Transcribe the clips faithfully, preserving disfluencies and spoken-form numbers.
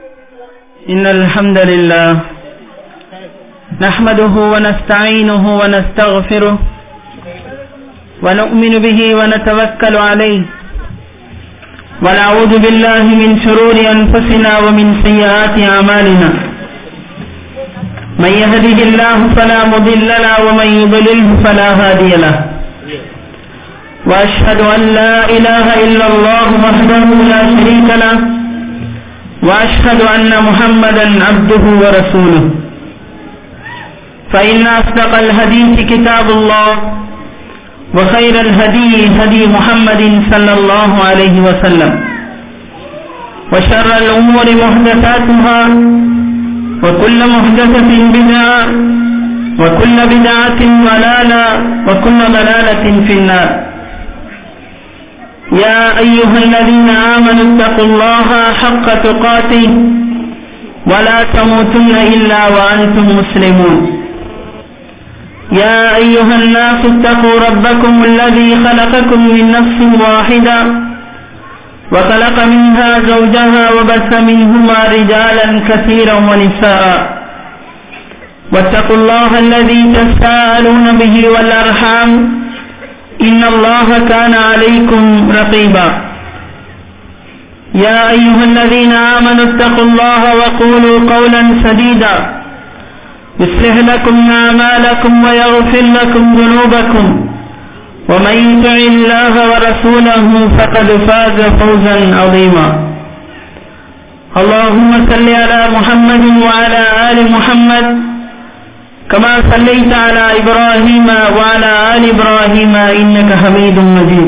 إن الحمد لله نحمده ونستعينه ونستغفره ونؤمن به ونتوكل عليه ونعوذ بالله من شرور أنفسنا ومن سيئات أعمالنا من يهده الله فلا مضل له ومن يضلله فلا هادي له وأشهد أن لا إله إلا الله وحده لا شريك له وأشهد أن محمدا عبده ورسوله فإن أصدق الحديث كتاب الله وخير الهدي هدي محمد صلى الله عليه وسلم وشر الأمور محدثاتها وكل محدثة بدعة وكل بدعة ضلالة وكل ضلالة في النار. يا أيها الذين آمنوا اتقوا الله حق تقاته ولا تموتن إلا وأنتم مسلمون. يا أيها الناس اتقوا ربكم الذي خلقكم من نفس واحدة وخلق منها زوجها وبث منهما رجالا كثيرا ونساء واتقوا الله الذي تساءلون به والأرحام إن الله كان عليكم رقيبا. يا أيها الذين آمنوا اتقوا الله وقولوا قولا سديدا يصلح لكم أعمالكم ويغفر لكم ذنوبكم ومن يطع الله ورسوله فقد فاز فوزا عظيما. اللهم صل على محمد وعلى آل محمد كما صليت على إبراهيم وعلى آل إبراهيم إنك حميد مجيد.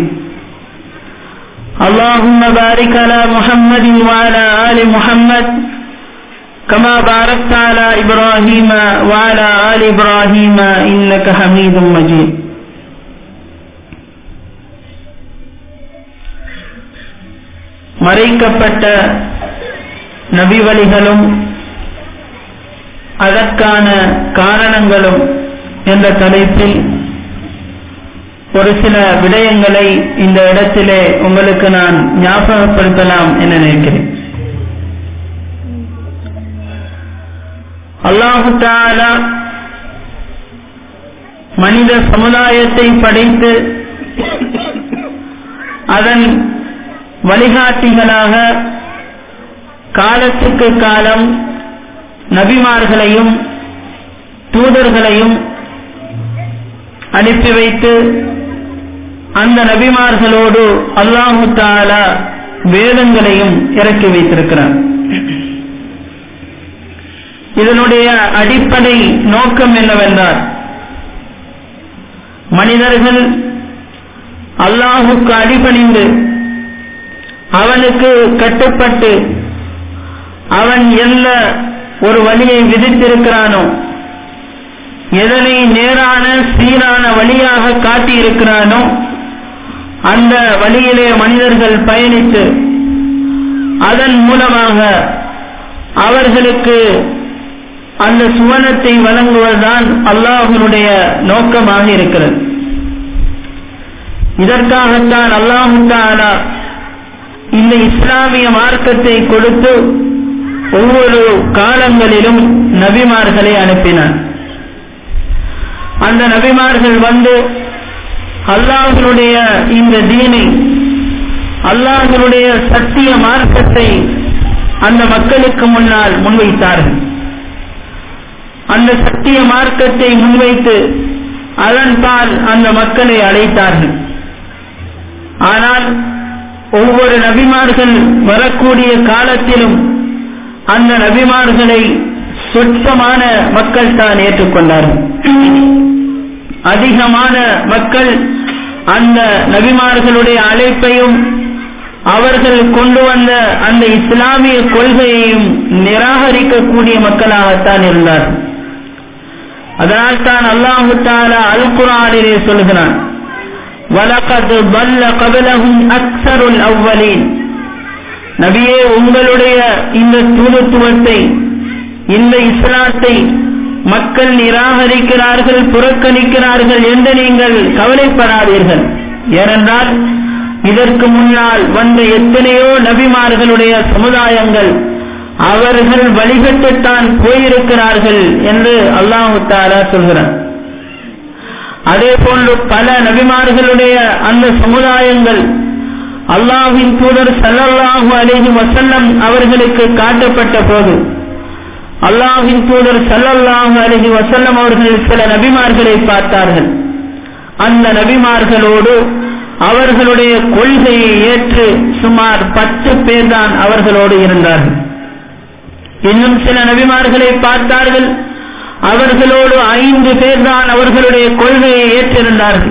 اللهم بارك على محمد وعلى آل محمد كما باركت على إبراهيم وعلى آل إبراهيم إنك حميد مجيد. மறைக்கப்பட்ட நபி வழிகளும் அதற்கான காரணங்களும் என்ற தலைப்பில் ஒரு சில விடயங்களை இந்த இடத்திலே உங்களுக்கு நான் ஞாபகப்படுத்தலாம் என நினைக்கிறேன். அல்லாஹு தஆலா மனித சமுதாயத்தை படைத்து அதன் வழிகாட்டிகளாக காலத்துக்கு காலம் நபிமார்களையும் தூதர்களையும் அனுப்பி வைத்து அந்த நபிமார்களோடு அல்லாஹு தஆலா வேதங்களையும் இறக்கி வைத்திருக்கிறார். இதனுடைய அடிப்படை நோக்கம் என்னவென்றால், மனிதர்கள் அல்லாஹுக்கு அடிபணிந்து அவனுக்கு கட்டுப்பட்டு அவன் எந்த ஒரு வழியை விதித்திருக்கிறானோ, எதனை நேரான சீரான வழியாக காட்டியிருக்கிறானோ அந்த வழியிலே மனிதர்கள் பயணித்து அதன் மூலமாக அவர்களுக்கு அந்த சுவனத்தை வழங்குவதுதான் அல்லாஹ்வுடைய நோக்கமாக இருக்கிறது. இதற்காகத்தான் அல்லாஹ் தஆலா இந்த இஸ்லாமிய மார்க்கத்தை கொடுத்து ஒவ்வொரு காலங்களிலும் நபிமார்களை அனுப்பினார். அந்த நபிமார்கள் வந்து அல்லாஹ்வுடைய இந்த தீனை, அல்லாஹ்வுடைய சத்திய மார்க்கத்தை அந்த மக்களுக்கு முன்னால் முன்வைத்தார்கள். அந்த சத்திய மார்க்கத்தை முன்வைத்து அதன்பால் அந்த மக்களை அழைத்தார்கள். ஆனால் ஒவ்வொரு நபிமார்கள் வரக்கூடிய காலத்திலும் அந்த நபிமார்களை சொற்பமான மக்கள் தான் ஏற்றுக்கொண்டார்கள். அதிகமான மக்கள் அந்த நபிமார்களுடைய அழைப்பையும் அவர்கள் கொண்டு வந்த அந்த இஸ்லாமிய கொள்கையையும் நிராகரிக்கக்கூடிய மக்களாகத்தான் இருந்தார்கள். அதனால் தான் அல்லாஹ் தஆலா அல் குர்ஆனிலே சொல்கிறான், வலகத் ضل قبلهم اكثر الاولين. நபியே, உங்களுடைய இந்த தூதுத்துவத்தை, இந்த இஸ்லாத்தை மக்கள் நிராகரிக்கிறார்கள், புறக்கணிக்கிறார்கள் என்று நீங்கள் கவலைப்படாதீர்கள். ஏனென்றால் இதற்கு முன்னால் வந்த எத்தனையோ நபிமார்களுடைய சமுதாயங்கள் அவர்கள் வழிகட்டுத்தான் போயிருக்கிறார்கள் என்று அல்லாஹ் தஆலா சொல்கிறார். அதே போன்று பல நபிமார்களுடைய அந்த சமுதாயங்கள் அல்லாஹ்வின் தூதர் ஸல்லல்லாஹு அலைஹி வஸல்லம் அவர்களுக்கு காட்டப்பட்ட போது அல்லாஹ்வின் தூதர் ஸல்லல்லாஹு அலைஹி வஸல்லம் அவர்கள் சில நபிமார்களை பார்த்தார்கள். அந்த நபிமார்களோடு அவர்களுடைய கொள்கையை ஏற்று சுமார் பத்து பேர் தான் அவர்களோடு இருந்தார்கள். இன்னும் சில நபிமார்களை பார்த்தார்கள், அவர்களோடு ஐந்து பேர் தான் அவர்களுடைய கொள்கையை ஏற்றிருந்தார்கள்.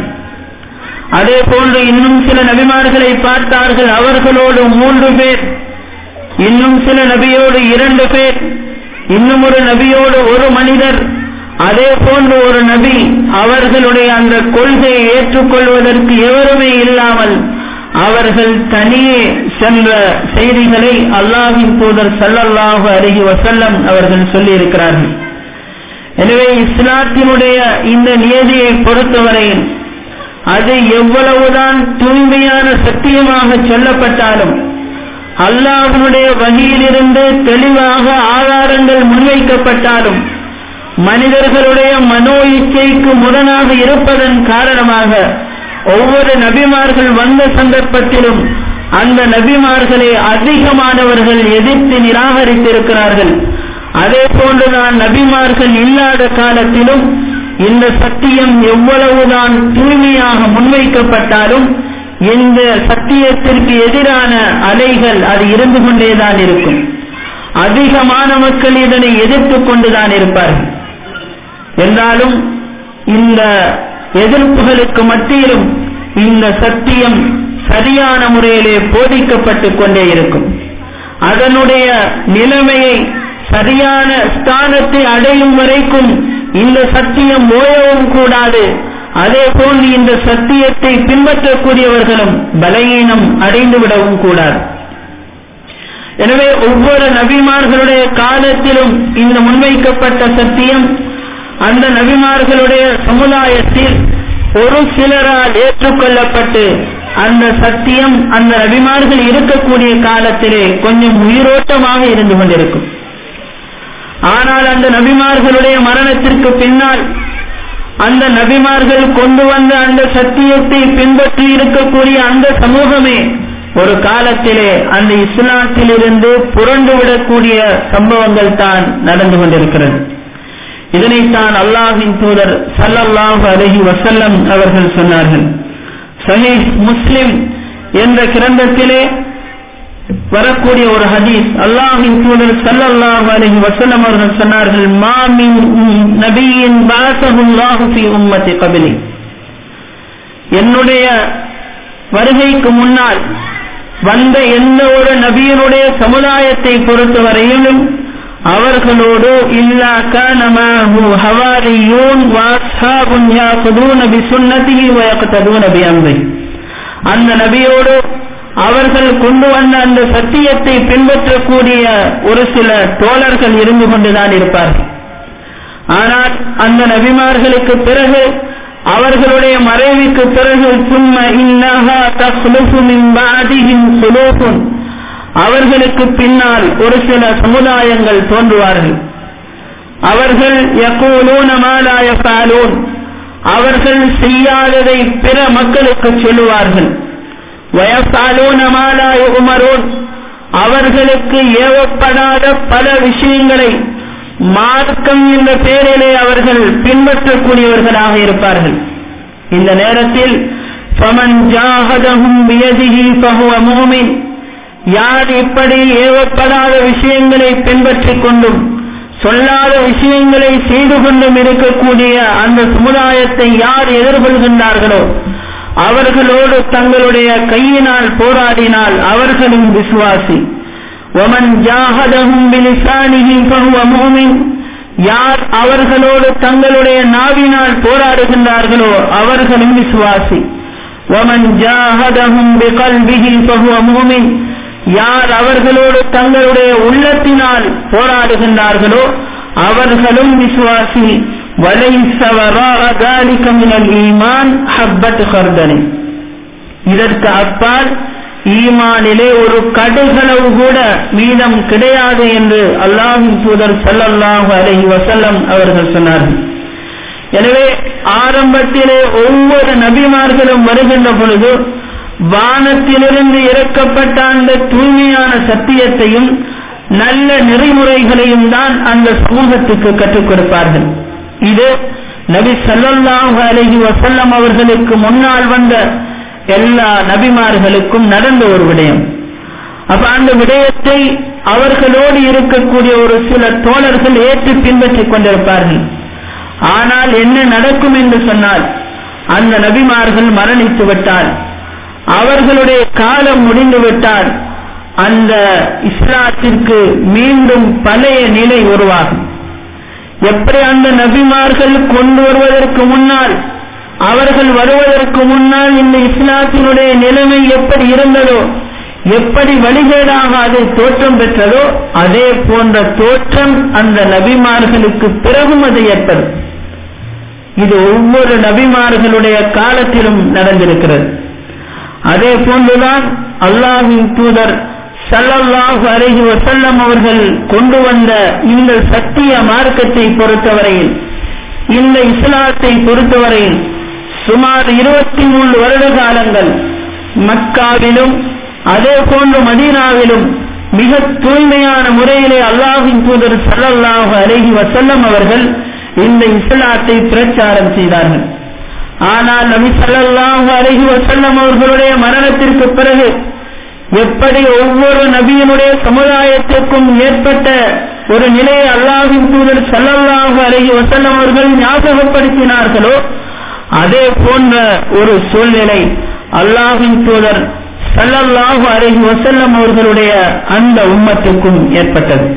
அதே போன்று இன்னும் சில நபிமார்களை பார்த்தார்கள், அவர்களோடு மூன்று பேர், இன்னும் சில நபியோடு இரண்டு பேர், இன்னும் ஒரு நபியோடு ஒரு மனிதர், அதே போன்று ஒரு நபி அவர்களுடைய அந்த கொள்கையை ஏற்றுக்கொள்வதற்கு எவருமே இல்லாமல் அவர்கள் தனியே சென்ற செய்திகளை அல்லாஹ்வின் தூதர் ஸல்லல்லாஹு அலைஹி வஸல்லம் அவர்கள் சொல்லி இருக்கிறார்கள். எனவே இஸ்லாத்தினுடைய இந்த நியதியை பொறுத்தவரையில் அது எவ்வளவுதான் தூய்மையான சத்தியமாக சொல்லப்பட்டாலும் அல்லாஹ்வுடைய வழியிலிருந்து தெளிவாக ஆதாரங்கள் முன்வைக்கப்பட்டாலும் மனிதர்களுடைய மனோ இச்சைக்கு முரணாக இருப்பதன் காரணமாக ஒவ்வொரு நபிமார்கள் வந்த சந்தர்ப்பத்திலும் அந்த நபிமார்களை அதிகமானவர்கள் எதிர்த்து நிராகரித்திருக்கிறார்கள். அதே போன்றுதான் நபிமார்கள் இல்லாத காலத்திலும் இந்த சத்தியம் எவ்வளவுதான் தூய்மையாக முன்வைக்கப்பட்டாலும் இந்த சத்தியத்திற்கு எதிரான அலைகள் அது இருந்து கொண்டேதான் இருக்கும். அதிகமான மக்கள் இதனை எதிர்த்துக் கொண்டுதான் இருப்பார்கள். என்றாலும் இந்த எதிர்ப்புகளுக்கு மத்தியிலும் இந்த சத்தியம் சரியான முறையிலே போதிக்கப்பட்டுக் கொண்டே இருக்கும். அதனுடைய நிலைமையை சரியான ஸ்தானத்தை அடையும் வரைக்கும் இந்த சத்தியம் ஓயவும் கூடாது. அதே போன்று இந்த சத்தியத்தை பின்பற்றக்கூடியவர்களும் பலவீனம் அடைந்து விடவும் கூடாது. எனவே ஒவ்வொரு நபிமார்களுடைய காலத்திலும் இந்த முன்வைக்கப்பட்ட சத்தியம் அந்த நபிமார்களுடைய சமுதாயத்தில் ஒரு சிலரால் ஏற்றுக்கொள்ளப்பட்டு அந்த சத்தியம் அந்த நபிமார்கள் இருக்கக்கூடிய காலத்திலே கொஞ்சம் உயிரோட்டமாக இருந்து கொண்டிருக்கும். ஆனால் அந்த நபிமார்களுடைய மரணத்திற்கு பின்னால் அந்த நபிமார்கள் கொண்டு வந்த அந்த சத்தியத்தை பின்பற்றி இருக்கக்கூடிய அந்த சமூகமே ஒரு காலத்திலே அந்த இஸ்லாத்திலிருந்து புரண்டுவிடக்கூடிய சம்பவங்கள் தான் நடந்து கொண்டிருக்கிறது. இதனைத்தான் அல்லாஹ்வின் தூதர் ஸல்லல்லாஹு அலைஹி வஸல்லம் அவர்கள் சொன்னார்கள். சஹீஹ் முஸ்லிம் என்ற கிரந்தத்திலே வரக்கூடிய ஒரு ஹதீஸ், அல்லாஹ்வின் தூதர் ஸல்லல்லாஹு அலைஹி வஸல்லம் அவர்கள் சொன்னார்கள், மா மின் நபியின் பஅஸஹுல்லாஹு ஃபீ உம்மத்தி கப்லி, என்னுடைய வருகைக்கு முன்னால் வந்த எந்த ஒரு நபியினுடைய சமுதாயத்தை பொறுத்தவரையிலும் அவர்களோடு இல்லா கான மஅஹு ஹவாரியூன் வ அஸ்ஹாபுன் யாகுதூன பிசுன்னதிஹி வ யக்ததூன பிஅம்ரிஹி, அந்த நபியோடு அவர்கள் கொண்டு வந்த அந்த சத்தியத்தை பின்பற்றக்கூடிய ஒரு சில தோழர்கள் இருந்து கொண்டுதான் இருப்பார்கள். ஆனால் அந்த நபிமார்களுக்கு பிறகு அவர்களுடைய மறைவுக்கு பிறகு சும்ம இன்னஹா தக்லுஃபு மின் பஅதிஹிம் சுலூஃபுன், அவர்களுக்கு பின்னால் ஒரு சில சமுதாயங்கள் தோன்றுவார்கள். அவர்கள் யகூலூன மா லா யஃஅலூன், அவர்கள் செய்யாததை பிற மக்களுக்கு சொல்லுவார்கள். வயஃஅலூன மா லா யுமரூன், அவர்களுக்கு ஏவப்படாத பல விஷயங்களை மார்க்கம் என்ற பெயரிலே அவர்கள் பின்பற்றக்கூடியவர்களாக இருப்பார்கள். இந்த நேரத்தில் ஃபமன் ஜாஹதஹும் பியதிஹி ஃபஹுவ முஃமின், யார் இப்படி ஏவப்படாத விஷயங்களை பின்பற்றிக் கொண்டும் சொல்லாத விஷயங்களை செய்து கொண்டும் இருக்கக்கூடிய அந்த சமுதாயத்தை யார் எதிர்கொள்கின்றார்களோ அவர்களோடு தங்களுடைய கையினால் போராடினால் அவர்களும் விசுவாசி. வமன் ஜாஹதஹும் பிலிசானிஹி ஃபஹுவ முஃமின், யார் அவர்களோடு தங்களுடைய நாவினால் போராடுகின்றார்களோ அவர்களும் விசுவாசி. வமன் ஜாஹதஹும் பிகல்பிஹி ஃபஹுவ முஃமின், யார் அவர்களோடு தங்களுடைய உள்ளத்தினால் போராடுகின்றார்களோ அவர்களும் விசுவாசி. வலைஸ வராஅ ذلك من الايمان حبة خردل, இதற்கு அப்பால் ஈமானிலே ஒரு கடுகளவு கூட மீதம் கிடையாது என்று அல்லாஹ்வின் தூதர் ஸல்லல்லாஹு அலைஹி வஸல்லம் அவர்கள் சொன்னார்கள். எனவே ஆரம்பத்திலே ஒவ்வொரு நபிமார்களும் வருகின்ற பொழுது வானத்திலிருந்து இறக்கப்பட்ட அந்த தூய்மையான சத்தியத்தையும் நல்ல நெறிமுறைகளையும் தான் அந்த சமூகத்துக்கு கற்றுக் கொடுப்பார்கள். இது நபி ஸல்லல்லாஹு அலைஹி வஸல்லம் அவர்களுக்கு முன்னால் வந்த எல்லா நபிமார்களுக்கும் நடந்த ஒரு விடயம். அப்ப அந்த விடயத்தை அவர்களோடு இருக்கக்கூடிய ஒரு சில தோழர்கள் ஏற்று பின்பற்றிக் கொண்டிருப்பார்கள். ஆனால் என்ன நடக்கும் என்று சொன்னால், அந்த நபிமார்கள் மரணித்து விட்டால், அவர்களுடைய காலம் முடிந்துவிட்டால், அந்த இஸ்லாத்திற்கு மீண்டும் பழைய நிலை உருவாகும். எப்படி அந்த நபிமார்கள் கொண்டு வருவதற்கு முன்னால், அவர்கள் வருவதற்கு முன்னால் இந்த இஸ்லாத்தினுடைய நிலைமை எப்படி இருந்ததோ, எப்படி வழிகேடாக அது தோற்றம் பெற்றதோ, அதே போன்ற தோற்றம் அந்த நபிமார்களுக்கு பிறகும் அது ஏற்படும். இது ஒவ்வொரு நபிமார்களுடைய காலத்திலும் நடந்திருக்கிறது. அதே போன்றுதான் அல்லாஹ்வின் தூதர் ஸல்லல்லாஹு அலைஹி வஸல்லம் அவர்கள் கொண்டு வந்த இந்த சத்திய மார்க்கத்தை பொறுத்தவரையில், இந்த இஸ்லாத்தை பொறுத்தவரையில் சுமார் இருபத்தி மூன்று வருட காலங்கள் மக்காவிலும் அதே போன்று மதீனாவிலும் மிக தூய்மையான முறையிலே அல்லாஹ்வின் தூதர் ஸல்லல்லாஹு அலைஹி வஸல்லம் அவர்கள் இந்த இஸ்லாத்தை பிரச்சாரம் செய்தார்கள். ஆனால் நபி ஸல்லல்லாஹு அலைஹி வஸல்லம் அவர்களுடைய மரணத்திற்கு பிறகு எப்படி ஒவ்வொரு நபியினுடைய சமுதாயத்திற்கும் ஏற்பட்ட ஒரு நிலையை அல்லாஹ்வின் தூதர் ஸல்லல்லாஹு அலைஹி வஸல்லம் அவர்கள் ஞாபகப்படுத்தினார்களோ, அதே போன்ற ஒரு சூழ்நிலை அல்லாஹ்வின் தூதர் ஸல்லல்லாஹு அலைஹி வஸல்லம் அவர்களுடைய அந்த உம்மத்துக்கும் ஏற்பட்டது.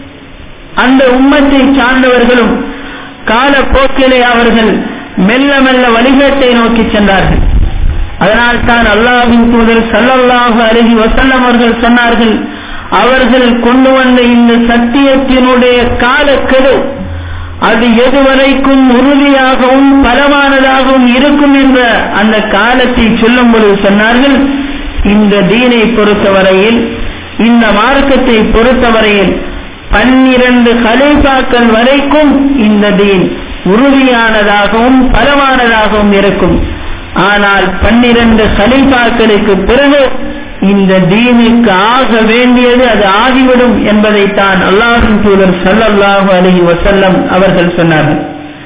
அந்த உம்மத்தை சார்ந்தவர்களும் காலப்போக்கிலே அவர்கள் மெல்ல மெல்ல வழிகேட்டை நோக்கி சென்றார்கள். அதனால் தான் அல்லாஹ்வின் தூதர் ஸல்லல்லாஹு அலைஹி வஸல்லம் அவர்கள் சொன்னார்கள், அவர்கள் கொண்டு வந்த இந்த சத்தியத்தினுடைய காலக்கெடு அது எதுவரைக்கும் உறுதியாகவும் பலமானதாகவும் இருக்கும் என்ற அந்த காலத்தை சொல்லும் பொழுது சொன்னார்கள், இந்த தீனை பொறுத்தவரையில், இந்த மார்க்கத்தை பொறுத்தவரையில் பன்னிரண்டு கலீஃபாக்கள் வரைக்கும் இந்த தீன் உறுதியானதாகவும் பலமானதாகவும் இருக்கும். ஆனால் பன்னிரண்டு கலீஃபாக்களுக்கு பிறகு இந்த தீனுக்கு ஆக வேண்டியது அது ஆகிவிடும் என்பதைத்தான் அல்லாஹ்வின் தூதர் ஸல்லல்லாஹு அலைஹி வஸல்லம் அவர்கள் சொன்னார்கள்.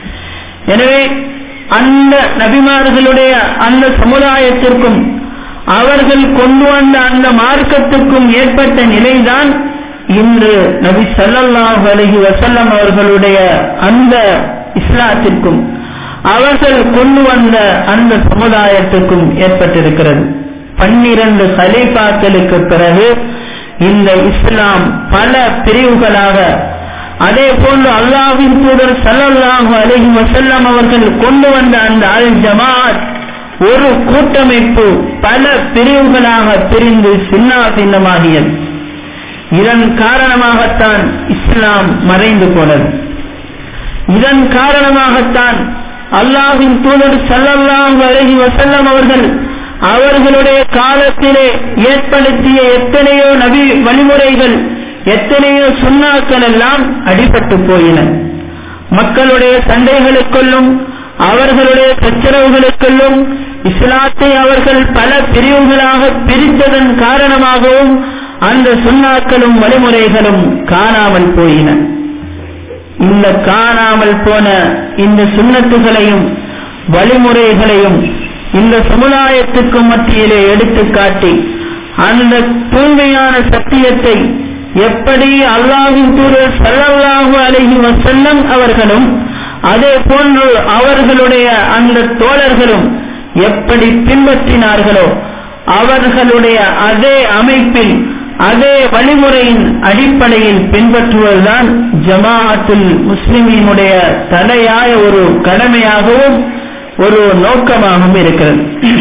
எனவே அந்த நபிமார்களுடைய அந்த சமுதாயத்திற்கும் அவர்கள் கொண்டு வந்த அந்த மார்க்கத்துக்கும் ஏற்பட்ட நிலைதான் இன்று நபி ஸல்லல்லாஹு அலைஹி வஸல்லம் அவர்களுடைய அந்த இஸ்லாத்திற்கும் அவர்கள் கொண்டு வந்த அந்த சமுதாயத்துக்கும் ஏற்பட்டிருக்கிறது. பன்னிரண்டு கலீஃபாக்களுக்கு பிறகு இந்த இஸ்லாம் பல பிரிவுகளாக, அதே போன்று அல்லாஹ்வின் தூதர் ஸல்லல்லாஹு அலைஹி வஸல்லம் அவர்கள் கொண்டு வந்த அந்த அல் ஜமாஅத் ஒரு கூட்டமைப்பு பல பிரிவுகளாக பிரிந்து சின்னா பின்னமாகியது. இதன் காரணமாகத்தான் இஸ்லாம் மறைந்து போனது. இதன் காரணமாகத்தான் அல்லாஹ்வின் தூதர் ஸல்லல்லாஹு அலைஹி வஸல்லம் அவர்கள் அவர்களுடைய காலத்திலே ஏற்படுத்திய எத்தனையோ நபி வழிமுறைகள், எத்தனையோ சுன்னாக்கள் எல்லாம் அடிபட்டு போயின. மக்களுடைய சண்டைகளுக்குள்ளும் அவர்களுடைய சச்சரவுகளுக்குள்ளும் இஸ்லாத்தை அவர்கள் பல பிரிவுகளாக பிரித்ததன் காரணமாகவும் அந்த சுன்னாக்களும் வழிமுறைகளும் காணாமல் போயின. இந்த காணாமல் போன இந்த சுன்னத்துகளையும் வழிமுறைகளையும் இந்த சமுதாயத்துக்கு மத்தியிலே எடுத்துக்காட்டி அந்த தூய்மையான சத்தியத்தை எப்படி அல்லாஹ்வின் தூதர் ஸல்லல்லாஹு அலைஹி வஸல்லம் அவர்களும் அதே போன்று அவர்களுடைய அந்த தோழர்களும் எப்படி பின்பற்றினார்களோ, அவர்களுடைய அதே அமைப்பில் அதே வழிமுறையின் அடிப்படையில் பின்பற்றுவதுதான் ஜமாஅத்துல் முஸ்லிமீனுடைய தலையாய ஒரு கடமையாகவும் ஒரு நோக்கமாகவும் இருக்கிறது.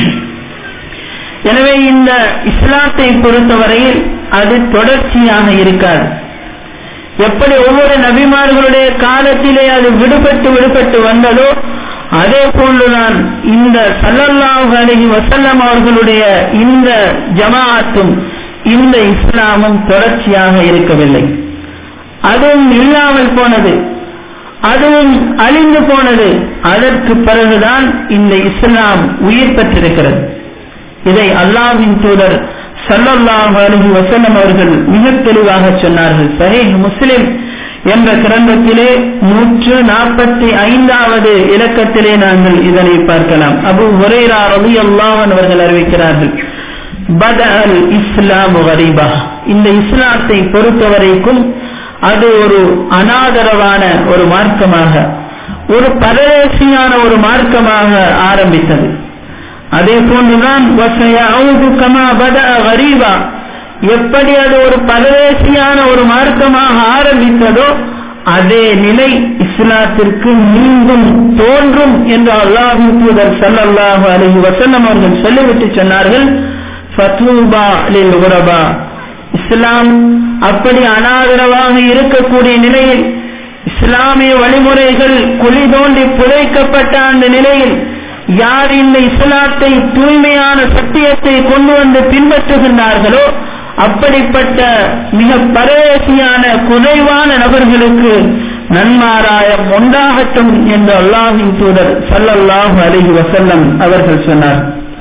எனவே இந்த இஸ்லாத்தை பொறுத்தவரையில் அது தொடர்ச்சியாக இருக்காது. எப்படி ஒவ்வொரு நபிமார்களுடைய காலத்திலே அது விடுபட்டு விடுபட்டு வந்ததோ, அதே போன்றுதான் இந்த ஸல்லல்லாஹு அலைஹி வஸல்லம் அவர்களுடைய இந்த ஜமாஅத்தும் இந்த இஸ்லாமும் தொடர்ச்சியாக இருக்கவில்லை. அதுவும் இல்லாமல் போனது, அதுவும் அழிந்து போனது. அதற்கு பிறகுதான் இந்த இஸ்லாம் உயிர் பெற்றிருக்கிறது. இதை அல்லாஹ்வின் தூதர் ஸல்லல்லாஹு அலைஹி வஸல்லம் அவர்கள் மிக தெளிவாக சொன்னார்கள். சஹீஹ் முஸ்லிம் என்ற கிரந்தத்திலே நூற்று நாற்பத்தி ஐந்தாவது இலக்கத்திலே நாங்கள் இதனை பார்க்கலாம். அபூ ஹுரைரா ரலியல்லாஹு அன்ஹு அவர்கள் அறிவிக்கிறார்கள், பதஅல் இஸ்லாமு கரீபா, இந்த இஸ்லாத்தை பொறுத்தவரைக்கும் அது ஒரு அனாதரவான ஒரு மார்க்கமாக, ஒரு பரதேசியான ஒரு மார்க்கமாக ஆரம்பித்தது. அதே போன்றுதான் வஸயஊது கமா பதஅ கரீபா, எப்படி அது ஒரு பரதேசியான ஒரு மார்க்கமாக ஆரம்பித்ததோ அதே நிலை இஸ்லாத்திற்கு மீண்டும் தோன்றும் என்று அல்லாஹ்வின் தூதர் ஸல்லல்லாஹு அலைஹி வஸல்லம் அவர்கள் சொல்லிவிட்டு சொன்னார்கள், ஃபதூபா லில் குரபா, இஸ்லாம் அப்படி அனாதரவாக இருக்கக்கூடிய நிலையில், இஸ்லாமிய வழிமுறைகள் குழி தோண்டி புதைக்கப்பட்ட அந்த நிலையில் யார் இந்த இஸ்லாத்தை தூய்மையான சத்தியத்தை கொண்டு வந்து பின்பற்றுகின்றார்களோ அப்படிப்பட்ட மிக பரேசியான குறைவான நபர்களுக்கு நன்மாராயம் உண்டாகட்டும் என்று அல்லாஹ்வின் தூதர் ஸல்லல்லாஹு அலைஹி வஸல்லம் அவர்கள் சொன்னார்.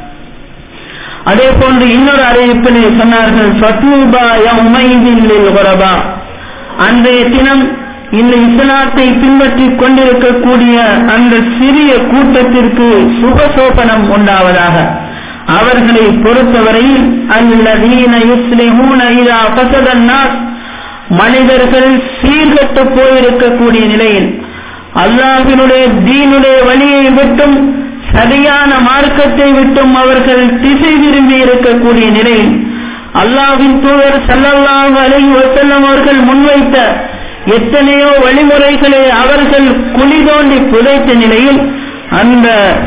அதே போன்று இன்னொரு அறிவிப்பிலே சொன்னார்கள், ஃபதூபா யௌமைதின் லில் குரபா, அன்றைய தினம் இந்த இஸ்லாத்தை பின்பற்றி கொண்டிருக்கக்கூடிய அந்த சிறிய கூட்டத்திற்கு சுபசோபனம் உண்டாவதாக. அவர்களை பொறுத்தவரையில் அல்லதீன யுஸ்லிஹூன இதா ஃபஸதன் நாஸ், மனிதர்கள் சீர்கெட்டு போயிருக்கக்கூடிய நிலையில், அல்லாஹ்வினுடைய தீனுடைய வழியை விட்டும் சரியான மார்க்கத்தை விட்டும் அவர்கள் திசை திரும்பி இருக்கக்கூடிய நிலையில் அல்லாஹ்வின் தூதர் ஸல்லல்லாஹு அலைஹி வஸல்லம் அவர்கள் முன்வைத்த எத்தனையோ வழிமுறைகளை அவர்கள் குழி தோண்டி புதைத்த நிலையில் அந்த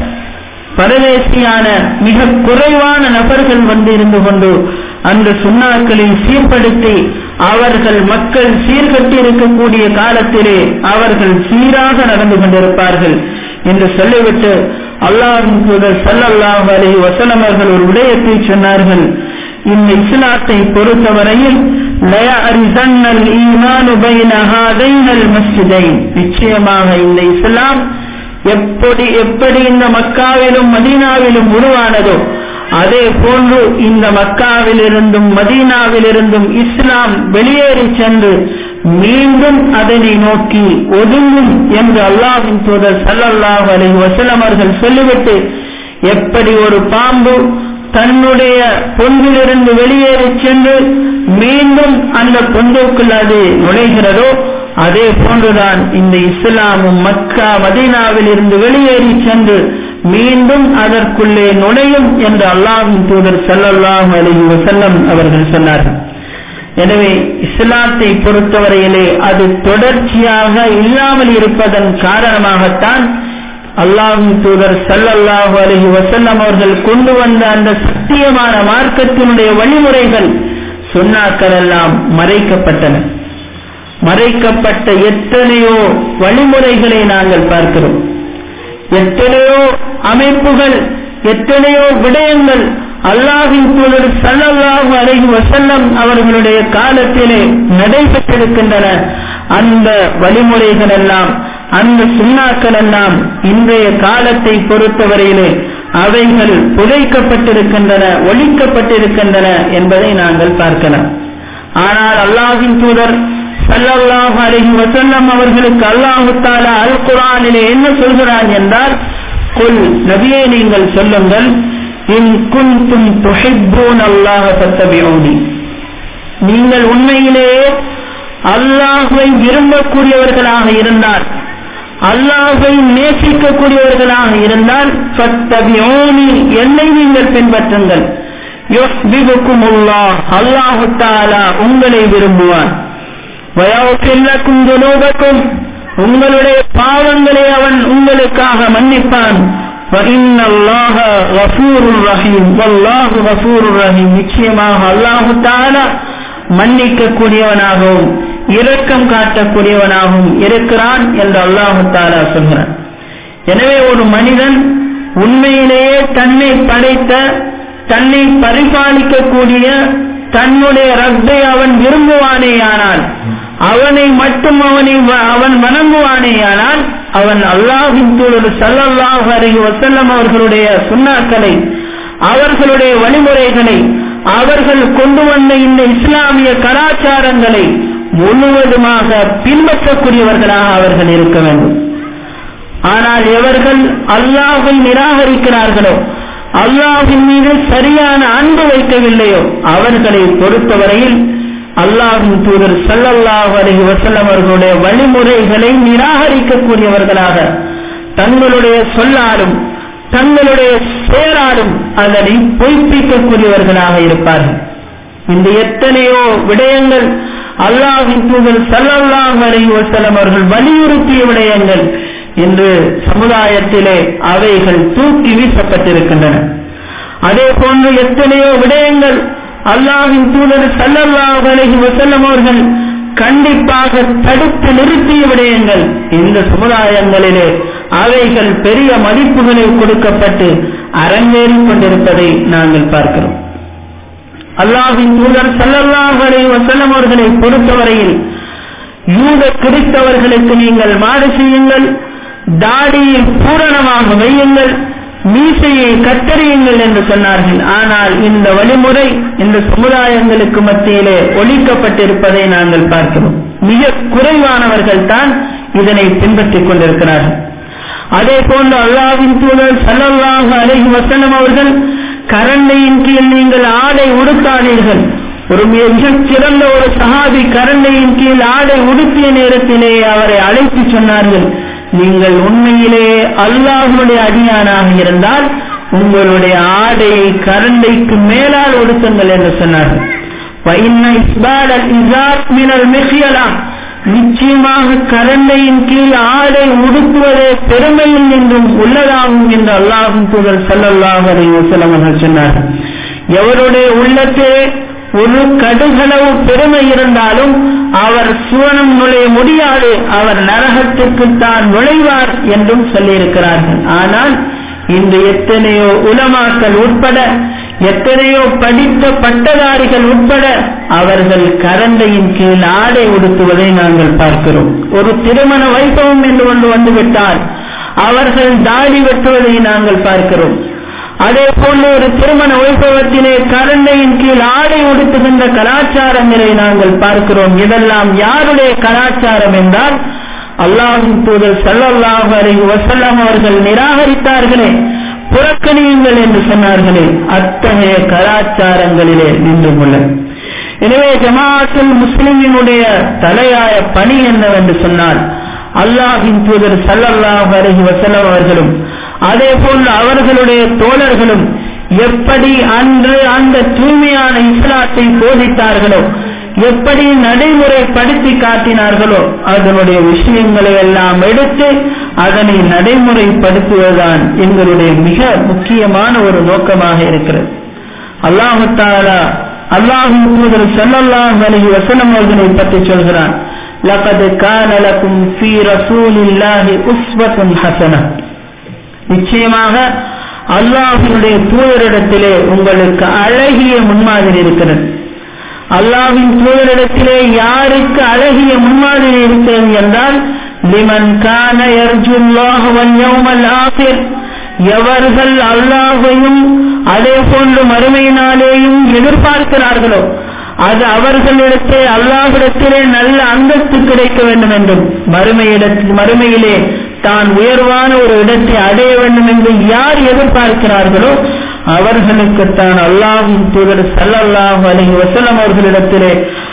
பரதேசியான மிக குறைவான நபர்கள் வந்து இருந்து கொண்டு அந்த சுன்னாக்களை சீர்படுத்தி அவர்கள் மக்கள் சீர்கட்டி இருக்கக்கூடிய காலத்திலே அவர்கள் சீராக நடந்து கொண்டிருப்பார்கள் என்று சொல்லிவிட்டு அல்லாஹ்வின் தூதர் ஸல்லல்லாஹு அலைஹி வஸல்லம் அவர்கள் ஒரு விடயத்தை சொன்னார்கள். இந்த இஸ்லாத்தை பொறுத்தவரையில் லயஅரிஸன்னல் ஈமானு பைன ஹாதைனல் மஸ்ஜிதைன், நிச்சயமாக இந்த இஸ்லாம் எப்படி எப்படி இந்த மக்காவிலும் மதீனாவிலும் உருவானதோ அதே போன்று இந்த மக்காவிலிருந்தும் மதீனாவிலிருந்தும் இஸ்லாம் வெளியேறி சென்று மீண்டும் அதனை நோக்கி ஒதுங்கும் என்று அல்லாஹ்வின் தூதர் ஸல்லல்லாஹு அலைஹி வஸல்லம் அவர்கள் சொல்லிவிட்டு, எப்படி ஒரு பாம்பு தன்னுடைய பொந்திலிருந்து வெளியேறி சென்று மீண்டும் அந்த பொந்துக்குள் அது நுழைகிறதோ அதே போன்றுதான் இந்த இஸ்லாமும் மக்கா மதீனாவில் இருந்து வெளியேறி சென்று மீண்டும் அதற்குள்ளே நுழையும் என்று அல்லாஹ்வின் தூதர் ஸல்லல்லாஹு அலைஹி வஸல்லம் அவர்கள் சொன்னார்கள். எனவே இஸ்லாத்தை பொறுத்தவரையிலே அது தொடர்ச்சியாக இல்லாமல் இருப்பதன் காரணமாகத்தான் அல்லாஹ்வின் தூதர் ஸல்லல்லாஹு அலைஹி வஸல்லம் அவர்கள் கொண்டு வந்த அந்த சத்தியமான மார்க்கத்தினுடைய வழிமுறைகள் சுன்னாக்கள் எல்லாம் மறைக்கப்பட்டன. மறைக்கப்பட்ட எத்தனையோ வழிமுறைகளை நாங்கள் பார்க்கிறோம். எத்தனையோ அமைப்புகள், எத்தனையோ விடயங்கள் அல்லாஹ்வின் தூதர் ஸல்லல்லாஹு அலைஹி வஸல்லம் அவர்களுடைய காலத்திலே நடைபெற்றிருக்கின்றன. அந்த வழிமுறைகள் எல்லாம், அந்த சுன்னாக்கள் எல்லாம் இன்றைய காலத்தை பொறுத்தவரையிலே அவைகள் புதைக்கப்பட்டிருக்கின்றன, ஒழிக்கப்பட்டிருக்கின்றன என்பதை நாங்கள் பார்க்கலாம். ஆனால் அல்லாஹ்வின் தூதர் ஸல்லல்லாஹு அலைஹி வஸல்லம் அவர்களுக்கு அல்லாஹ் தஆலா அல் குர்ஆனிலே என்ன சொல்கிறார் என்றால், குல், நபியே நீங்கள் சொல்லுங்கள், இன் குன்தும் துஹிப்பூனல்லாஹ ஃபத்தபிஊனி, நீங்கள் உண்மையிலேயே அல்லாஹ்வை விரும்பக்கூடியவர்களாக இருந்தால், அல்லாஹ்வை நேசிக்கக்கூடியவர்களாக இருந்தால் ஃபத்தபிஊனி, என்னை நீங்கள் பின்பற்றுங்கள். யுஹ்பிபுகுமுல்லாஹ், அல்லாஹ் தஆலா உங்களை விரும்புவார். வயஃபிர் லக்கும் துனூபக்கும், உங்களுடைய பாவங்களை அவன் உங்களுக்காக மன்னிப்பான். வஇன்னல்லாஹ கஃபூருர் ரஹீம், வல்லாஹு கஃபூருர் ரஹீம், நிச்சயமாக அல்லாஹ் தஆலா மன்னிக்க கூடியவனாகவும் இரக்கம் காட்டக்கூடியவனாகவும் இருக்கிறான் என்று அல்லாஹ் தஆலா சொல்கிறான். எனவே ஒரு மனிதன் உண்மையிலேயே தன்னை படைத்த, தன்னை பரிபாலிக்கக்கூடிய தன்னுடைய ரப்பை அவன் விரும்புவானேயானால், அவனை மட்டும் அவனை அவன் வணங்குவானேயானால், அவன் அல்லாஹ்வின் தூதர் ஸல்லல்லாஹு அலைஹி வஸல்லம் அவர்களுடைய சுன்னாக்களை, அவர்களுடைய வழிமுறைகளை, அவர்கள் கொண்டு வந்த இந்த இஸ்லாமிய கலாச்சாரங்களை முழுவதுமாக பின்பற்றக்கூடியவர்களாக அவர்கள் இருக்க வேண்டும். ஆனால் எவர்கள் அல்லாஹ்வை நிராகரிக்கிறார்களோ, அல்லாஹ்வின் மீது சரியான அன்பு வைக்கவில்லையோ, அவர்களை பொறுத்தவரையில் அல்லாஹ்வின் தூதர் ஸல்லல்லாஹு அலைஹி வஸல்லம் அவர்களுடைய வழிமுறைகளை நிராகரிக்கக்கூடியவர்களாக தங்களுடைய சொல்லாலும் தங்களுடைய செயலாலும் அதனை பொய்ப்பிக்கக்கூடியவர்களாக இருப்பார்கள். இந்த எத்தனையோ விடயங்கள் அல்லாஹ்வின் தூதர் ஸல்லல்லாஹு அலைஹி வஸல்லம் அவர்கள் வலியுறுத்திய விடயங்கள் இன்று சமுதாயத்திலே அவைகள் தூக்கி வீசப்பட்டிருக்கின்றன. அதே போன்று எத்தனையோ விடயங்கள் அல்லாஹ்வின் தூதர் ஸல்லல்லாஹு அலைஹி வஸல்லம் அவர்கள் கண்டிப்பாக தடுத்து நிறுத்திய விடயங்கள் இந்த சமுதாயங்களிலே அவைகள் பெரிய மதிப்புகளை கொடுக்கப்பட்டு அரங்கேறிக் கொண்டிருப்பதை நாங்கள் பார்க்கிறோம். அல்லாஹ்வின் தூதர் ஸல்லல்லாஹு அலைஹி வஸல்லம் அவர்களை பொறுத்தவரையில் யூத கிறிஸ்தவர்களுக்கு நீங்கள் மாறு செய்யுங்கள், தாடியை பூரணமாக வையுங்கள், மீசையை கத்தறியுங்கள் என்று சொன்னார்கள். ஆனால் இந்த வழிமுறை இந்த சமுதாயங்களுக்கு மத்தியிலே ஒழிக்கப்பட்டிருப்பதை நாங்கள் பார்க்கிறோம். மிக குறைவானவர்கள் தான் இதனை பின்பற்றிக் கொண்டிருக்கிறார்கள். அதே போன்று அல்லாஹ்வின் தூதர் ஸல்லல்லாஹு அலைஹி வஸல்லம் அவர்கள் கரண்டையின் கீழ் நீங்கள் ஆடை உடுத்தாதீர்கள். ஒரு மிகச் சிறந்த ஒரு சஹாபி கரண்டையின் கீழ் ஆடை உடுத்திய நேரத்திலே அவரை அழைத்து சொன்னார்கள், நீங்கள் உண்மையிலேயே அல்லாஹ்வுடைய அடியானாக இருந்தால் உங்களுடைய ஆடையை கரண்டைக்கு மேலால் உடுத்துங்கள் என்று சொன்னார்கள். நிச்சயமாக கரண்டையின் கீழ் ஆடை உடுத்துவதே பெருமையில் நின்றும் உள்ளதாகும் என்று அல்லாஹ்வின் தூதர் ஸல்லல்லாஹு அலைஹி வஸல்லம் அவர்கள் சொன்னார்கள். எவருடைய உள்ளத்திலே ஒரு கடுகளவு பெருமை இருந்தாலும் அவர் சுவனம் நுழைய முடியாது, அவர் நரகத்திற்கு தான் நுழைவார் என்றும் சொல்லியிருக்கிறார்கள். ஆனால் இன்று எத்தனையோ உலமாக்கள் உட்பட, எத்தனையோ படித்த பட்டதாரிகள் உட்பட அவர்கள் கரண்டையின் கீழ் ஆடை உடுத்துவதை நாங்கள் பார்க்கிறோம். ஒரு திருமண வைபவம் என்று ஒன்று வந்துவிட்டால் அவர்கள் தாடி வெட்டுவதை நாங்கள் பார்க்கிறோம். அதே போன்று ஒரு திருமண வைபவத்திலே கரண்டையின் கீழ் ஆடை உடுத்துகின்ற கலாச்சாரங்களை நாங்கள் பார்க்கிறோம். இதெல்லாம் யாருடைய கலாச்சாரம் என்றால் அல்லாஹ்வின் தூதர் ஸல்லல்லாஹு அலைஹி வஸல்லம் அவர்கள் நிராகரித்தார்களே, புறக்கணியுங்கள் என்று சொன்னார்களே, அத்தகைய கலாச்சாரங்களிலே நின்று உள்ளது. எனவே ஜமாஅத்துல் முஸ்லிமினுடைய தலையாய பணி என்னவென்று சொன்னால், அல்லாஹ்வின் தூதர் ஸல்லல்லாஹு அலைஹி வஸல்லம் அவர்களும் அதே போன்று அவர்களுடைய தோழர்களும் எப்படி அன்று அந்த தூய்மையான இஸ்லாத்தை போதித்தார்களோ, எப்படி நடைமுறைப்படுத்தி காட்டினார்களோ, அதனுடைய விஷயங்களை எல்லாம் எடுத்து அதனை நடைமுறைப்படுத்துவதுதான் எங்களுடைய மிக முக்கியமான ஒரு நோக்கமாக இருக்கிறது. அல்லாஹ் தஆலா அல்லாஹ்வின் தூதர் ஸல்லல்லாஹு அலைஹி வஸல்லம் அவர்களை பற்றி சொல்கிறான், லகத் கான லகும் ஃபீ ரசூலில்லாஹி உஸ்வத்துன் ஹஸனஹ். நிச்சயமாக அல்லாஹ்வினுடைய தூதரிடத்திலே உங்களுக்கு அழகிய முன்மாதிரி இருக்கிறது. அல்லாஹ்வின் தூதரிடத்திலே யாருக்கு அழகிய முன்மாதிரி இருக்கிறது என்றால், லிமன் கான யர்ஜுல்லாஹ வல் யௌமல் ஆகிர், எவர்கள் அல்லாஹ்வையும் அதே போன்று மறுமை நாளையும் எதிர்பார்க்கிறார்களோ, அது அவர்களிடத்தே அல்லாஹ்விடத்திலே நல்ல அந்தஸ்து கிடைக்க வேண்டும் என்றும், மறுமையிடத்தில் மறுமையிலே தான் உயர்வான ஒரு இடத்தை அடைய வேண்டும் என்று யார் எதிர்பார்க்கிறார்களோ அவர்களுக்குத்தான் அல்லாஹ்வின் தூதர் ஸல்லல்லாஹு அலைஹி வஸல்லம் அவர்களிடத்திலே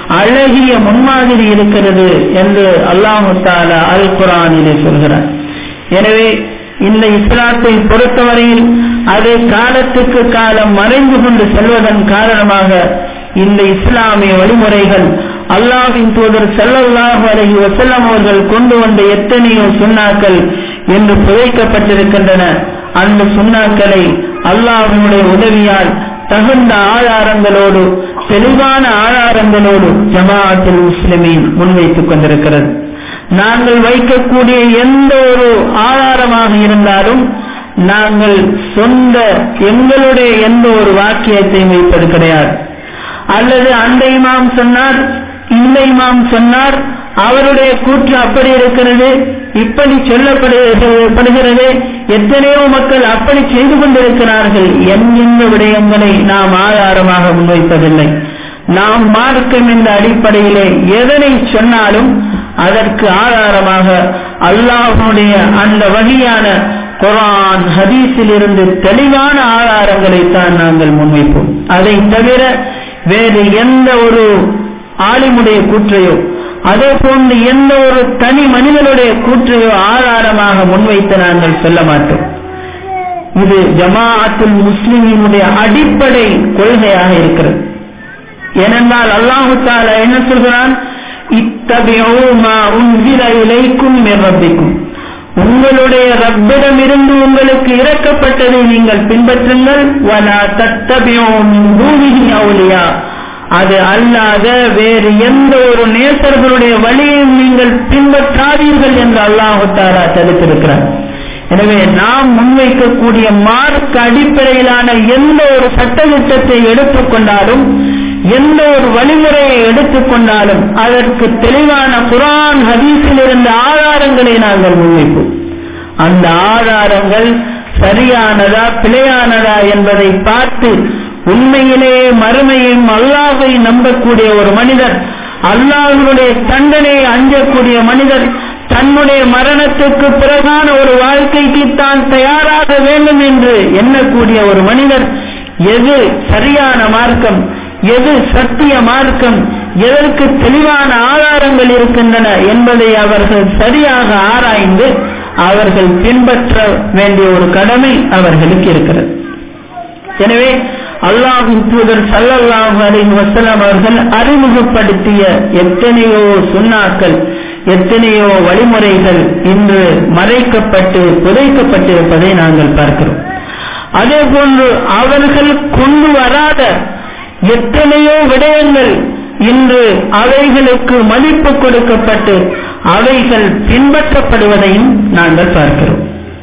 அழகிய முன்மாதிரி இருக்கிறது என்று அல்லாஹ் தஆலா அல் குர்ஆனிலே சொல்கிறார். எனவே இந்த இஸ்லாத்தை பொறுத்தவரையில் அது காலத்துக்கு காலம் மறைந்து கொண்டு செல்வதன் காரணமாக இந்த இஸ்லாமிய வழிமுறைகள் அல்லாஹ்வின் தூதர் ஸல்லல்லாஹு அலைஹி வஸல்லம் அவர்கள் கொண்டு வந்த எத்தனையோ சுன்னாக்கள் என்று புதைக்கப்பட்டிருக்கின்றன. அந்த சுன்னாக்களை அல்லாஹ்வினுடைய உதவியால் தகுந்த ஆதாரங்களோடு, தெளிவான ஆதாரங்களோடு ஜமாஅத்துல் முஸ்லிமீன் முன்வைத்துக் கொண்டிருக்கிறது. நாங்கள் வைக்கக்கூடிய எந்த ஒரு ஆதாரமாக இருந்தாலும் நாங்கள் சொந்த எங்களுடைய எந்த ஒரு வாக்கியத்தையும் வைப்பது கிடையாது. அல்லது அந்த இமாம் சொன்னார், இந்த இமாம் சொன்னார், அவருடைய கூற்று அப்படி இருக்கிறது, இப்படி சொல்லப்படுகிறது, எத்தனையோ மக்கள் அப்படி செய்து கொண்டிருக்கிறார்கள் என்கின்ற விடயங்களை நாம் ஆதாரமாக முன்வைப்பதில்லை. நாம் மார்க்கம் என்ற அடிப்படையிலே எதனை சொன்னாலும் அதற்கு ஆதாரமாக அல்லாஹ்வுடைய அந்த வகையான குர்ஆன் ஹதீஸில் இருந்து தெளிவான ஆதாரங்களைத்தான் நாங்கள் முன்வைப்போம். அதை தவிர வேறு எந்த ஒரு ஆலிமுடைய கூற்றையோ அதே போன்று எந்த ஒரு தனி மனிதனுடைய கூற்றையோ ஆதாரமாக முன்வைத்து நாங்கள் சொல்ல மாட்டோம். இது ஜமாஅத்துல் முஸ்லிமீனுடைய அடிப்படை கொள்கையாக இருக்கிறது. ஏனென்றால் அல்லாஹு தஆலா என்ன சொல்கிறான், இத்தபிஊ மா உன்ஸில இலைக்கும் மிர் ரப்பிக்கும், உங்களுடைய ரப்பிடமிருந்து உங்களுக்கு இறக்கப்பட்டதை நீங்கள் பின்பற்றுங்கள். வலா தத்தபிஊ மின் தூனிஹி அவுலியா, அது அல்லாத வேறு எந்த ஒரு நேசர்களுடைய வழியையும் நீங்கள் பின்பற்றாதீர்கள் என்று அல்லாஹு தஆலா தடுத்திருக்கிறார். எனவே நாம் முன்வைக்கக்கூடிய மார்க்க அடிப்படையிலான எந்த ஒரு சட்டத்திட்டத்தை எடுத்துக்கொண்டாலும் எந்த ஒரு வழிமுறையை எடுத்துக்கொண்டாலும் அதற்கு தெளிவான குர்ஆன் ஹதீஸில் இருந்த ஆதாரங்களை நாங்கள் முன்வைப்போம். அந்த ஆதாரங்கள் சரியானதா பிழையானதா என்பதை பார்த்து உண்மையிலேயே மறுமையும் அல்லாஹ்வை நம்பக்கூடிய ஒரு மனிதர், அல்லாஹ்வுடைய தண்டனையை அஞ்சக்கூடிய மனிதர், தன்னுடைய மரணத்துக்கு பிறகான ஒரு வாழ்க்கைக்கு தான் தயாராக வேண்டும் என்று எண்ணக்கூடிய ஒரு மனிதர் எது சரியான மார்க்கம், எது சத்திய மார்க்கம், எதற்கு தெளிவான ஆதாரங்கள் இருக்கின்றன என்பதை அவர்கள் சரியாக ஆராய்ந்து அவர்கள் பின்பற்ற வேண்டிய ஒரு கடமை அவர்களுக்கு இருக்கிறது. எனவே அல்லாஹ்வின் தூதர் ஸல்லல்லாஹு அலைஹி வஸல்லம் அவர்கள் அறிமுகப்படுத்திய எத்தனையோ சுன்னாக்கள், எத்தனையோ வழிமுறைகள் இன்று மறைக்கப்பட்டு புதைக்கப்பட்டிருப்பதை நாங்கள் பார்க்கிறோம். அதே போன்று அவர்கள் கொண்டு வராத எத்தனையோ விடயங்கள் இன்று அவைகளுக்கு மதிப்பு கொடுக்கப்பட்டு அவைகள் பின்பற்றப்படுவதையும் நாங்கள் பார்க்கிறோம்.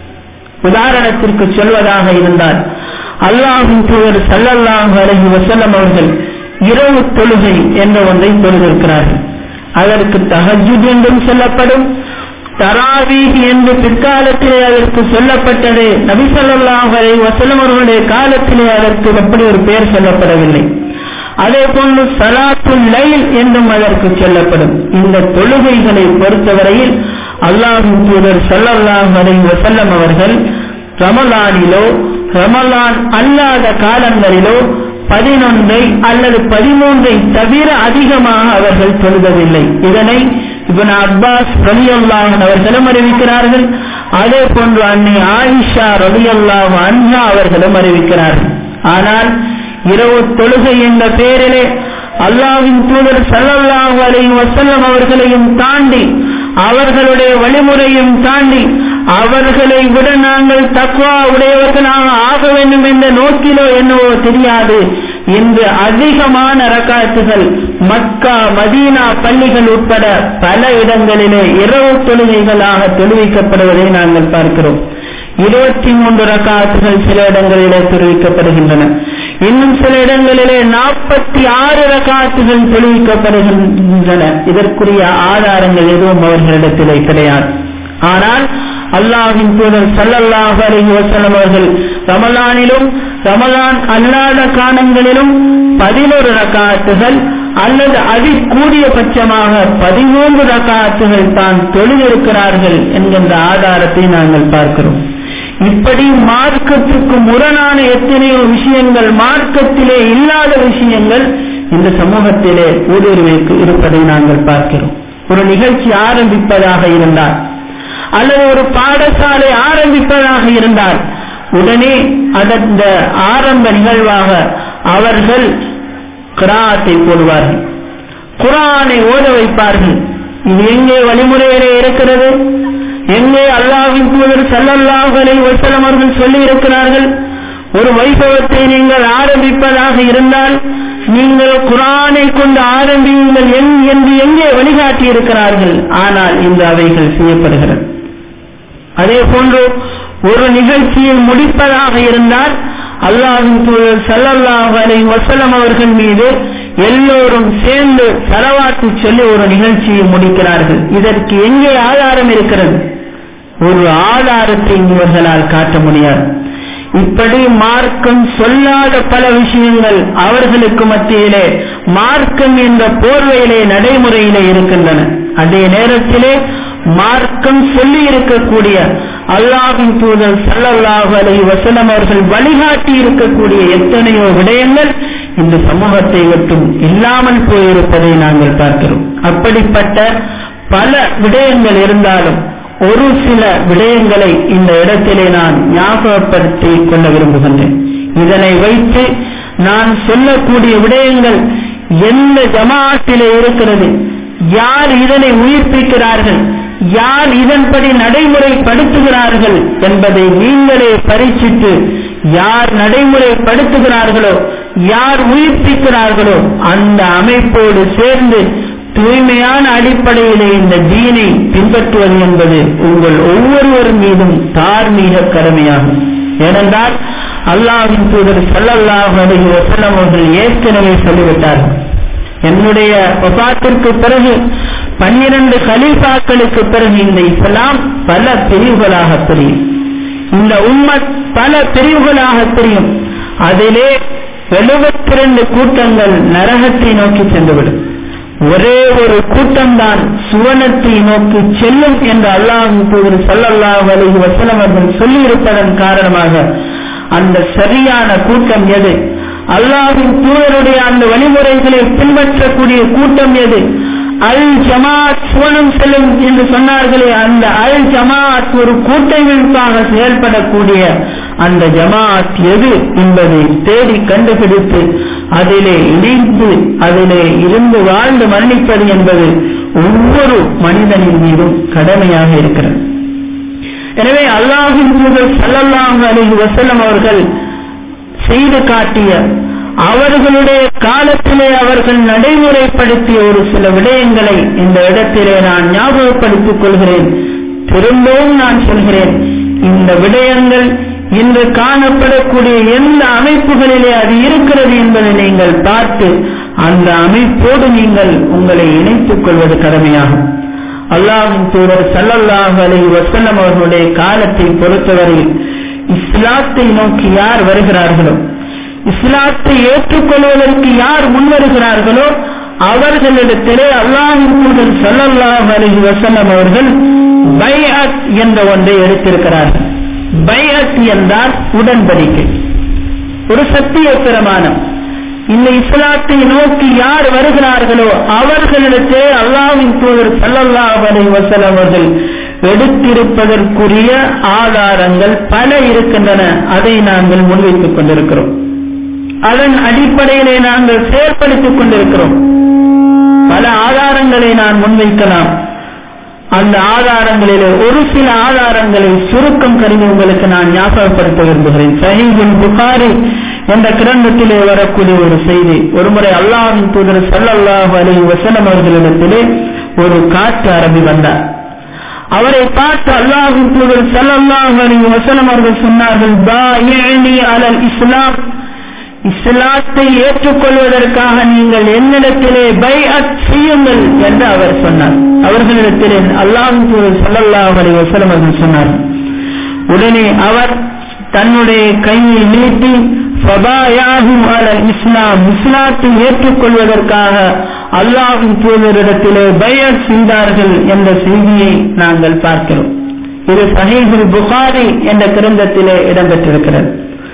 உதாரணத்திற்கு சொல்வதாக இருந்தால் அல்லாஹ்வின் தூதர் ஸல்லல்லாஹு அலைஹி வஸல்லம் அவர்கள் இரவு தொழுகை என்ற ஒன்றை தொழுதிருக்கிறார்கள். அதற்கு தஹஜ்ஜுத் என்றும் சொல்லப்படும், தராவீஹ் என்று பிற்காலத்திலே அதற்கு சொல்லப்பட்டது. நபி ஸல்லல்லாஹு அலைஹி வஸல்லம் அவர்களுடைய காலத்திலே அதற்கு அப்படி ஒரு பெயர் சொல்லப்படவில்லை. அதே போன்று ஸலாத்துல் லைல் என்றும் அதற்கு சொல்லப்படும். இந்த தொழுகைகளை பொறுத்தவரையில் அல்லாஹ்வின் தூதர் ஸல்லல்லாஹு அலைஹி வஸல்லம் அவர்கள் ரமலானிலோ ரமலான் அல்லாத காலங்களிலோ பதினொன்றை அல்லது பதிமூன்றை தவிர அதிகமாக அவர்கள் தொழுதவில்லை. இதனை இப்னு அப்பாஸ் ரலியல்லாஹு அன்ஹு அவர்களும் அறிவிக்கிறார்கள். அதே போன்று அன்னை ஆயிஷா ரலியல்லாஹு அன்ஹா அவர்களும் அறிவிக்கிறார்கள். ஆனால் இரவு தொழுகை என்ற பெயரிலே அல்லாஹ்வின் தூதர் ஸல்லல்லாஹு அலைஹி வஸல்லம் அவர்களையும் தாண்டி அவர்களுடைய வழிமுறையும் தாண்டி அவர்களை விட நாங்கள் தக்வா உடையவர்களாக ஆக வேண்டும் என்ற நோக்கிலோ என்னவோ தெரியாது, இன்று அதிகமான ரக்காத்துகள் மக்கா மதீனா பள்ளிகள் உட்பட பல இடங்களிலே இரவு தொழுகைகளாக தொழுவிக்கப்படுவதை நாங்கள் பார்க்கிறோம். இருபத்தி மூன்று ரக்காத்துகள் சில இடங்களிலே தொழுவிக்கப்படுகின்றன. இன்னும் சில இடங்களிலே நாற்பத்தி ஆறு ரக்காத்துகள் தொழுவிக்கப்படுகின்றன. இதற்குரிய ஆதாரங்கள் எதுவும் அவர்களிடத்திலே கிடையாது. ஆனால் அல்லாஹ்வின் தூதர் ஸல்லல்லாஹு அலைஹி வஸல்லம் அவர்கள் ரமலானிலும் ரமலான் அல்லாத காலங்களிலும் பதினொரு ரக்காத்துகள் அல்லது அதி கூடிய பட்சமாக பதிமூன்று ரக்காத்துகள் தான் தொழுதிருக்கிறார்கள் என்கின்ற ஆதாரத்தை நாங்கள் பார்க்கிறோம். இப்படி மார்க்கத்துக்கு முரணான எத்தனையோ விஷயங்கள், மார்க்கத்திலே இல்லாத விஷயங்கள் இந்த சமூகத்திலே ஊடுருவிற்கு இருப்பதை நாங்கள் பார்க்கிறோம். ஒரு நிகழ்ச்சி ஆரம்பிப்பதாக இருந்தால் அல்லது ஒரு பாடசாலை ஆரம்பிப்பதாக இருந்தால் உடனே அந்த ஆரம்ப நிகழ்வாக அவர்கள் கிராத்தை போடுவார்கள், குர்ஆனை ஓத வைப்பார்கள். இது எங்கே வழிமுறையிலே இருக்கிறது? எங்கே அல்லாஹ்வின் தூதர் ஸல்லல்லாஹு அலைஹி வஸல்லம் அவர்கள் சொல்லி இருக்கிறார்கள்? ஒரு வைபவத்தை நீங்கள் ஆரம்பிப்பதாக இருந்தால் நீங்கள் குர்ஆனை கொண்டு ஆரம்பியுங்கள் என்று எங்கே வழிகாட்டி இருக்கிறார்கள். ஆனால் இந்த அவைகள் செய்யப்படுகிறது. அதே போன்று ஒரு நிகழ்ச்சியை முடிப்பதாக இருந்தால் அல்லாஹ்வின் தூதர் ஸல்லல்லாஹு அலைஹி வஸல்லம் அவர்கள் மீது எல்லோரும் சேர்ந்து ஸலவாத்து சொல்லி ஒரு நிகழ்ச்சியை முடிக்கிறார்கள். இதற்கு எங்கே ஆதாரம் இருக்கிறது? ஒரு ஆதாரத்தை இவர்களால் காட்ட முடியாது. இப்படி மார்க்கம் சொல்லாத பல விஷயங்கள் அவர்களுக்கு மத்தியிலே மார்க்கம் என்ற போர்வையிலே நடைமுறையிலே இருக்கின்றன. அதே நேரத்திலே மார்க்கம் சொல்லி இருக்கக்கூடிய அல்லாஹ்வின் தூதர் ஸல்லல்லாஹு அலைஹி வஸல்லம் அவர்கள் வழிகாட்டி இருக்கக்கூடிய எத்தனையோ விடயங்கள் இந்த சமூகத்தை விட்டும் இல்லாமல் போயிருப்பதை நாங்கள் பார்க்கிறோம். அப்படிப்பட்ட பல விடயங்கள் இருந்தாலும் ஒரு சில விடயங்களை இந்த இடத்திலே நான் ஞாபகப்படுத்தி கொள்ள விரும்புகின்றேன். இதனை வைத்து நான் சொல்லக்கூடிய விடயங்கள் எந்த ஜமாஅத்திலே இருக்கிறது, யார் இதனை உயிர்ப்பிக்கிறார்கள், யார் இதன்படி நடைமுறைப்படுத்துகிறார்கள் என்பதை நீங்களே பரீட்சித்து யார் நடைமுறைப்படுத்துகிறார்களோ யார் உயிர்ப்பிக்கிறார்களோ அந்த அமைப்போடு சேர்ந்து தூய்மையான அடிப்படையிலே இந்த தீனை பின்பற்றுவது என்பது உங்கள் ஒவ்வொருவர் மீதும் தார்மீக கடமையாகும். ஏனென்றால் அல்லாஹ்வின் தூதர் ஸல்லல்லாஹு அலைஹி வஸல்லம் அவர்கள் ஏற்கனவே சொல்லிவிட்டார்கள், என்னுடைய வஃபாத்திற்கு பிறகு பன்னிரண்டு கலீஃபாக்களுக்கு பிறகு இந்த இஸ்லாம் பல பிரிவுகளாக பிரியும், இந்த உம்மத் பல பிரிவுகளாக பிரியும். அதிலே எழுபத்தி இரண்டு கூட்டங்கள் நரகத்தை நோக்கி சென்றுவிடும், ஒரே ஒரு கூட்டம்தான் சுவனத்தை நோக்கி செல்லும் என்று அல்லாஹ்வின் தூதர் ஸல்லல்லாஹு அலைஹி வஸல்லம் அவர்கள் சொல்லி இருப்பதன் காரணமாக அந்த சரியான கூட்டம் எது, அல்லாஹ்வின் தூதருடைய அந்த வழிமுறைகளை பின்பற்றக்கூடிய கூட்டம் எது, அல் ஜமாத் சுவனம் செல்லும் என்று சொன்னார்களே அந்த அல் ஜமாத் ஒரு கூட்டமைப்பாக செயல்படக்கூடிய அந்த ஜமாத் எது என்பதை தேடி கண்டுபிடித்து அதிலே இணைந்து அதிலே இருந்து வாழ்ந்து மரணிப்பது என்பது ஒவ்வொரு மனிதனின் மீதும் கடமையாக இருக்கிறது. எனவே அல்லாஹ்வின் தூதர் ஸல்லல்லாஹு அலைஹி வஸல்லம் அவர்கள் செய்து காட்டிய அவர்களுடைய காலத்திலே அவர்கள் நடைமுறைப்படுத்திய ஒரு சில விடயங்களை இந்த இடத்திலே நான் ஞாபகப்படுத்திக் கொள்கிறேன். திரும்பவும் நான் சொல்கிறேன், இந்த விடயங்கள் இன்று காணப்படக்கூடிய எந்த அமைப்புகளிலே அது இருக்கிறது என்பதை நீங்கள் பார்த்து அந்த அமைப்போடு நீங்கள் உங்களை இணைத்துக் கொள்வது கடமையாகும். அல்லாஹ்வின் தூதர் ஸல்லல்லாஹு அலைஹி வஸல்லம் அவர்களுடைய காலத்தை பொறுத்தவரையில் இஸ்லாத்தை நோக்கி யார் வருகிறார்களோ, இஸ்லாத்தை ஏற்றுக்கொள்வதற்கு யார் முன்வருகிறார்களோ அவர்களிடத்திலே அல்லாஹ்வின் தூதர் ஸல்லல்லாஹு அலைஹி வஸல்லம் அவர்கள் பைஅத் என்ற ஒன்றை எடுத்திருக்கிறார்கள். பைஅத் என்றால் உடன்படிக்கை, ஒரு சத்திய பிரமாணம். இந்த இஸ்லாத்தை நோக்கி யார் வருகிறார்களோ அவர்களிடத்தே அல்லாஹ்வின் தூதர் ஸல்லல்லாஹு அலைஹி வஸல்லம் அவர்கள் எடுத்திருப்பதற்குரிய ஆதாரங்கள் பல இருக்கின்றன. அதை நாங்கள் முன்வைத்துக் கொண்டிருக்கிறோம், அதன் அடிப்படையிலே நாங்கள் செயற்படுத்திக் கொண்டிருக்கிறோம். பல ஆதாரங்களை நான் முன்வைக்கலாம். அந்த ஆதாரங்களிலே ஒரு சில ஆதாரங்களை சுருக்கம் கருதி உங்களுக்கு நான் ஞாபகப்படுத்த விரும்புகிறேன். சஹீஹுல் புகாரி என்ற கிரந்தத்திலே வரக்கூடிய ஒரு செய்தி, ஒருமுறை அல்லாஹ்வின் தூதர் ஸல்லல்லாஹு அலைஹி வஸல்லம் அவர்களிடத்திலே ஒரு காட்டு அரபி வந்தார். அவரை பார்த்து அல்லாஹ்வின் தூதர் ஸல்லல்லாஹு அலைஹி வஸல்லம் அவர்கள் சொன்னார்கள், பாயினி அலல் இஸ்லாம், இஸ்லாத்தை ஏற்றுக்கொள்வதற்காக நீங்கள் என்னிடத்திலே பைஅத் செய்யுங்கள் என்று அவர் சொன்னார். அவர்களிடத்திலே அல்லாஹ்வின் தூதர் ஸல்லல்லாஹு அலைஹி வஸல்லம் அவர்கள் சொன்னார். உடனே அவர் தன்னுடைய கையை நீட்டி ஃபபாயாஹு அலல் இஸ்லாம், இஸ்லாத்தை ஏற்றுக்கொள்வதற்காக அல்லாஹ்வின் தூதரிடத்திலே பைஅத் செய்தார்கள் என்ற செய்தியை நாங்கள் பார்க்கிறோம். இது சஹீஹுல் புகாரி என்ற கிரந்தத்திலே இடம்பெற்றிருக்கிறது.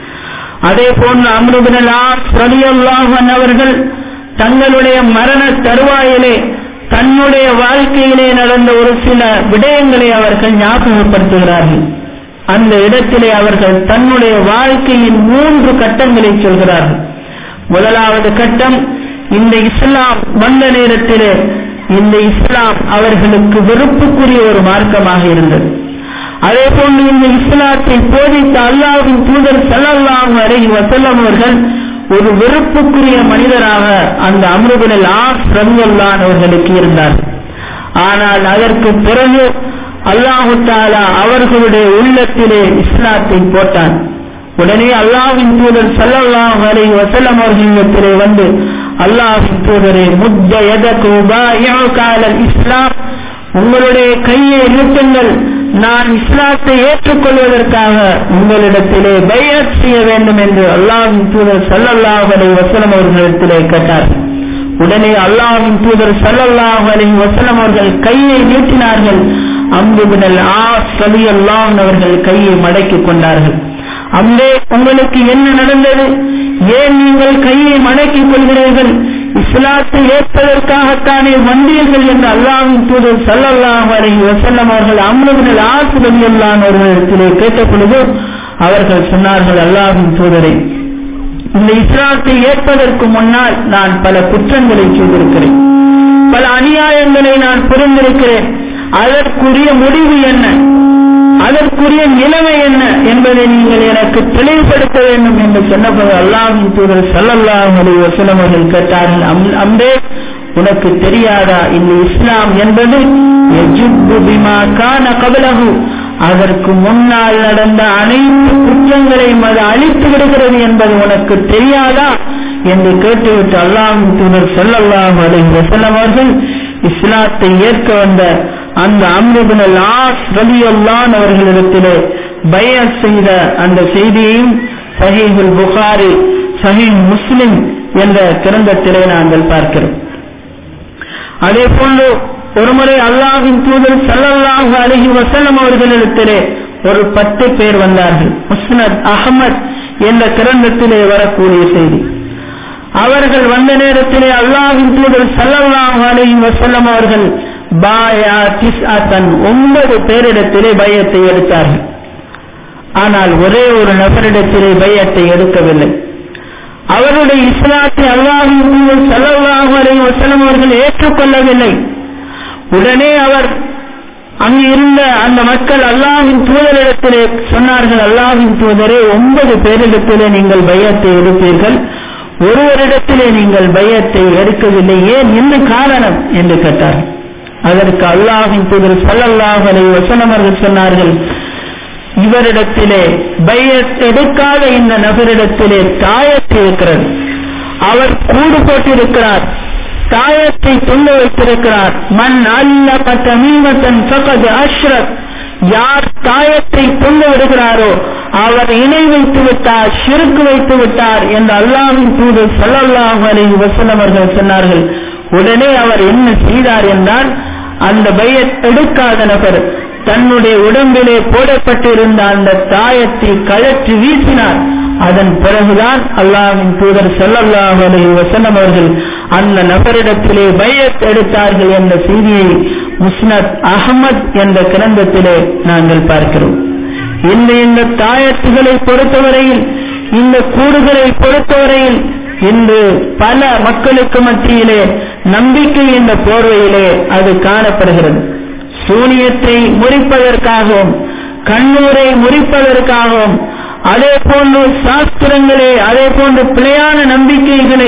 அதே போன்று அம்ர் இப்னு அல்-ஆஸ் ரலியல்லாஹு அன்ஹு அவர்கள் தங்களுடைய மரண தருவாயிலே தன்னுடைய வாழ்க்கையிலே நடந்த ஒரு சில விடயங்களை அவர்கள் ஞாபகப்படுத்துகிறார்கள். அந்த இடத்திலே அவர்கள் தன்னுடைய வாழ்க்கையின் மூன்று கட்டங்களை சொல்கிறார்கள். முதலாவது கட்டம், இந்த இஸ்லாம் வந்த நேரத்திலே இந்த இஸ்லாம் அவர்களுக்கு வெறுப்புக்குரிய ஒரு மார்க்கமாக இருந்தது. அதே போன்று இந்த இஸ்லாத்தை போதித்த அல்லாஹ்வின் தூதர் ஸல்லல்லாஹு அலைஹி வஸல்லம் அவர்கள் ஒரு வெறுப்புக்குரிய மனிதராக அந்த அம்ரு பின் ஆஸ் ரலியல்லாஹு அவர்களுக்கு இருந்தார். ஆனால் அதற்கு பிறகு அல்லாஹ் தஆலா அவர்களுடைய உள்ளத்திலே இஸ்லாத்தை போட்டான். உடனே அல்லாஹ்வின் தூதர் ஸல்லல்லாஹு அலைஹி வஸல்லம் அவர்களிடத்திலே வந்து, அல்லாஹ்வின் தூதரே, முத்த யதகு பாயிஉக அலல் இஸ்லாம், உங்களுடைய கையை நீட்டுங்கள், நான் இஸ்லாத்தை ஏற்றுக்கொள்வதற்காக உங்களிடத்திலே பைஅத் செய்ய வேண்டும் என்று அல்லாஹ்வின் தூதர் ஸல்லல்லாஹு அலைஹி வஸல்லம் அவர்களிடத்திலே கேட்டார். உடனே அல்லாஹ்வின் தூதர் ஸல்லல்லாஹு அலைஹி வஸல்லம் அவர்கள் கையை நீட்டினார்கள். அம்ரு பின் ஆஸ் ரலியல்லாஹு அவர்கள் கையை மடக்கிக் கொண்டார்கள். அம்ரே, உங்களுக்கு என்ன நடந்தது? ஏன் நீங்கள் கையை மடக்கிக் கொள்கிறீர்கள்? இஸ்லாத்தை ஏற்பதற்காகத்தானே வந்தீர்கள் என்று அல்லாஹ்வின் தூதர் ஸல்லல்லாஹு அலைஹி வஸல்லம் அவர்கள் அம்ரு பின் ஆஸ் ரலியல்லாஹு அவர்களிடத்திலே கேட்ட பொழுது அவர்கள் சொன்னார்கள், அல்லாஹ்வின் தூதரே, இந்த இஸ்லாத்தை ஏற்பதற்கு முன்னால் நான் பல குற்றங்களை செய்திருக்கிறேன், பல அநியாயங்களை நான் புரிந்திருக்கிறேன். அதற்குரிய முடிவு என்ன, அதற்குரிய நிலைமை என்ன என்பதை நீங்கள் எனக்கு தெளிவுபடுத்த வேண்டும் என்று சொன்னபோது அல்லாஹ்வின் தூதர் ஸல்லல்லாஹு அலைஹி வஸல்லம் அவர்கள் கேட்டார்கள், அம்ரே, உனக்கு தெரியாதா, இந்த இஸ்லாம் என்பது யஜுப்பு பிமா கான கபலஹு, அதற்கு முன்னால் நடந்த அனைத்து குற்றங்களையும் அது அழித்து விடுகிறது என்பது உனக்கு தெரியாதா என்று கேட்டுவிட்டு அல்லாஹ்வின் தூதர் ஸல்லல்லாஹு அலைஹி வஸல்லம் அவர்கள் இஸ்லாத்தை ஏற்க வந்த அந்த அம்ரு பின் ஆஸ் ரலியல்லாஹு அவர்களிடத்திலே பைஅத் செய்த அந்த செய்தியையும் சஹீஹுல் புகாரி, சஹீஹ் முஸ்லிம் என்ற கிரந்தத்திலே நாங்கள் பார்க்கிறோம். அதே போன்று ஒருமுறை அல்லாஹ்வின் தூதர் ஸல்லல்லாஹு அலைஹி வஸல்லம் அவர்களிடத்திலே ஒரு பத்து பேர் வந்தார்கள். முஸ்னத் அஹ்மத் என்ற கிரந்தத்திலே வரக்கூடிய செய்தி. அவர்கள் வந்த நேரத்திலே அல்லாஹ்வின் தூதர் ஸல்லல்லாஹு அலைஹி வஸல்லம் அவர்கள் பாயா திஸ்அத்தன் ஒன்பது பேரிடத்திலே பைஅத்தை எடுத்தார்கள். ஆனால் ஒரே ஒரு நபரிடத்திலே பைஅத்தை எடுக்கவில்லை. அவருடைய இஸ்லாத்தை அல்லாஹ்வின் தூதர் ஸல்லல்லாஹு அலைஹி வஸல்லம் அவர்கள் ஏற்றுக்கொள்ளவில்லை. உடனே அவர் அங்கு இருந்த அந்த மக்கள் அல்லாஹ்வின் தூதரிடத்திலே சொன்னார்கள், அல்லாஹ்வின் தூதரே, ஒன்பது பேரிடத்திலே நீங்கள் பைஅத்தை எடுத்தீர்கள், ஒருவரிடத்திலே நீங்கள் பைஅத்தை எடுக்கவில்லை, ஏன், என்ன காரணம் என்று கேட்டார்கள். அதற்கு அல்லாஹ்வின் தூதர் ஸல்லல்லாஹு அலைஹி வஸல்லம் அவர்கள் சொன்னார்கள், இவரிடத்திலே பைஅத் எடுக்காத இந்த நபரிடத்திலே தாயத்து இருக்கிறது, அவர் கூடு போட்டிருக்கிறார், தாயத்தை தொங்க வைத்திருக்கிறார். மன் அல்லக தமீமத்தன் ஃபகத் அஷ்ரக், யார் தாயத்தை தொங்க விடுகிறாரோ அவர் இணை வைத்து விட்டார், ஷிர்க் வைத்து விட்டார் என்று அல்லாஹ்வின் தூதர் ஸல்லல்லாஹு அலைஹி வஸல்லம் அவர்கள் சொன்னார்கள். உடனே அவர் என்ன செய்தார் என்றால், அந்த பைஅத் எடுக்காத நபர் தன்னுடைய உடம்பிலே போடப்பட்டிருந்த அந்த தாயத்தை கழற்றி வீசினார். அதன் பிறகுதான் அல்லாஹ்வின் தூதர் ஸல்லல்லாஹு அலைஹி வஸல்லம் அவர்கள் அந்த நபரிடத்திலே பைஅத் எடுத்தார்கள் என்ற செய்தியை முஸ்னத் அஹ்மத் என்ற கிரந்தத்திலே நாங்கள் பார்க்கிறோம். இந்த இந்த தாயத்துகளை பொறுத்தவரையில், இந்த கூடுகளை பொறுத்தவரையில் இன்று பல மக்களுக்கு மத்தியிலே நம்பிக்கை என்ற போர்வையிலே அது காணப்படுகிறது. சூனியத்தை முறிப்பதற்காகவும், கண்ணூரை முறிப்பதற்காகவும், அதே போன்று சாஸ்திரங்களே, அதே போன்று பிழையான நம்பிக்கைகளை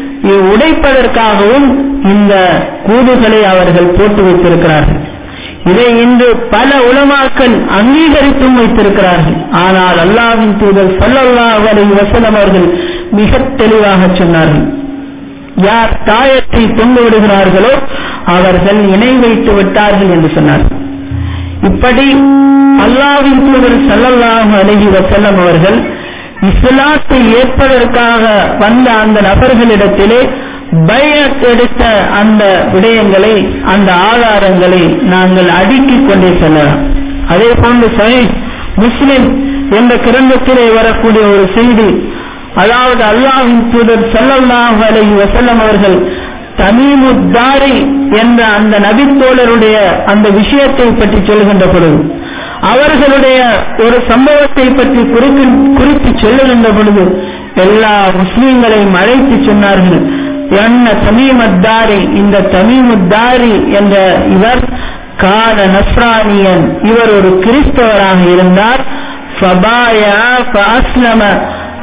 உடைப்பதற்காகவும் இந்த கூடுகளை அவர்கள் போட்டு வைத்திருக்கிறார்கள். இதை இன்று பல உலமாக்கள் அங்கீகரித்தும் வைத்திருக்கிறார்கள். ஆனால் அல்லாஹ்வின் தூதர் ஸல்லல்லாஹு அலைஹி வஸல்லம் அவர்கள் மிக தெளிவாக சொன்னார்கள், யார் தாயத்தை தொங்க விடுகிறார்களோ அவர்கள் இணை வைத்து விட்டார்கள் என்று சொன்னார்கள். இப்படி அல்லாஹ்வின் தூதர் ஸல்லல்லாஹு அலைஹி வஸல்லம் அவர்கள் இஸ்லாத்தை ஏற்பதற்காக வந்த அந்த நபர்களிடத்திலே பைஅத் எடுத்த அந்த விடயங்களை, அந்த ஆதாரங்களை நாங்கள் அடுக்கிக் கொண்டே செல்லலாம். அதே போன்று சஹீஹ் முஸ்லிம் என்ற கிரந்தத்திலே வரக்கூடிய ஒரு செய்தி, அதாவது அல்லாஹ்வின் தூதர் ஸல்லல்லாஹு அலைஹி வஸல்லம் அவர்கள் தமீமுத்தாரி என்ற அந்த நபித்தோழருடைய அந்த விஷயத்தை பற்றி சொல்கின்ற பொழுது, அவர்களுடைய ஒரு சம்பவத்தை பற்றி குறித்து சொல்லுகின்ற பொழுது எல்லா முஸ்லிம்களையும் அழைத்து சொன்னார்கள், என்ன தமீமுத்தாரி, இந்த தமீமுத்தாரி என்ற இவர் கான நஸ்ரானியன், இவர் ஒரு கிறிஸ்தவராக இருந்தார். ஃபபாயா ஃபஅஸ்லம,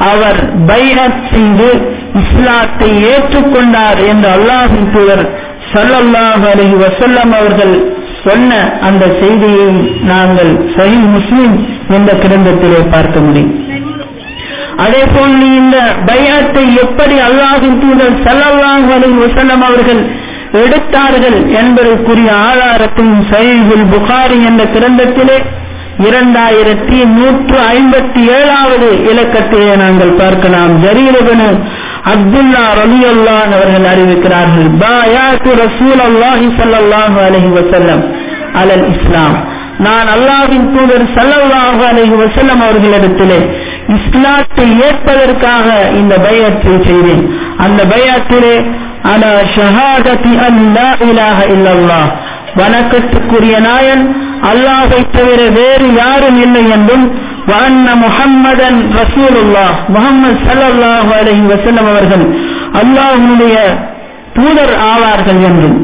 அவர் பைஅத் செய்து இஸ்லாத்தை ஏற்றுக்கொண்டார் என்று அல்லாஹ்வின் தூதர் ஸல்லல்லாஹு அலைஹி வஸல்லம் அவர்கள் சொன்ன அந்த செய்தியை நாங்கள் சஹீஹ் முஸ்லிம் என்ற கிரந்தத்திலே பார்க்க முடியும். அதே போன்று இந்த பைஅத்தை எப்படி அல்லாஹ்வின் தூதர் ஸல்லல்லாஹு அலைஹி வஸல்லம் அவர்கள் எடுத்தார்கள் என்பதற்குரிய ஆதாரத்தையும் சஹீஹுல் புகாரி என்ற கிரந்தத்திலே இரண்டாயிரத்தி நூற்று ஐம்பத்தி ஏழாவது இலக்கத்திலே நாங்கள் பார்க்கலாம். ஜரீர் இப்னு அப்துல்லா ரலியல்லாஹு அவர்கள் அறிவிக்கிறார்கள், பாயாத்து ரசூலுல்லாஹி ஸல்லல்லாஹு அலைஹி வஸல்லம் அலல் இஸ்லாம், நான் அல்லாஹ்வின் தூதர் ஸல்லல்லாஹு அலைஹி வஸல்லம் அவர்களிடத்திலே இஸ்லாத்தை ஏற்பதற்காக இந்த பைஅத்தை செய்தேன். அந்த பைஅத்திலே அலா ஷஹாதத்தி அன் லா இலாஹ இல்லல்லாஹ், வணக்கத்துக்குரிய நாயன் அல்லாஹ்வை தவிர வேறு யாரும் இல்லை என்றும், வஅன்ன முஹம்மதன் ரசூலுல்லாஹ், முஹம்மது ஸல்லல்லாஹு அலைஹி வஸல்லம் அவர்கள் அல்லாஹ்வுடைய தூதர் ஆவார்கள் என்றும்,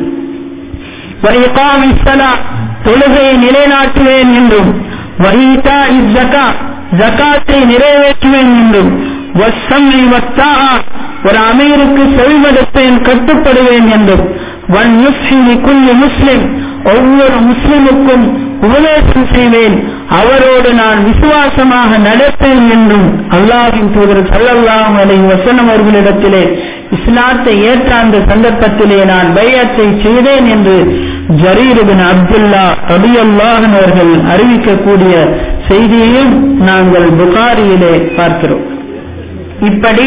வஇகாமிஸ் ஸலாத், தொழுகையை நிலைநாட்டுவேன் என்றும், வஈதாஇஸ் ஸகாத், ஜகாத்தை நிறைவேற்றுவேன் என்றும், வஸ்ஸம்இ வத்தாஆ, ஒரு அமீருக்கு செவிமடுப்பேன் கட்டுப்படுவேன் என்றும், வன் யுஸ்ஹி லிகுல்லி முஸ்லிம், ஒவ்வொரு முஸ்லிமுக்கும் உபதேசம் செய்வேன், அவரோடு நான் விசுவாசமாக நடப்பேன் என்றும் அல்லாஹ்வின் தூதர் ஸல்லல்லாஹு அலைஹி வஸல்லம் அவர்களிடத்திலே இஸ்லாத்தை ஏற்ற அந்த சந்தர்ப்பத்திலே நான் பைஅத்தை செய்தேன் என்று ஜரீர் இப்னு அப்துல்லா ரலியல்லாஹு அன்ஹு அவர்கள் அறிவிக்கக்கூடிய செய்தியையும் நாங்கள் புகாரியிலே பார்க்கிறோம். இப்படி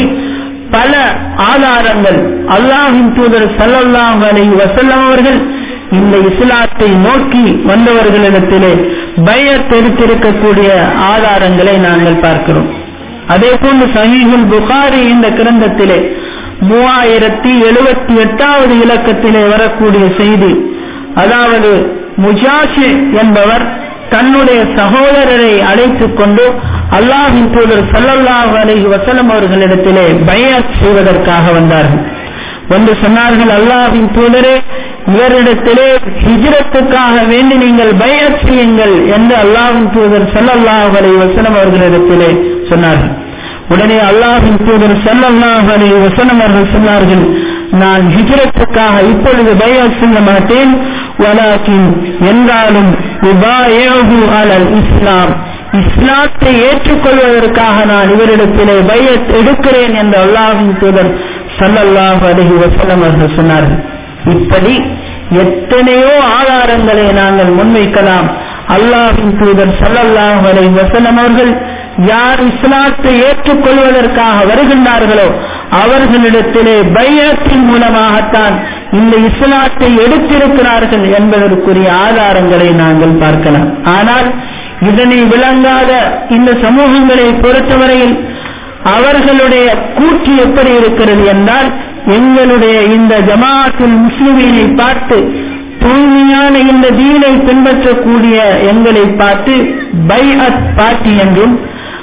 பல ஆதாரங்கள் அல்லாஹ்வின் தூதர் ஸல்லல்லாஹு அலைஹி வஸல்லம் அவர்கள் இந்த இஸ்லாத்தை நோக்கி வந்தவர்களிடத்திலே பைஅத் எடுத்திருக்கக்கூடிய ஆதாரங்களை நாங்கள் பார்க்கிறோம். அதே போன்று சஹீஹுல் புகாரி இந்த கிரந்தத்திலே மூவாயிரத்தி எழுபத்தி எட்டாவது இலக்கத்திலே வரக்கூடிய செய்தி, அதாவது முஜாஷி என்பவர் தன்னுடைய சகோதரரை அழைத்துக் கொண்டு அல்லாஹ்வின் தூதர் ஸல்லல்லாஹு அலைஹி வஸல்லம் அவர்களிடத்திலே பைஅத் செய்வதற்காக வந்தார்கள். வந்து சொன்னார்கள், அல்லாஹ்வின் தூதரே, இவரிடத்திலே ஹிஜ்ரத்துக்காக வேண்டி நீங்கள் பைஅத் செய்யுங்கள் என்று அல்லாஹ்வின் தூதர் ஸல்லல்லாஹு அலைஹி வஸல்லம் அவர்களிடத்திலே சொன்னார்கள். உடனே அல்லாஹ்வின் தூதர் ஸல்லல்லாஹு அலைஹி வஸல்லம் அவர்கள் சொன்னார்கள், நான் ஹிஜ்ரத்துக்காக இப்பொழுது பைஅத் செய்ய மாட்டேன், வலாக்கின் என்றாலும் உபாயஹு அலல் இஸ்லாம், இஸ்லாத்தை ஏற்றுக்கொள்வதற்காக நான் இவரிடத்திலே பைஅத் எடுக்கிறேன் என்று அல்லாஹ்வின் தூதர் ஸல்லல்லாஹு அலைஹி வஸல்லம் அவர்கள் சொன்னார்கள். இப்படி எத்தனையோ ஆதாரங்களை நாங்கள் முன்வைக்கலாம். அல்லாஹ்வின் தூதர் ஸல்லல்லாஹு அலைஹி வஸல்லம் அவர்கள் யார் இஸ்லாத்தை ஏற்றுக்கொள்வதற்காக வருகின்றார்களோ அவர்களிடத்திலே பைஅத்தின் மூலமாகத்தான் இந்த இஸ்லாத்தை எடுத்திருக்கிறார்கள் என்பதற்குரிய ஆதாரங்களை நாங்கள் பார்க்கலாம். ஆனால் இதனை விளங்காத இந்த சமூகங்களை பொறுத்தவரையில் அவர்களுடைய கூற்று எப்படி இருக்கிறது என்றால், எங்களுடைய இந்த ஜமாஅத்துல் முஸ்லிமீனை பார்த்து, தூய்மையான இந்த தீனை பின்பற்றக்கூடிய எங்களை பார்த்து பைஅத் பார்ட்டி என்றும்,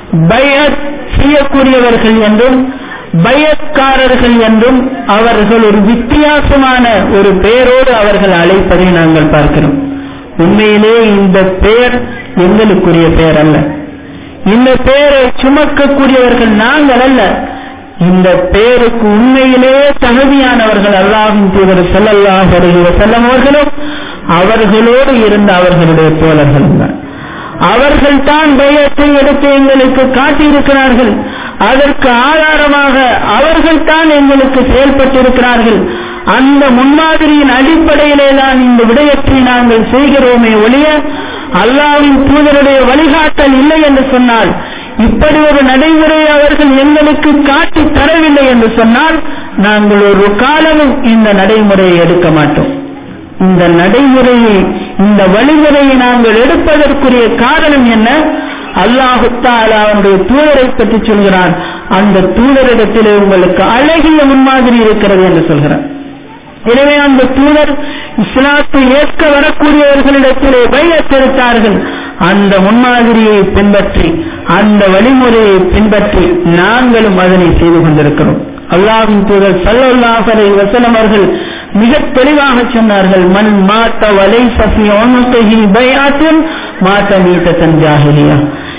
பைஅத் செய்யக்கூடியவர்கள் என்றும், பைஅத்காரர்கள் என்றும் அவர்கள் ஒரு வித்தியாசமான ஒரு பெயரோடு அவர்கள் அழைப்பதை நாங்கள் பார்க்கிறோம். உண்மையிலே இந்த பெயர் எங்களுக்குரிய பெயர் அல்ல. இந்த பெயரை சுமக்கக்கூடியவர்கள் நாங்கள் அல்ல. இந்த பெயருக்கு உண்மையிலேயே தகுதியானவர்கள் அல்லாஹ்வின் தூதர் ஸல்லல்லாஹு அலைஹி வஸல்லம் அவர்களும் அவர்களோடு இருந்த அவர்களுடைய தோழர்கள் தான். அவர்கள் தான் பைஅத்தை எடுத்து எங்களுக்கு காட்டியிருக்கிறார்கள். அதற்கு ஆதாரமாக அவர்கள் தான் எங்களுக்கு செயல்பட்டிருக்கிறார்கள். அந்த முன்மாதிரியின் அடிப்படையிலே தான் இந்த விடயத்தை நாங்கள் செய்கிறோமே ஒழிய அல்லாஹ்வின் தூதருடைய வழிகாட்டல் இல்லை என்று சொன்னால், இப்படி ஒரு நடைமுறையை அவர்கள் எங்களுக்கு காட்டி தரவில்லை என்று சொன்னால், நாங்கள் ஒரு காலமும் இந்த நடைமுறையை எடுக்க மாட்டோம். இந்த நடைமுறையை, இந்த வழிமுறையை நாங்கள் எடுப்பதற்குரிய காரணம் என்ன? அல்லாஹ் தஆலா அவனுடைய தூதரை பற்றி சொல்கிறான், அந்த தூதரிடத்திலே உங்களுக்கு அழகிய முன்மாதிரி இருக்கிறது என்று சொல்கிறான். எனவே அந்த தூதர் இஸ்லாத்தை ஏற்க வரக்கூடியவர்களிடத்திலே பைஅத் எடுத்தார்கள். அந்த முன்மாதிரியை பின்பற்றி, அந்த வழிமுறையை பின்பற்றி நாங்களும் அதனை செய்து கொண்டிருக்கிறோம். அல்லாஹ்வின் தூதர் ஸல்லல்லாஹு அலைஹி வஸல்லம் அவர்கள் மிக தெளிவாக சொன்னார்கள், மன் மாத வலைஸ ஃபீ உன்கிஹி பைஅத்துன் மாத மீதத்தன் ஜாஹிலியா.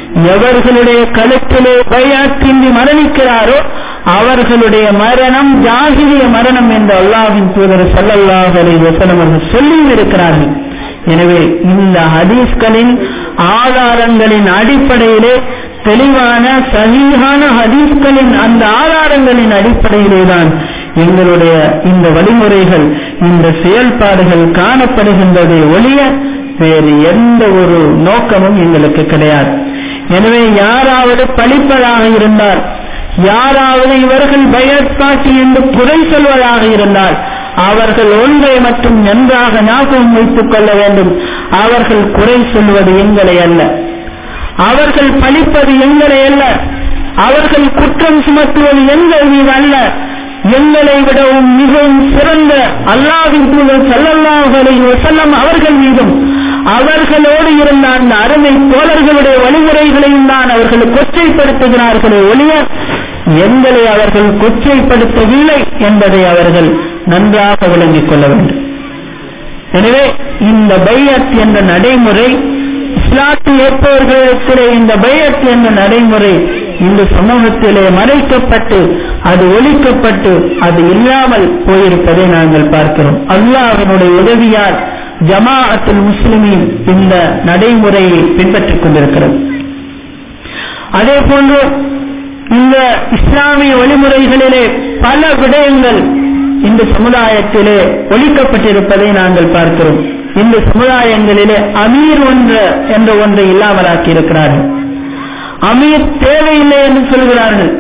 எவர்களுடைய கழுத்திலே பைஅத்தின்றி மரணிக்கிறாரோ அவர்களுடைய மரணம் ஜாஹிலிய மரணம் என்று அல்லாஹ்வின் தூதர் ஸல்லல்லாஹு அலைஹி வஸல்லம் அவர்கள் சொல்லி இருக்கிறார்கள். எனவே இந்த ஹதீஸ்களின் ஆதாரங்களின் அடிப்படையிலே, தெளிவான சஹீஹான ஹதீஸ்களின் அந்த ஆதாரங்களின் அடிப்படையிலே தான் எங்களுடைய இந்த வழிமுறைகள், இந்த செயல்பாடுகள் காணப்படுகின்றதை ஒழிய வேறு எந்த ஒரு நோக்கமும் எங்களுக்கு கிடையாது. எனவே யாராவது பழிப்பதாக இருந்தால், யாராவது இவர்கள் பைஅத் பார்ட்டி என்று குறை சொல்வதாக இருந்தால் அவர்கள் ஒன்றை மட்டும் நன்றாக ஞாபகம் வைத்துக் கொள்ள வேண்டும். அவர்கள் குறை சொல்வது எங்களை அல்ல, அவர்கள் பழிப்பது எங்களை அல்ல, அவர்கள் குற்றம் சுமத்துவது எங்கள் மீது அல்ல, எங்களை விடவும் மிகவும் சிறந்த அல்லாஹ்வின் தூதர் ஸல்லல்லாஹு அலைஹி வஸல்லம் அவர்கள் மீதும் அவர்களோடு இருந்த அந்த அருமை தோழர்களுடைய வழிமுறைகளையும் தான் அவர்கள் கொச்சைப்படுத்துகிறார்களே ஒழிய எங்களை அவர்கள் கொச்சைப்படுத்தவில்லை என்பதை அவர்கள் நன்றாக விளங்கிக் கொள்ள வேண்டும். எனவே இந்த பைஅத் என்ற நடைமுறை, இஸ்லாத்தில் ஏற்பவர்களிடத்திலே இந்த பைஅத் என்ற நடைமுறை இந்த சமூகத்திலே மறைக்கப்பட்டு அது ஒழிக்கப்பட்டு அது இல்லாமல் போயிருப்பதை நாங்கள் பார்க்கிறோம். அல்லாஹ்வினுடைய உதவியால் ஜமாஅத்துல் முஸ்லிமீன் இந்த நடைமுறையை பின்பற்றிக் கொண்டிருக்கிறது. அதே போன்று இந்த இஸ்லாமிய வழிமுறைகளிலே பல விடயங்கள் இந்த சமுதாயத்திலே ஒழிக்கப்பட்டிருப்பதை நாங்கள் பார்க்கிறோம். இந்த சமுதாயங்களிலே அமீர் ஒன்று என்ற ஒன்றை இல்லாமலாக்கி இருக்கிறார்கள். அமீர் தேவையில்லை என்று சொல்கிறார்கள்.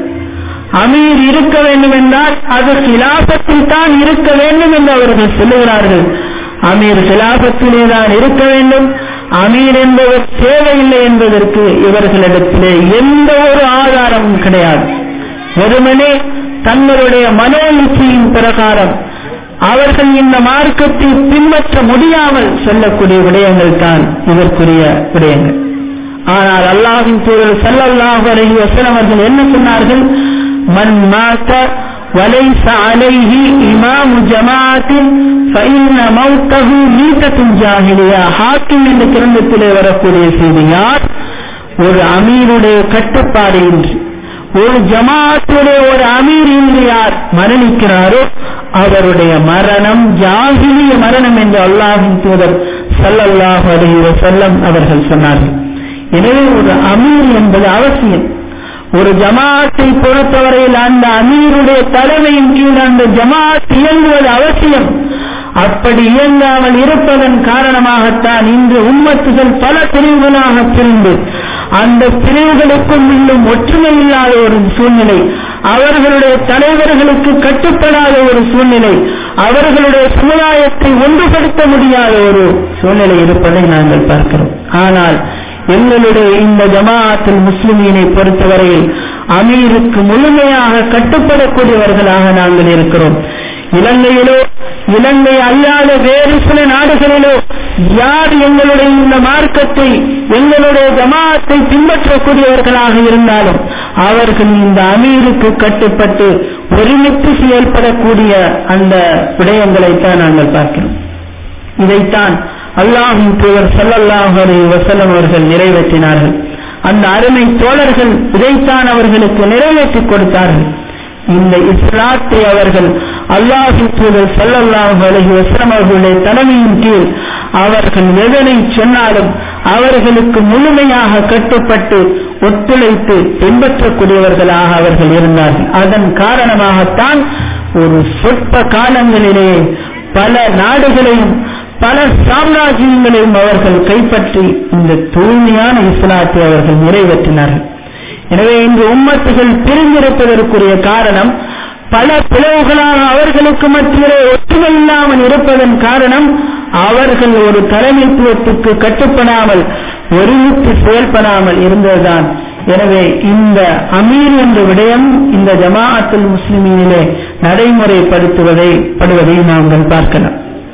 அமீர் இருக்க வேண்டும் என்றால் அது கிலாபத்தில் தான் இருக்க வேண்டும் என்று அவர்கள் சொல்லுகிறார்கள். அமீர் கிலாபத்திலே தான் இருக்க வேண்டும், அமீர் என்பவர் தேவையில்லை என்பதற்கு இவர்களிடத்திலே எந்த ஒரு ஆதாரமும் கிடையாது. வெறுமனே தங்களுடைய மனோநிச்சயின் பிரகாரம் அவர்கள் இந்த மார்க்கத்தை பின்பற்ற முடியாமல் சொல்லக்கூடிய விடயங்கள் தான் இதற்குரிய விடயங்கள். ஆனால் அல்லாஹ்வின் தூதர் ஸல்லல்லாஹு அலைஹி வஸல்லம் அவர்கள் என்ன சொன்னார்கள்? மன் மாத வலைஸ அலைஹி இமாமு ஜமாஅத்தின் ஃபஇன்ன மௌத்தஹு மீதத்துன் ஜாஹிலியா. ஹாக்கிம் என்ற கிரந்தத்திலே வரக்கூடிய செய்தி, யார் ஒரு அமீருடைய கட்டுப்பாடு இன்றி, ஒரு ஜமாஅத்துடைய ஒரு அமீர் இன்றி யார் மரணிக்கிறாரோ அவருடைய மரணம் ஜாஹிலிய மரணம் என்று அல்லாஹ்வின் தூதர் ஸல்லல்லாஹு அலைஹி வஸல்லம் அவர்கள் சொன்னார்கள். எனவே ஒரு அமீர் என்பது அவசியம். ஒரு ஜமாஅத்தை பொறுத்தவரையில் அந்த அமீருடைய தலைமையின் கீழ் அந்த ஜமாஅத் இயங்குவது அவசியம். அப்படி இயங்காமல் இருப்பதன் காரணமாகத்தான் இன்று உம்மத்துகள் பல பிரிவுகளாக பிரிந்து அந்த பிரிவுகளுக்கும் இன்னும் ஒற்றுமை இல்லாத ஒரு சூழ்நிலை, அவர்களுடைய தலைவர்களுக்கு கட்டுப்படாத ஒரு சூழ்நிலை, அவர்களுடைய சமுதாயத்தை ஒன்றுபடுத்த முடியாத ஒரு சூழ்நிலை இருப்பதை நாங்கள் பார்க்கிறோம். ஆனால் எங்களுடைய இந்த ஜமாஅத்துல் முஸ்லிமீனை பொறுத்தவரையில் அமீருக்கு முழுமையாக கட்டுப்படக்கூடியவர்களாக நாங்கள் இருக்கிறோம். இலங்கையிலோ இலங்கை அல்லாத வேறு சில நாடுகளிலோ யார் எங்களுடைய இந்த மார்க்கத்தை எங்களுடைய ஜமாஅத்தை பின்பற்றக்கூடியவர்களாக இருந்தாலும் அவர்கள் இந்த அமீருக்கு கட்டுப்பட்டு ஒருமித்து செயல்படக்கூடிய அந்த விடயங்களைத்தான் நாங்கள் பார்க்கிறோம். இதைத்தான் அல்லாஹ்வின் தூதர் ஸல்லல்லாஹு அலைஹி வஸல்லம் அவர்கள் நிறைவேற்றினார்கள். அந்த அருமை தோழர்கள் இதைத்தான் அவர்களுக்கு நிறைவேற்றி கொடுத்தார்கள். இந்த இஸ்லாத்தை அவர்கள் அல்லாஹ்வின் தூதர் ஸல்லல்லாஹு அலைஹி வஸல்லம் அவர்களுடைய தலைமையின் கீழ் அவர்கள் எதனை சொன்னாலும் அவர்களுக்கு முழுமையாக கட்டுப்பட்டு ஒத்துழைத்து பின்பற்றக்கூடியவர்களாக அவர்கள் இருந்தார்கள். அதன் காரணமாகத்தான் ஒரு சொற்ப காலங்களிலே பல நாடுகளையும் பல சாம்ராஜ்யங்களையும் அவர்கள் கைப்பற்றி இந்த தூய்மையான இஸ்லாத்தை அவர்கள் நிறைவேற்றினார்கள். எனவே இன்று உம்மத்துகள் பிரிந்திருப்பதற்குரிய காரணம் பல பிளவுகளாக அவர்களுக்கு மத்தியிலே ஒற்றுமை இல்லாமல் இருப்பதன் காரணம் அவர்கள் ஒரு தலைமைத்துவத்துக்கு கட்டுப்படாமல் ஒருமித்து செயல்படாமல் இருந்ததுதான். எனவே இந்த அமீர் என்ற விடயம் இந்த ஜமாஅத்துல் முஸ்லிமீனிலே நடைமுறைப்படுத்துவதை படுவதை நாங்கள் பார்க்கலாம்.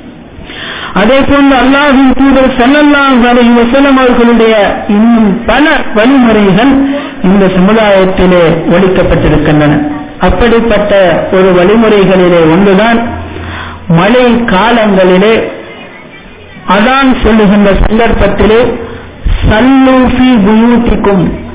அதே போன்று அல்லாஹ்வின் தூதர் ஸல்லல்லாஹு அலைஹி வஸல்லம் அவர்களுடைய இன்னும் பல வழிமுறைகள் இந்த சமுதாயத்திலே ஒழிக்கப்பட்டிருக்கின்றன. அப்படிப்பட்ட ஒரு வழிமுறைகளிலே ஒன்றுதான் மழை காலங்களிலே அதான் சொல்லுகின்ற சந்தர்ப்பத்திலே சல்லூ ஃபீ புயூத்திக்கும்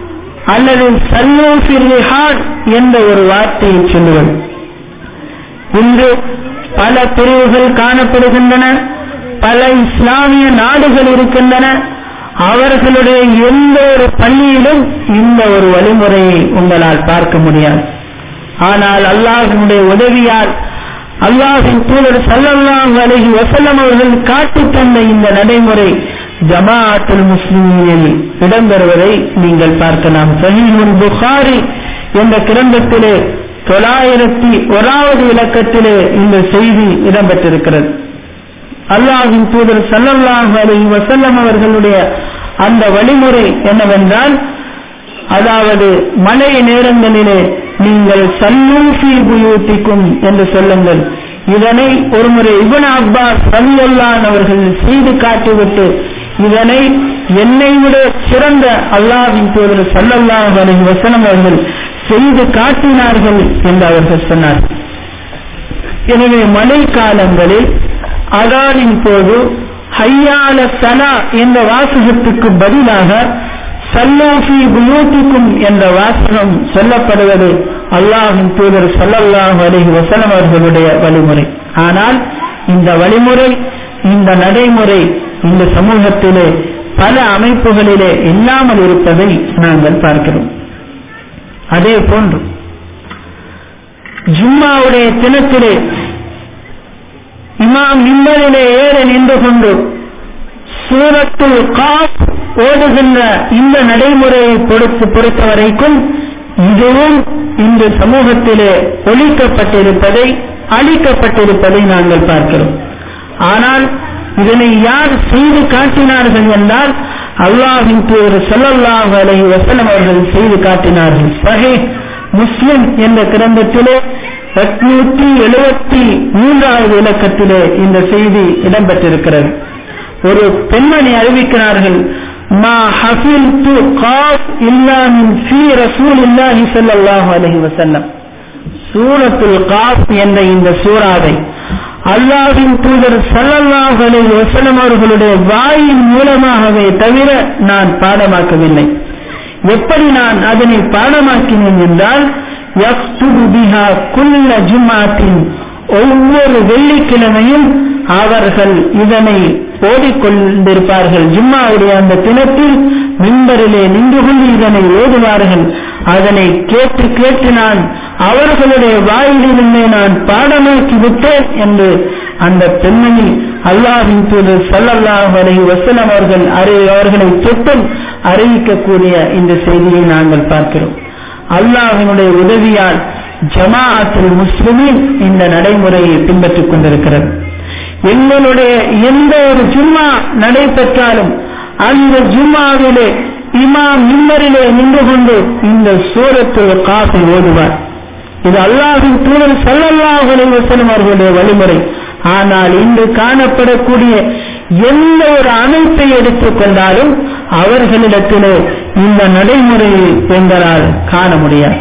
அல்லது சல்லூ ஃபிர் ரிஹால் என்ற ஒரு வார்த்தையை சொல்லுவது. இன்று பல பிரிவுகள் காணப்படுகின்றன, பல இஸ்லாமிய நாடுகள் இருக்கின்றன. அவர்களுடைய எந்த ஒரு பள்ளியிலும் இந்த ஒரு வழிமுறையை உங்களால் பார்க்க முடியாது. ஆனால் அல்லாஹ்வினுடைய உதவியால் அல்லாஹ்வின் தூதர் ஸல்லல்லாஹு அலைஹி வஸல்லம் அவர்கள் காட்டித் தந்த இந்த நடைமுறை ஜமாஅத்துல் முஸ்லிமீனில் இடம்பெறுவதை நீங்கள் பார்க்கலாம். சஹீஹுல் புகாரி என்ற கிரந்தத்திலே தொள்ளாயிரத்தி ஓராவது இலக்கத்திலே இந்த செய்தி இடம்பெற்றிருக்கிறது. அல்லாஹ்வின் தூதர் ஸல்லல்லாஹு அலைஹி வஸல்லம் அவர்களுடைய அந்த வழிமுறை என்னவென்றால், அதாவது மழை நேரங்களிலே நீங்கள் சல்லூ ஃபீ புயூத்திக்கும் என்று சொல்லுங்கள். இதனை ஒருமுறை இப்னு அப்பாஸ் ரலியல்லாஹு அன்ஹு அவர்கள் செய்து காட்டிவிட்டு, இதனை என்னை விட சிறந்த அல்லாஹ்வின் தூதர் ஸல்லல்லாஹு அலைஹி வஸல்லம் அவர்கள் செய்து காட்டினார்கள் என்று அவர்கள் சொன்னார். எனவே மழை காலங்களில் அதானின் போது ஹய்யா அலா ஸலா என்ற வாசகத்துக்கு பதிலாக சல்லூ ஃபீ புயூத்திக்கும் என்ற வாசகம் சொல்லப்படுவது அல்லாஹ்வின் தூதர் ஸல்லல்லாஹு அலைஹி வஸல்லம் அவர்களுடைய வழிமுறை. ஆனால் இந்த வழிமுறை, இந்த நடைமுறை இந்த சமூகத்திலே பல அமைப்புகளிலே இல்லாமல் இருப்பதை நாங்கள் பார்க்கிறோம். அதே போன்று ஜும்மாவுடைய தினத்திலே இமாம் மிம்பரிலே ஏற நின்று கொண்டு சூரத்துல் காஃப் ஓடுகின்ற இந்த நடைமுறையை பொறுத்து பொறுத்த வரைக்கும் இதுவும் இந்த சமூகத்திலே ஒழிக்கப்பட்டிருப்பதை, அழிக்கப்பட்டிருப்பதை நாங்கள் பார்க்கிறோம். ஆனால் இதனை யார் செய்து காட்டினார்கள் என்றால் அல்லாஹ்வின் தூதர் ஸல்லல்லாஹு அலைஹி வஸல்லம் அவர்கள் செய்து காட்டினார்கள். சஹீஹ் முஸ்லிம் என்ற கிரந்தத்திலே எட்நூத்தி எழுபத்தி மூன்றாவது இலக்கத்திலே இந்த செய்தி இடம்பெற்றிருக்கிறது. ஒரு பெண்மணி அறிவிக்கிறார்கள், மா ஹஃபில்து காஃப் இல்லா மின் ஃபீ ரசூலில்லாஹி ஸல்லல்லாஹு அலைஹி வஸல்லம். சூரத்துல் காஃப் என்ற இந்த சூராவை அல்லாஹ்வின் தூதர் ஸல்லல்லாஹு அலைஹி வஸல்லம் அவர்களுடைய வாயின் மூலமாகவே தவிர நான் பாடமாக்கவில்லை. எப்படி நான் அதனை பாடமாக்கினேன் என்றால், யக்துபு பிஹா குல்ல ஜும்ஆத்தின், ஒவ்வொரு வெள்ளிக்கிழமையும் அவர்கள் இதனை ஓடிக்கொண்டிருப்பார்கள். ஜும்மாவுடைய அந்த தினத்தில் மிம்பரிலே நின்று கொண்டு இதனை ஓதுவார்கள். அதனை கேட்டு கேட்டு நான் அவர்களுடைய வாயிலிருந்தே நான் பாடமாக்கி விட்டேன் என்று அந்த பெண்மணி அல்லாஹ்வின் தூதர் ஸல்லல்லாஹு அலைஹி வஸல்லம் அவர்கள் அவர்களை தொட்டும் அறிவிக்கக்கூடிய இந்த செய்தியை நாங்கள் பார்க்கிறோம். அல்லாஹ்வினுடைய உதவியால் ஜமாஅத்துல் முஸ்லிமீன் இந்த நடைமுறையை பின்பற்றிக் கொண்டிருக்கிறது. எங்களுடைய எந்த ஒரு ஜும்மா நடைபெற்றாலும் அந்த ஜும்மாவிலே இமாம் மிம்பரிலே நின்று கொண்டு இந்த சூரத்துல் காஃபை ஓதுவார். இது அல்லாஹ்வின் தூதர் ஸல்லல்லாஹு அலைஹி வஸல்லம் அவர்களுடைய வழிமுறை. ஆனால் இன்று காணப்படக்கூடிய எந்த ஒரு அமைப்பை எடுத்துக் கொண்டாலும் அவர்களிடத்திலே இந்த நடைமுறையை எங்களால் காண முடியாது.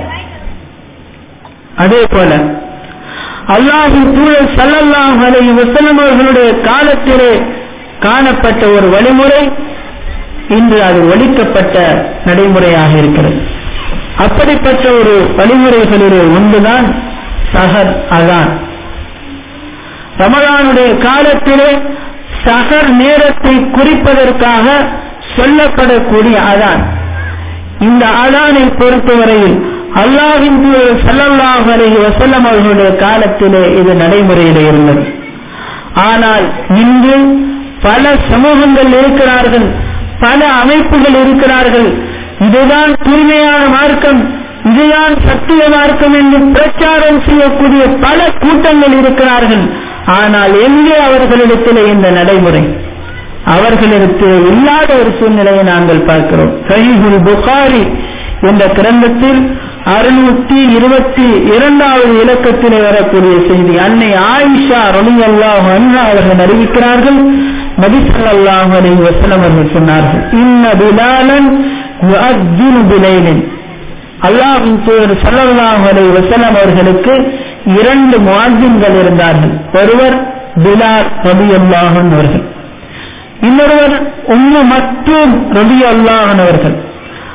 அதே போல அல்லாஹ்வின் தூதர் ஸல்லல்லாஹு அலைஹி வஸல்லம் அவர்களுடைய காலத்திலே காணப்பட்ட ஒரு வழிமுறை இன்று அது ஒழிக்கப்பட்ட நடைமுறையாக இருக்கிறது. அப்படிப்பட்ட ஒரு வழிமுறைகளிலே ஒன்றுதான் சஹர் அதான். ரமலானுடைய காலத்திலே சஹர் நேரத்தை குறிப்பதற்காக சொல்லப்படக்கூடிய அதான். இந்த அதானை பொறுத்தவரையில் அல்லாஹ்வின் தூதர் ஸல்லல்லாஹு அலைஹி வஸல்லம் அவர்களுடைய காலத்திலே இது நடைமுறையில் இருந்தது. ஆனால் இன்று பல சமூகங்கள் இருக்கிறார்கள், பல அமைப்புகள் இருக்கிறார்கள். இதுதான் தூய்மையான மார்க்கம், இதுதான் சத்திய மார்க்கம் என்று பிரச்சாரம் செய்யக்கூடிய பல கூட்டங்கள் இருக்கிறார்கள். ஆனால் எங்கே அவர்களிடத்தில் இந்த நடைமுறை? அவர்களிடத்தில் இல்லாத ஒரு சூழ்நிலையை நாங்கள் பார்க்கிறோம். சஹீஹுல் புகாரி என்ற கிரந்தத்தில் அறுநூற்றி இருபத்தி இரண்டாவது இலக்கத்திலே வரக்கூடிய செய்தி, அன்னை ஆயிஷா ரலியல்லாஹு அன்ஹா அவர்கள் அறிவிக்கிறார்கள், நபி ஸல்லல்லாஹு அலைஹி வஸல்லம் அவர்கள் சொன்னார்கள், இன்ன பிலாலன் யுஅத்தினு பிலைலின். அல்லாஹ்வின் தூதர் ஸல்லல்லாஹு அலைஹி வஸல்லம் அவர்களுக்கு இரண்டு முஅத்தின்கள் இருந்தார்கள். ஒருவர் பிலால் ரலியல்லாஹு அன்ஹு அவர்கள், இன்னொருவர் உம்மு மக்தூம் ரலியல்லாஹு அன்ஹு அவர்கள்.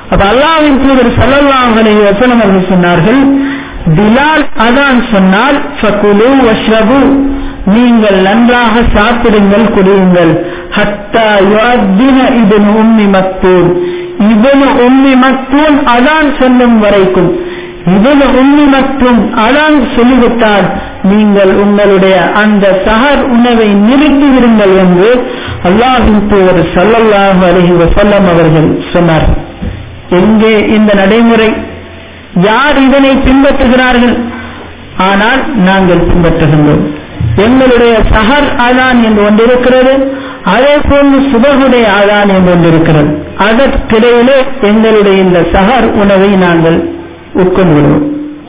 அப்ப அல்லாஹ்வின் தூதர் ஸல்லல்லாஹு அலைஹி வஸல்லம் அவர்கள் சொன்னார்கள், பிலால் அதான் சொன்னால் ஃபகுலு வஷ்ரபு, நீங்கள் நன்றாக சாப்பிடுங்கள், குடியுங்கள். ஹத்தா யுஅத்தின இப்னு உம்மி மக்தூம், இப்னு உம்மி மக்தூம் அதான் சொல்லும் வரைக்கும், இப்னு உம்மி மக்தூம் அதான் சொல்லிவிட்டால் நீங்கள் உங்களுடைய அந்த சஹர் உணவை நிறுத்திவிடுங்கள் என்று அல்லாஹ்வின் தூதர் ஸல்லல்லாஹு அலைஹி வஸல்லம் அவர்கள் சொன்னார். எங்கே இந்த நடைமுறை? யார் இதனை பின்பற்றுகிறார்கள்? ஆனால் நாங்கள் பின்பற்றுகின்றோம். எங்களுடைய சஹர் ஆதான் என்று ஒன்றிருக்கிறது, அதே போன்று சுபகுடைய ஆதான் என்று ஒன்றிருக்கிறது. அதற்கிடையிலே எங்களுடைய இந்த சஹர் உணவை நாங்கள் உட்கொண்டு விடுவோம்.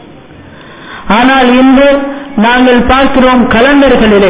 ஆனால் இன்று நாங்கள் பார்க்கிறோம், கலண்டர்களிலே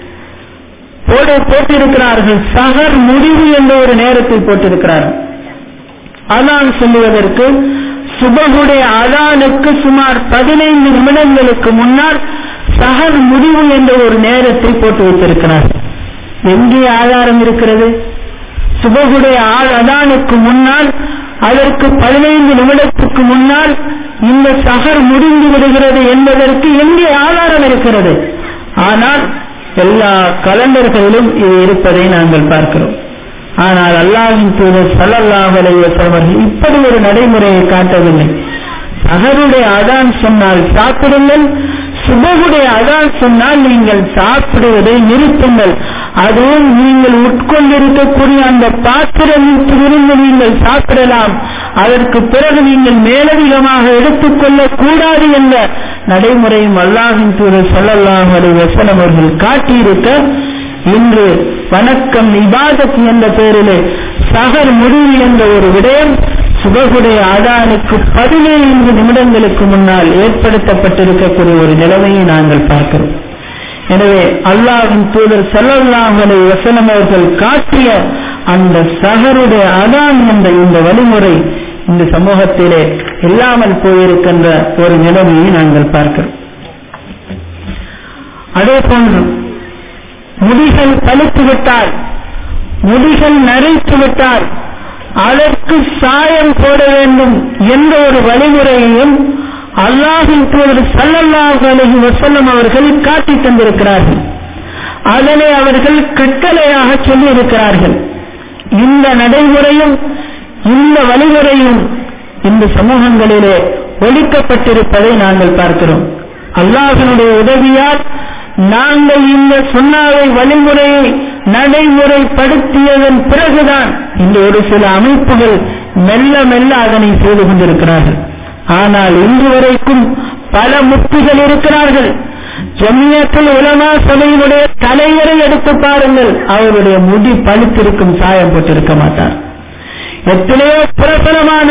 போடு போட்டிருக்கிறார்கள், சஹர் முடிவு என்ற ஒரு நேரத்தில் போட்டிருக்கிறார்கள். அதான் சொல்லுவதற்கு சுபகுடைய அதானுக்கு சுமார் பதினைந்து நிமிடங்களுக்கு முன்னால் சஹர் முடிவு என்ற ஒரு நேரத்தை போட்டு வைத்திருக்கிறார். எங்கே ஆதாரம் இருக்கிறது? சுபகுடைய அதானுக்கு முன்னால், அதற்கு பதினைந்து நிமிடத்துக்கு முன்னால் இந்த சஹர் முடிந்து விடுகிறது என்பதற்கு எங்கே ஆதாரம் இருக்கிறது? ஆனால் எல்லா கலண்டர்களிலும் இது இருப்பதை நாங்கள் பார்க்கிறோம். ஆனால் அல்லாஹ்வின் தூதர் ஸல்லல்லாஹு அலைஹி வஸல்லம் அவர்கள் இப்படி ஒரு நடைமுறையை காட்டவில்லை. சஹருடைய அதான் சொன்னால் சாப்பிடுங்கள், சுபகுடைய அதான் சொன்னால் நீங்கள் சாப்பிடுவதை நிறுத்துங்கள். அதுவும் நீங்கள் உட்கொண்டிருக்கக்கூடிய அந்த பாத்திரத்திலிருந்து நீங்கள் சாப்பிடலாம், அதற்கு பிறகு நீங்கள் மேலதிகமாக எடுத்துக்கொள்ள கூடாது என்ற நடைமுறையும் அல்லாஹ்வின் தூதர் ஸல்லல்லாஹு அலைஹி வஸல்லம் அவர்கள் காட்டியிருக்க, இன்று வணக்கம் இபாதத் என்ற பெயரிலே சஹர் முடிவு என்ற ஒரு விடயம் சுபகுடைய அதானுக்கு பதினைந்து நிமிடங்களுக்கு முன்னால் ஏற்படுத்தப்பட்டிருக்கக்கூடிய ஒரு நிலைமையை நாங்கள் பார்க்கிறோம். எனவே அல்லாஹ்வின் தூதர் ஸல்லல்லாஹு அலைஹி வஸல்லம் அவர்கள் காட்டிய அந்த சஹருடைய அதான் என்ற இந்த வழிமுறை இந்த சமூகத்திலே இல்லாமல் போயிருக்கின்ற ஒரு நிலைமையை நாங்கள் பார்க்கிறோம். அதே போன்று முடிகள் பழுத்துவிட்டால், முடிகள் நரைத்துவிட்டால் அதற்கு சாயம் போட வேண்டும் என்ற ஒரு வழிமுறையையும் அல்லாஹ்வின் தூதர் ஸல்லல்லாஹு அலைஹி வஸல்லம் அவர்கள் காட்டி தந்திருக்கிறார்கள். அதனை அவர்கள் கட்டளையாக சொல்லி இருக்கிறார்கள். இந்த நடைமுறையும் இந்த வழிமுறையும் இந்த சமூகங்களிலே ஒழிக்கப்பட்டிருப்பதை நாங்கள் பார்க்கிறோம். அல்லாஹ்வினுடைய உதவியால் நாங்கள் இந்த சுன்னாவை வழிமுறையை நடைமுறைப்படுத்தியதன் பிறகுதான் இந்த ஒரு சில அமைப்புகள் மெல்ல மெல்ல அதனை செய்து கொண்டிருக்கிறார்கள். ஆனால் இன்று வரைக்கும் பல முஃப்திகள் இருக்கிறார்கள். ஜமியத்துல் உலமா சபையினுடைய தலைவரை எடுத்து பாருங்கள், அவருடைய முடி பழுத்திருக்கும், சாயம் போட்டிருக்க மாட்டார். எத்தனையோ பிரபலமான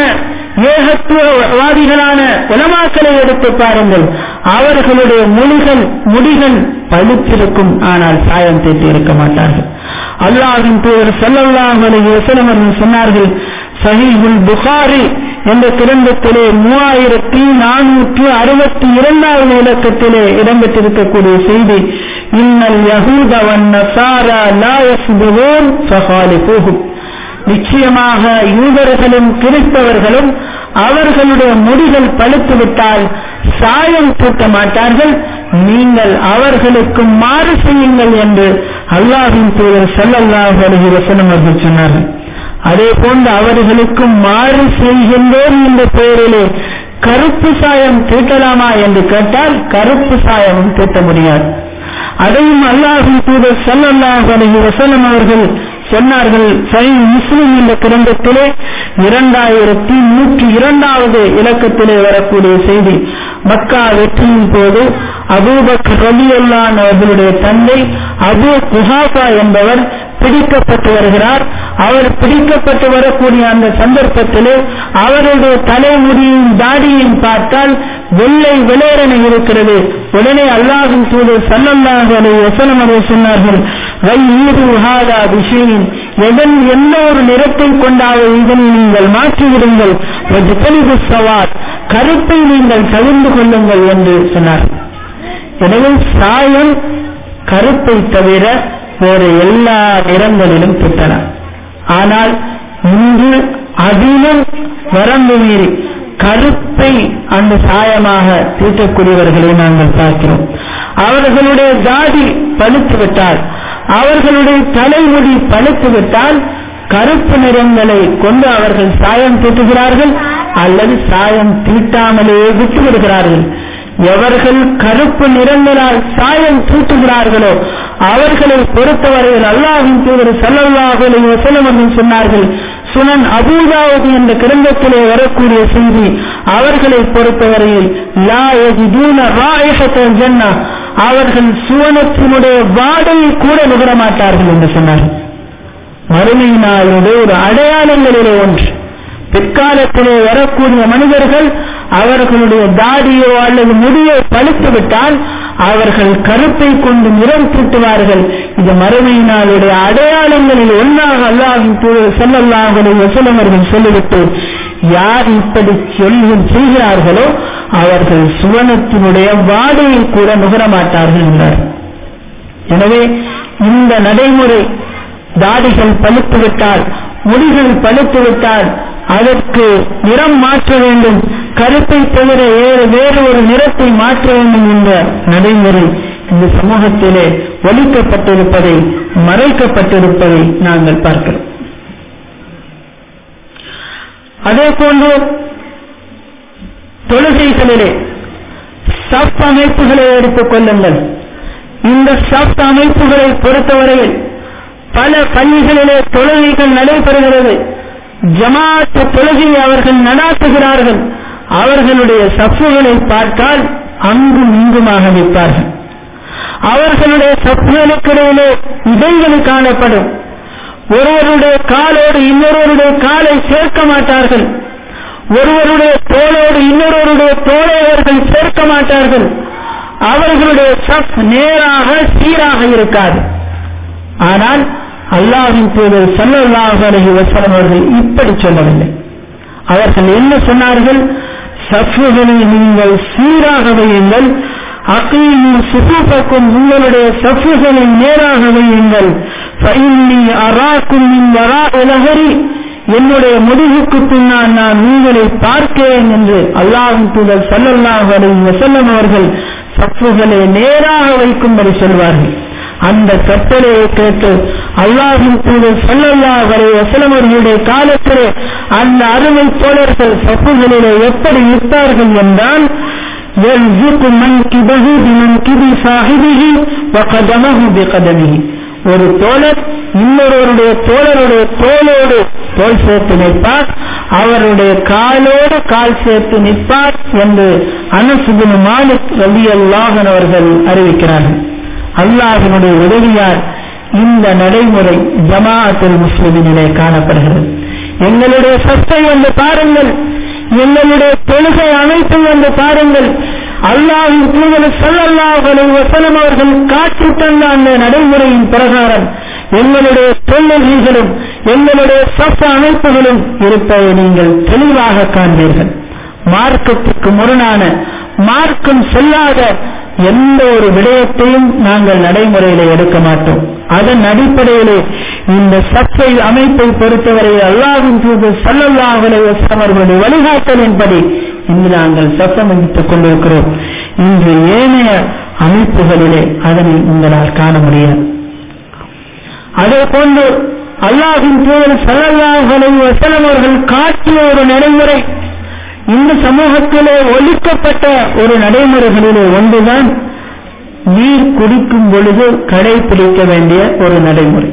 ஏகத்துவவாதிகளான உலமாக்களை எடுத்து பாருங்கள், அவர்களுடைய மொழிகள் முடிகள் பழுத்திருக்கும், ஆனால் சாயம் தீட்டி இருக்க மாட்டார்கள். அல்லாஹ்வின் தூதர் ஸல்லல்லாஹு அலைஹி வஸல்லம் அவர்கள் சொன்னார்கள், சஹீஹுல் புகாரி என்ற கிரந்தத்திலே மூவாயிரத்தி நானூற்று அறுபத்தி இரண்டாவது இலக்கத்திலே இடம்பெற்றிருக்கக்கூடிய செய்தி, இன்னல் யஹூத வன் நஸாரா லா யஸ்புஹூன் ஃபஹாலிஃபூஹும், நிச்சயமாக யூதர்களும் கிறிஸ்தவர்களும் அவர்களுடைய முடிகள் பழுத்துவிட்டால் சாயம் பூட்ட மாட்டார்கள், நீங்கள் அவர்களுக்கு மாறு செய்யுங்கள் என்று அல்லாஹ்வின் தூதர் ஸல்லல்லாஹு அலைஹி வஸல்லம் அவர்கள் சொன்னார்கள். அதே போன்று அவர்களுக்கு மாறு செய்கின்றோம் என்ற பெயரிலே கருப்பு சாயம் தீட்டலாமா என்று கேட்டால் கருப்பு சாயமும் தீட்ட முடியாது. அதையும் அல்லாஹ்வின் தூதர் ஸல்லல்லாஹு அலைஹி வஸல்லம் அவர்கள் சொன்னார்கள். சஹீஹ் முஸ்லிம் என்ற கிரந்தத்திலே இரண்டாயிரத்தி நூற்றி இரண்டாவது இலக்கத்திலே வரக்கூடிய செய்தி, மக்கா வெற்றியின் போது அபூபக்கர் ரலியல்லாஹு அன்ஹு அவர்களுடைய தந்தை அபூ குஹாஃபா என்பவர் பிடிக்கப்பட்டு வருகிறார். அவர் பிடிக்கப்பட்டு வரக்கூடிய அந்த சந்தர்ப்பத்திலே அவருடைய தலைமுடியும் தாடியையும் பார்த்தால் வெள்ளை வெளேரென இருக்கிறது. உடனே அல்லாஹ்வின் தூதர் ஸல்லல்லாஹு அலைஹி வஸல்லம் அவர்கள் சொன்னார்கள், வையீது ஹாதா பிஷைஇன், எதன் எந்த ஒரு நிறத்தை கொண்டாவது இதனை நீங்கள் மாற்றிவிடுங்கள், வஜ்தனிபு ஸவாத், கருப்பை நீங்கள் தவிர்த்து கொள்ளுங்கள் என்று சொன்னார். எனவே சாயம் கருப்பை தவிர வேறு எல்லா நிறங்களிலும் திட்டலாம். ஆனால் இன்று அதிலும் வரம்பு மீறி கருப்பை அந்த சாயமாக தீட்டக்கூடியவர்களை நாங்கள் பார்க்கிறோம். அவர்களுடைய தாடி பழுத்துவிட்டால், அவர்களுடைய தலைமுடி பழுத்துவிட்டால் கருப்பு நிறங்களை கொண்டு அவர்கள் சாயம் தீட்டுகிறார்கள் அல்லது சாயம் தீட்டாமலேயே விட்டு விடுகிறார்கள். எவர்கள் கருப்பு நிறங்களால் சாயம் தூட்டுகிறார்களோ அவர்களை பொறுத்தவரையில் அல்லாஹ்வின் தூதர் ஸல்லல்லாஹு அலைஹி வஸல்லம் அவர்கள் சொன்னார்கள், சுனன் அபூ தாவூத் என்ற கிரந்தத்திலே வரக்கூடிய செய்தி, அவர்களை பொறுத்தவரையில் லா யஜிதூன ராயிஹத்தல் ஜன்னah, அவர்கள் சுவனத்தினுடைய வாடையை கூட நுகர மாட்டார்கள் என்று சொன்னார்கள். மறுமை நாளுடைய ஒரு அடையாளங்களிலே ஒன்று, பிற்காலத்திலே வரக்கூடிய மனிதர்கள் அவர்களுடைய தாடியோ அல்லது முடியோ பழுத்துவிட்டால் அவர்கள் கருப்பை கொண்டு நிறம் தூட்டுவார்கள். இது மறுமை நாளுடைய அடையாளங்களில் ஒன்றாக அல்லாஹ்வின் தூதர் ஸல்லல்லாஹு அலைஹி வஸல்லம் அவர்கள் சொல்லிவிட்டு, யார் இப்படி சொல்லி செய்கிறார்களோ அவர்கள் சுவனத்தினுடைய வாடையை கூட நுகர மாட்டார்கள் என்றார். எனவே இந்த நடைமுறை, தாடிகள் பழுத்துவிட்டால், முடிகள் பழுத்துவிட்டால் அதற்கு நிறம் மாற்ற வேண்டும், கருப்பை தவிர வேறு வேறு ஒரு நிறத்தை மாற்ற வேண்டும் என்ற நடைமுறை இந்த சமூகத்திலே ஒழிக்கப்பட்டிருப்பதை, மறைக்கப்பட்டிருப்பதை நாங்கள் பார்க்கிறோம். அதே போன்று தொழுகைகளிலே சப் அமைப்புகளை எடுத்துக் கொள்ளுங்கள். இந்த சப் அமைப்புகளை பொறுத்தவரையில் பல பள்ளிகளிலே தொழுகைகள் நடைபெறுகிறது. ஜமாத் தொழுகையை அவர்கள் நடாத்துகிறார்கள். அவர்களுடைய சப்புகளை பார்த்தால் அங்கும் இங்குமாக வைப்பார்கள். அவர்களுடைய சப்புகளுக்கிடையிலே இடைவெளி காணப்படும். ஒருவருடைய காலோடு இன்னொருவருடைய காலை சேர்க்க மாட்டார்கள். ஒருவருடைய தோளோடு இன்னொருவருடைய தோளை அவர்கள் சேர்க்க மாட்டார்கள். அவர்களுடைய சப் நேராக சீராக இருக்காது. ஆனால் அல்லாஹ்வின் தூதர் ஸல்லல்லாஹு அலைஹி வஸல்லம் அவர்கள் இப்படி சொல்லவில்லை. அவர்கள் என்ன சொன்னார்கள்? சஃப்களை நீங்கள் சீராக வையுங்கள், அகீமு சுஃபூஃபக்கும், உங்களுடைய சஃப்களை நேராக வையுங்கள். ஃபஇன்னி அராக்கும் மின் வராஇ லஹரி, என்னுடைய முடிவுக்கு பின்னால் நான் உங்களை பார்க்கிறேன் என்று அல்லாஹ்வின் தூதர் ஸல்லல்லாஹு அலைஹி வஸல்லம் அவர்கள் சஃப்களை நேராக வைக்கும்படி சொல்வார்கள். அந்த கட்டளையை கேட்டு அல்லாஹ்வின் தூதர் ஸல்லல்லாஹு அலைஹி வஸல்லம் அவர்களுடைய காலத்திலே அந்த அருமை தோழர்கள் சஃப்களிலே எப்படி இருப்பார்கள் என்றால், ஒரு தோழர் இன்னொருவருடைய தோழருடைய தோளோடு தோல் சேர்த்து நிற்பார், அவருடைய காலோடு கால் சேர்த்து நிற்பார் என்று அனஸ் பின் மாலிக் ரலியல்லாஹு அன்ஹு அவர்கள் அறிவிக்கிறார்கள். அல்லாஹ்வினுடைய உதவியால் இந்த நடைமுறை ஜமாஅத்துல் முஸ்லிமீனிலே காணப்படுகிறது. எங்களுடைய சத்தை வந்து பாருங்கள், எங்களுடைய தொழுகை அமைப்பை வந்து பாருங்கள். அல்லாஹ்வின் தூதர் ஸல்லல்லாஹு அலைஹி வஸல்லம் அவர்கள் காட்டி தந்த அந்த நடைமுறையின் பிரகாரம் எங்களுடைய தொழுகைகளும் எங்களுடைய சத்த அமைப்புகளும் இருப்பதை நீங்கள் தெளிவாக காண்பீர்கள். மார்க்கத்துக்கு முரணான, மார்க்கம் சொல்லாத எந்த ஒரு விடயத்தையும் நாங்கள் நடைமுறையில எடுக்க மாட்டோம். அதன் அடிப்படையிலே இந்த சத்தை அமைப்பை பொறுத்தவரை அல்லாஹ்வின் தூதர் ஸல்லல்லாஹு அலைஹி வஸல்லம் அவர்களுடைய வழிகாட்டலின்படி இன்று நாங்கள் சத்தம் எடுத்துக் கொண்டிருக்கிறோம். இன்று ஏனைய அமைப்புகளிலே அதனை உங்களால் காண முடியாது. அதே போன்று அல்லாஹ்வின் தூதர் ஸல்லல்லாஹு அலைஹி வஸல்லம் அவர்கள் காட்டிய ஒரு நடைமுறை இந்த சமூகத்திலே ஒழிக்கப்பட்ட ஒரு நடைமுறைகளிலே ஒன்றுதான் நீர் குடிக்கும் பொழுது கடைபிடிக்க வேண்டிய ஒரு நடைமுறை.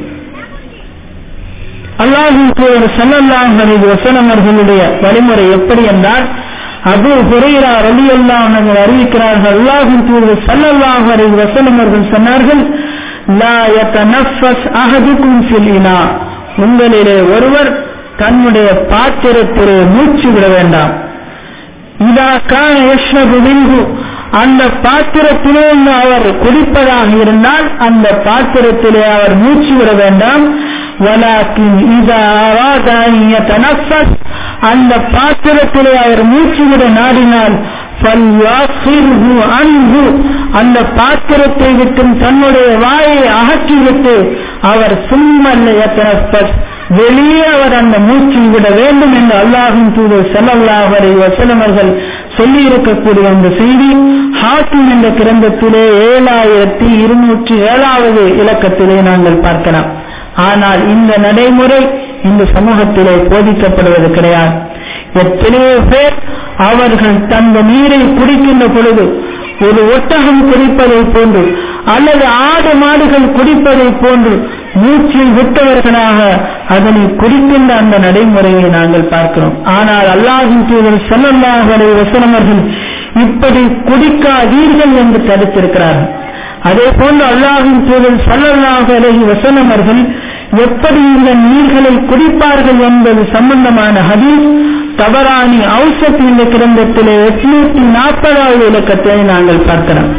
அல்லாஹ்வின் தூதர் ஸல்லல்லாஹு அலைஹி வஸல்லம் அவர்களுடைய வழிமுறை எப்படி என்றால், அபூ ஹுரைரா ரலியல்லாஹு அன்ஹு அறிவிக்கிறார்கள், அல்லாஹ்வின் தூதர் ஸல்லல்லாஹு அலைஹி வஸல்லம் அவர்கள் சொன்னார்கள், லா யதனஃபஸ் அஹதுக்கும் ஃபில் இனா, உங்களிலே ஒருவர் தன்னுடைய பாத்திரத்திலே மூச்சு விட வேண்டாம். இதா கான யஷ்ரபு மின்ஹு, அந்த பாத்திரத்திலே அவர் குடிப்பதாக இருந்தால் அந்த பாத்திரத்திலே அவர் மூச்சு விட வேண்டாம். வலாக்கின் இதா அராத அன் யதனஃபஸ், அந்த பாத்திரத்திலே அவர் மூச்சு விட நாடினால் ஃபல்யாஃபிர்ஹு அன்ஹு, அந்த பாத்திரத்தை விட்டு தன்னுடைய வாயை அகற்றிவிட்டு அவர் சும்ம யதனஃபஸ், வெளியே அவர் அந்த மூச்சு விட வேண்டும் என்று அல்லாஹ்வின் தூதர் ஸல்லல்லாஹு அலைஹி வஸல்லம் அவர்கள் சொல்லி இருக்கக்கூடிய அந்த செய்தி ஹாக்கிம் என்ற கிரந்தத்திலே ஏழாயிரத்தி இருநூற்றி ஏழாவது இலக்கத்திலே நாங்கள் பார்க்கலாம். ஆனால் இந்த நடைமுறை இந்த சமூகத்திலே போதிக்கப்படுவது கிடையாது. எத்தனையோ பேர் அவர்கள் தந்த நீரை குடிக்கின்ற பொழுது ஒரு ஒட்டகம் குடிப்பதை போன்று அல்லது ஆடு மாடுகள் குடிப்பதை போன்று மூச்சில் விட்டவர்களாக அதனை குடிக்கின்ற அந்த நடைமுறையை நாங்கள் பார்க்கிறோம். ஆனால் அல்லாஹ்வின் தூதர் ஸல்லல்லாஹு அலைஹி வஸல்லம் அவர்கள் இப்படி குடிக்காதீர்கள் என்று தடுத்திருக்கிறார்கள். அதே போன்று அல்லாஹ்வின் தூதர் ஸல்லல்லாஹு அலைஹி வஸல்லம் அவர்கள் எப்படி இந்த நீர்களை குடிப்பார்கள் என்பது சம்பந்தமான ஹதீஸ் தபரானி ஔசத் என்ற கிரந்தத்திலே எட்நூத்தி நாற்பதாவது இலக்கத்தை நாங்கள் பார்க்கிறோம்.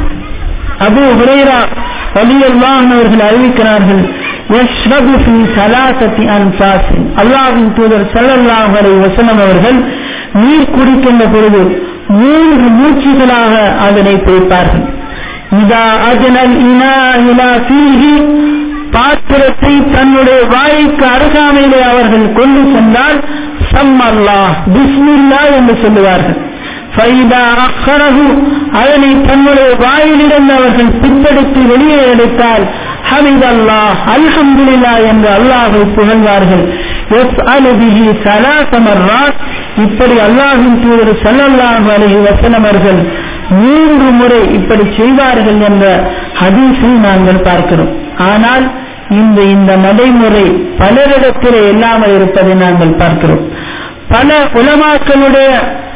அபூ ஹுரைரா ரலியல்லாஹு அன்ஹு அவர்கள் அறிவிக்கிறார்கள், யஷ்ரபு ஃபீ ஸலாஸத்தி அன்ஃபாஸ், அல்லாஹ்வின் தூதர் ஸல்லல்லாஹு அலைஹி வஸல்லம் அவர்கள் நீர் குடிக்கின்ற பொழுது மூன்று மூச்சுகளாக அதனை பிரிப்பார்கள். இதா அஜனல் இனா இலா ஃபீஹி, பாத்திரத்தை தன்னுடைய வாய்க்கு அருகாமையிலே அவர்கள் கொண்டு சென்றால் சம்மல்லாஹ் பிஸ்மில்லாஹ் என்று சொல்லுவார்கள். ஃபைதா அக்ஹரஹு, அதனை தன்னுடைய வாயிலிருந்து அவர்கள் பித்தெடுத்து வெளியே எடுத்தால் ஹமிதல்லாஹ் அல்ஹம்துலில்லாஹ் என்று அல்லாஹ்வை புகழ்வார்கள். யஸ்அலு பிஹி ஸலாஸ மர்ராத், இப்படி அல்லாஹ்வின் தூதர் ஸல்லல்லாஹு அலைஹி வஸல்லம் அவர்கள் மூன்று முறை இப்படி செய்வார்கள் என்ற ஹதீஸை நாங்கள் பார்க்கிறோம். ஆனால் இந்த இந்த நடைமுறை பலரிடத்திலே இல்லாமல் இருப்பதை நாங்கள் பார்க்கிறோம். பல உலமாக்களுடைய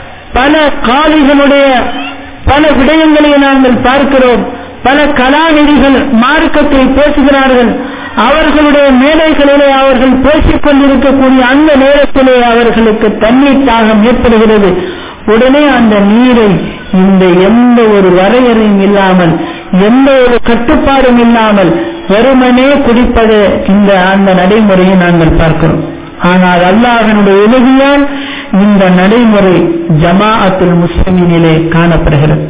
பல காலிகளுடைய பல விடயங்களை நாங்கள் பார்க்கிறோம். பல கலாநிதிகள் மார்க்கத்தை பேசுகிறார்கள். அவர்களுடைய மேடைகளிலே அவர்கள் பேசிக் கொண்டிருக்கக்கூடிய அந்த நேரத்திலே அவர்களுக்கு தண்ணீர் தாகம் ஏற்படுகிறது. உடனே அந்த நீரை இந்த எந்த ஒரு வரையறையும் இல்லாமல் எந்த ஒரு கட்டுப்பாடும் இல்லாமல் வெறுமனே குடிப்பது இந்த அந்த நடைமுறையை நாங்கள் பார்க்கிறோம். ஆனால் அல்லாஹ்வினுடைய உதவியால் இந்த நடைமுறை ஜமாஅத்துல் முஸ்லிமீனிலே காணப்படுகிறது.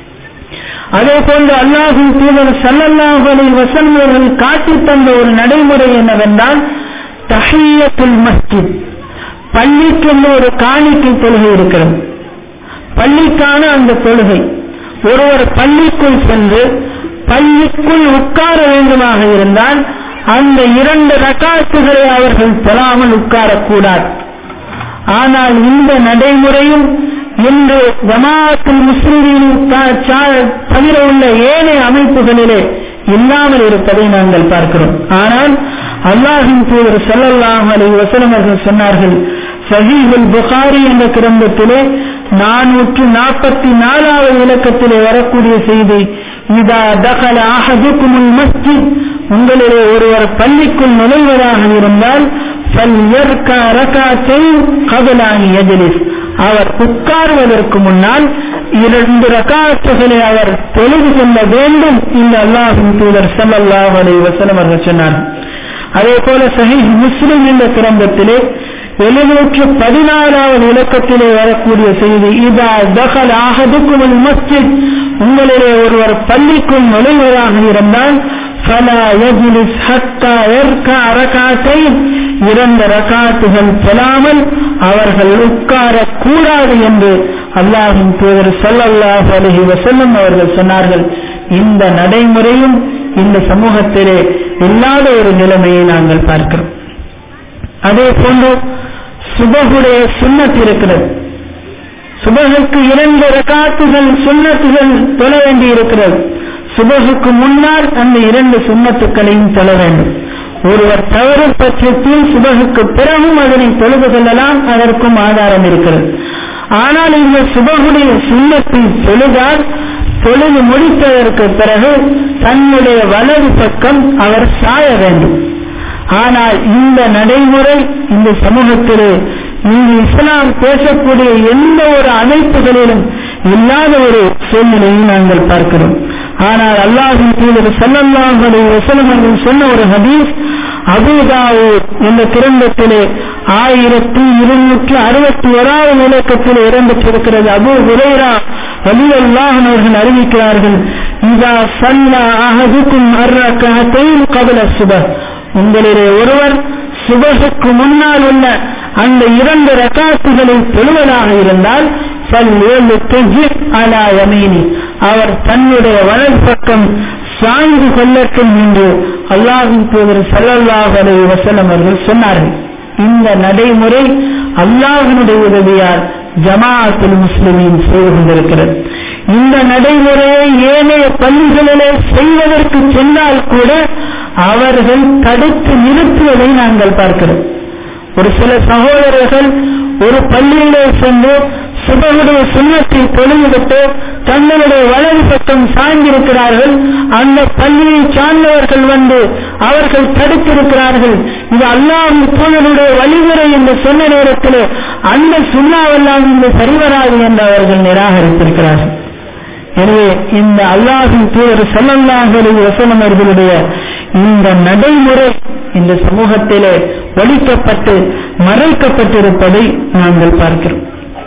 அதே போன்று அல்லாஹ்வின் தூதர் ஸல்லல்லாஹு அலைஹி வஸல்லம் அவர்கள் காட்டித் தந்த ஒரு நடைமுறை என்னவென்றால் தஹிய்யத்துல் மஸ்ஜித், பள்ளிக்கு ஒரு காணிக்கை தொழுகை இருக்கிறது. பள்ளிக்கான அந்த தொழுகை, ஒருவர் பள்ளிக்குள் சென்று பள்ளிக்குள் உட்கார வேண்டுமாக இருந்தால் அந்த இரண்டு ரக்காத்துகளை அவர்கள் தொழாமல் உட்காரக்கூடாது. ஆனால் இந்த நடைமுறையும் இன்று ஜமாஅத்துல் முஸ்லிமீன் தவிர உள்ள ஏனைய அமைப்புகளிலே இல்லாமல் இருப்பதை நாங்கள் பார்க்கிறோம். ஆனால் அல்லாஹ்வின் தூதர் ஸல்லல்லாஹு அலைஹி வஸல்லம் அவர்கள் சொன்னார்கள், சஹீஹுல் புகாரி என்ற கிரந்தத்திலே நானூற்று நாற்பத்தி நாலாவது இலக்கத்திலே வரக்கூடிய செய்தி, இதா தகல அஹதுகுமுல் மஸ்ஜித், உங்களிலே ஒருவர் பள்ளிக்குள் நுழைவதாக இருந்தால் ஃபல்யர்கா ரகாத்தைன் கப்ல அன் யஜ்லிஸ், அவர் உட்கார்வதற்கு முன்னால் இரண்டு ரகாத்துகளை அவர் தொழுது கொள்ள வேண்டும் என்று அல்லாஹ்வின் தூதர் ஸல்லல்லாஹு அலைஹி வஸல்லம் அவர்கள் சொன்னார். அதே போல சஹீஹ் முஸ்லிம் என்ற கிரந்தத்திலே எழுநூற்று பதினாலாவது இலக்கத்திலே வரக்கூடிய செய்தி, இதா தகல அஹதுகுமுல் மஸ்ஜித், உங்களிலே ஒருவர் பள்ளிக்குள் நுழைவதாக இருந்தால் ஃபலா யஜ்லிஸ் ஹத்தா யர்கா ரகாத்தைன், இரண்டு ரகாத்துகள் தொழாமல் அவர்கள் உட்காரக்கூடாது என்று அல்லாஹ்வின் தூதர் ஸல்லல்லாஹு அலைஹி வஸல்லம் அவர்கள் சொன்னார்கள். இந்த நடைமுறையும் இந்த சமூகத்திலே இல்லாத ஒரு நிலைமையை நாங்கள் பார்க்கிறோம். அதே போன்று சுபஹுடைய சுன்னத் இருக்கிறது. சுபஹுக்கு இரண்டு ரகாத்துகள் சுன்னத்துகள் தொழ வேண்டி இருக்கிறது. சுபஹுக்கு முன்னால் அந்த இரண்டு சுன்னத்துக்களையும் தொழ வேண்டும். ஒருவர் தவறு பட்சத்தில் சுபஹுக்கு பிறகும் அதனை தொழுது கொள்ளலாம், அதற்கும் ஆதாரம் இருக்கிறது. ஆனால் இந்த சுபஹுடைய சுன்னத்தை தொழுதால் தொழுது முடித்ததற்கு பிறகு தன்னுடைய வலது பக்கம் அவர் சாய வேண்டும். ஆனால் இந்த நடைமுறை இந்த சமூகத்திலே இங்கு இஸ்லாம் பேசக்கூடிய எந்த ஒரு அமைப்புகளிலும் இல்லாத ஒரு சூழ்நிலையை நாங்கள் பார்க்கிறோம். ஆனால் அல்லாஹ்வின் தூதர் ஸல்லல்லாஹு அலைஹி வஸல்லம் அவர்கள் சொன்ன ஒரு ஹதீஸ் அபூ தாவூத் என்ற கிரந்தத்திலே ஆயிரத்தி இருநூற்றி அறுபத்தி ஓராவது இலக்கத்தில் இடம்பெற்றிருக்கிறது. அபூ ஹுரைரா ரலியல்லாஹு அன்ஹு அவர்கள் அறிவிக்கிறார்கள், இதா ஸல்லா அஹதுக்கும் அர்ரகஅத்தைன் கப்ல சுபஹ், உங்களிலே ஒருவர் சுபஹுக்கு முன்னால் உள்ள அந்த இரண்டு ரக்காத்துகளை தொழுவதாக இருந்தால் அவர் தன்னுடைய வலது பக்கம் சாய்ந்து கொள்ளட்டும் என்று அல்லாஹ்வின் தூதர் ஸல்லல்லாஹு அலைஹி வஸல்லம் அவர்கள் சொன்னார்கள். இந்த நடைமுறை அல்லாஹ்வினுடைய உதவியால் ஜமாஅத்துல் முஸ்லிமீன் செய்து கொண்டிருக்கிறது. இந்த நடைமுறையை ஏனைய பள்ளிகளிலே செய்வதற்கு சென்றால் கூட அவர்கள் தடுத்து நிறுத்துவதை நாங்கள் பார்க்கிறோம். ஒரு சில சகோதரர்கள் ஒரு பள்ளியிலே சென்று சுபஹுடைய சுன்னத்தை தொழுவிட்டு தங்களுடைய வலது பக்கம் சாய்ந்திருக்கிறார்கள். அந்த பள்ளியை சார்ந்தவர்கள் வந்து அவர்கள் தடுத்திருக்கிறார்கள். இது அல்லாஹ்வின் தூதருடைய வழிமுறை என்று சொன்ன நேரத்தில் அந்த சுன்னாவெல்லாம் இந்த சரிவராது என்று அவர்கள் நிராகரித்திருக்கிறார்கள். எனவே இந்த அல்லாஹ்வின் தூதர் ஸல்லல்லாஹு அலைஹி வஸல்லம் அவர்களுடைய இந்த நடைமுறை இந்த சமூகத்திலே ஒழிக்கப்பட்டு மறைக்கப்பட்டிருப்பதை நாங்கள் பார்க்கிறோம்.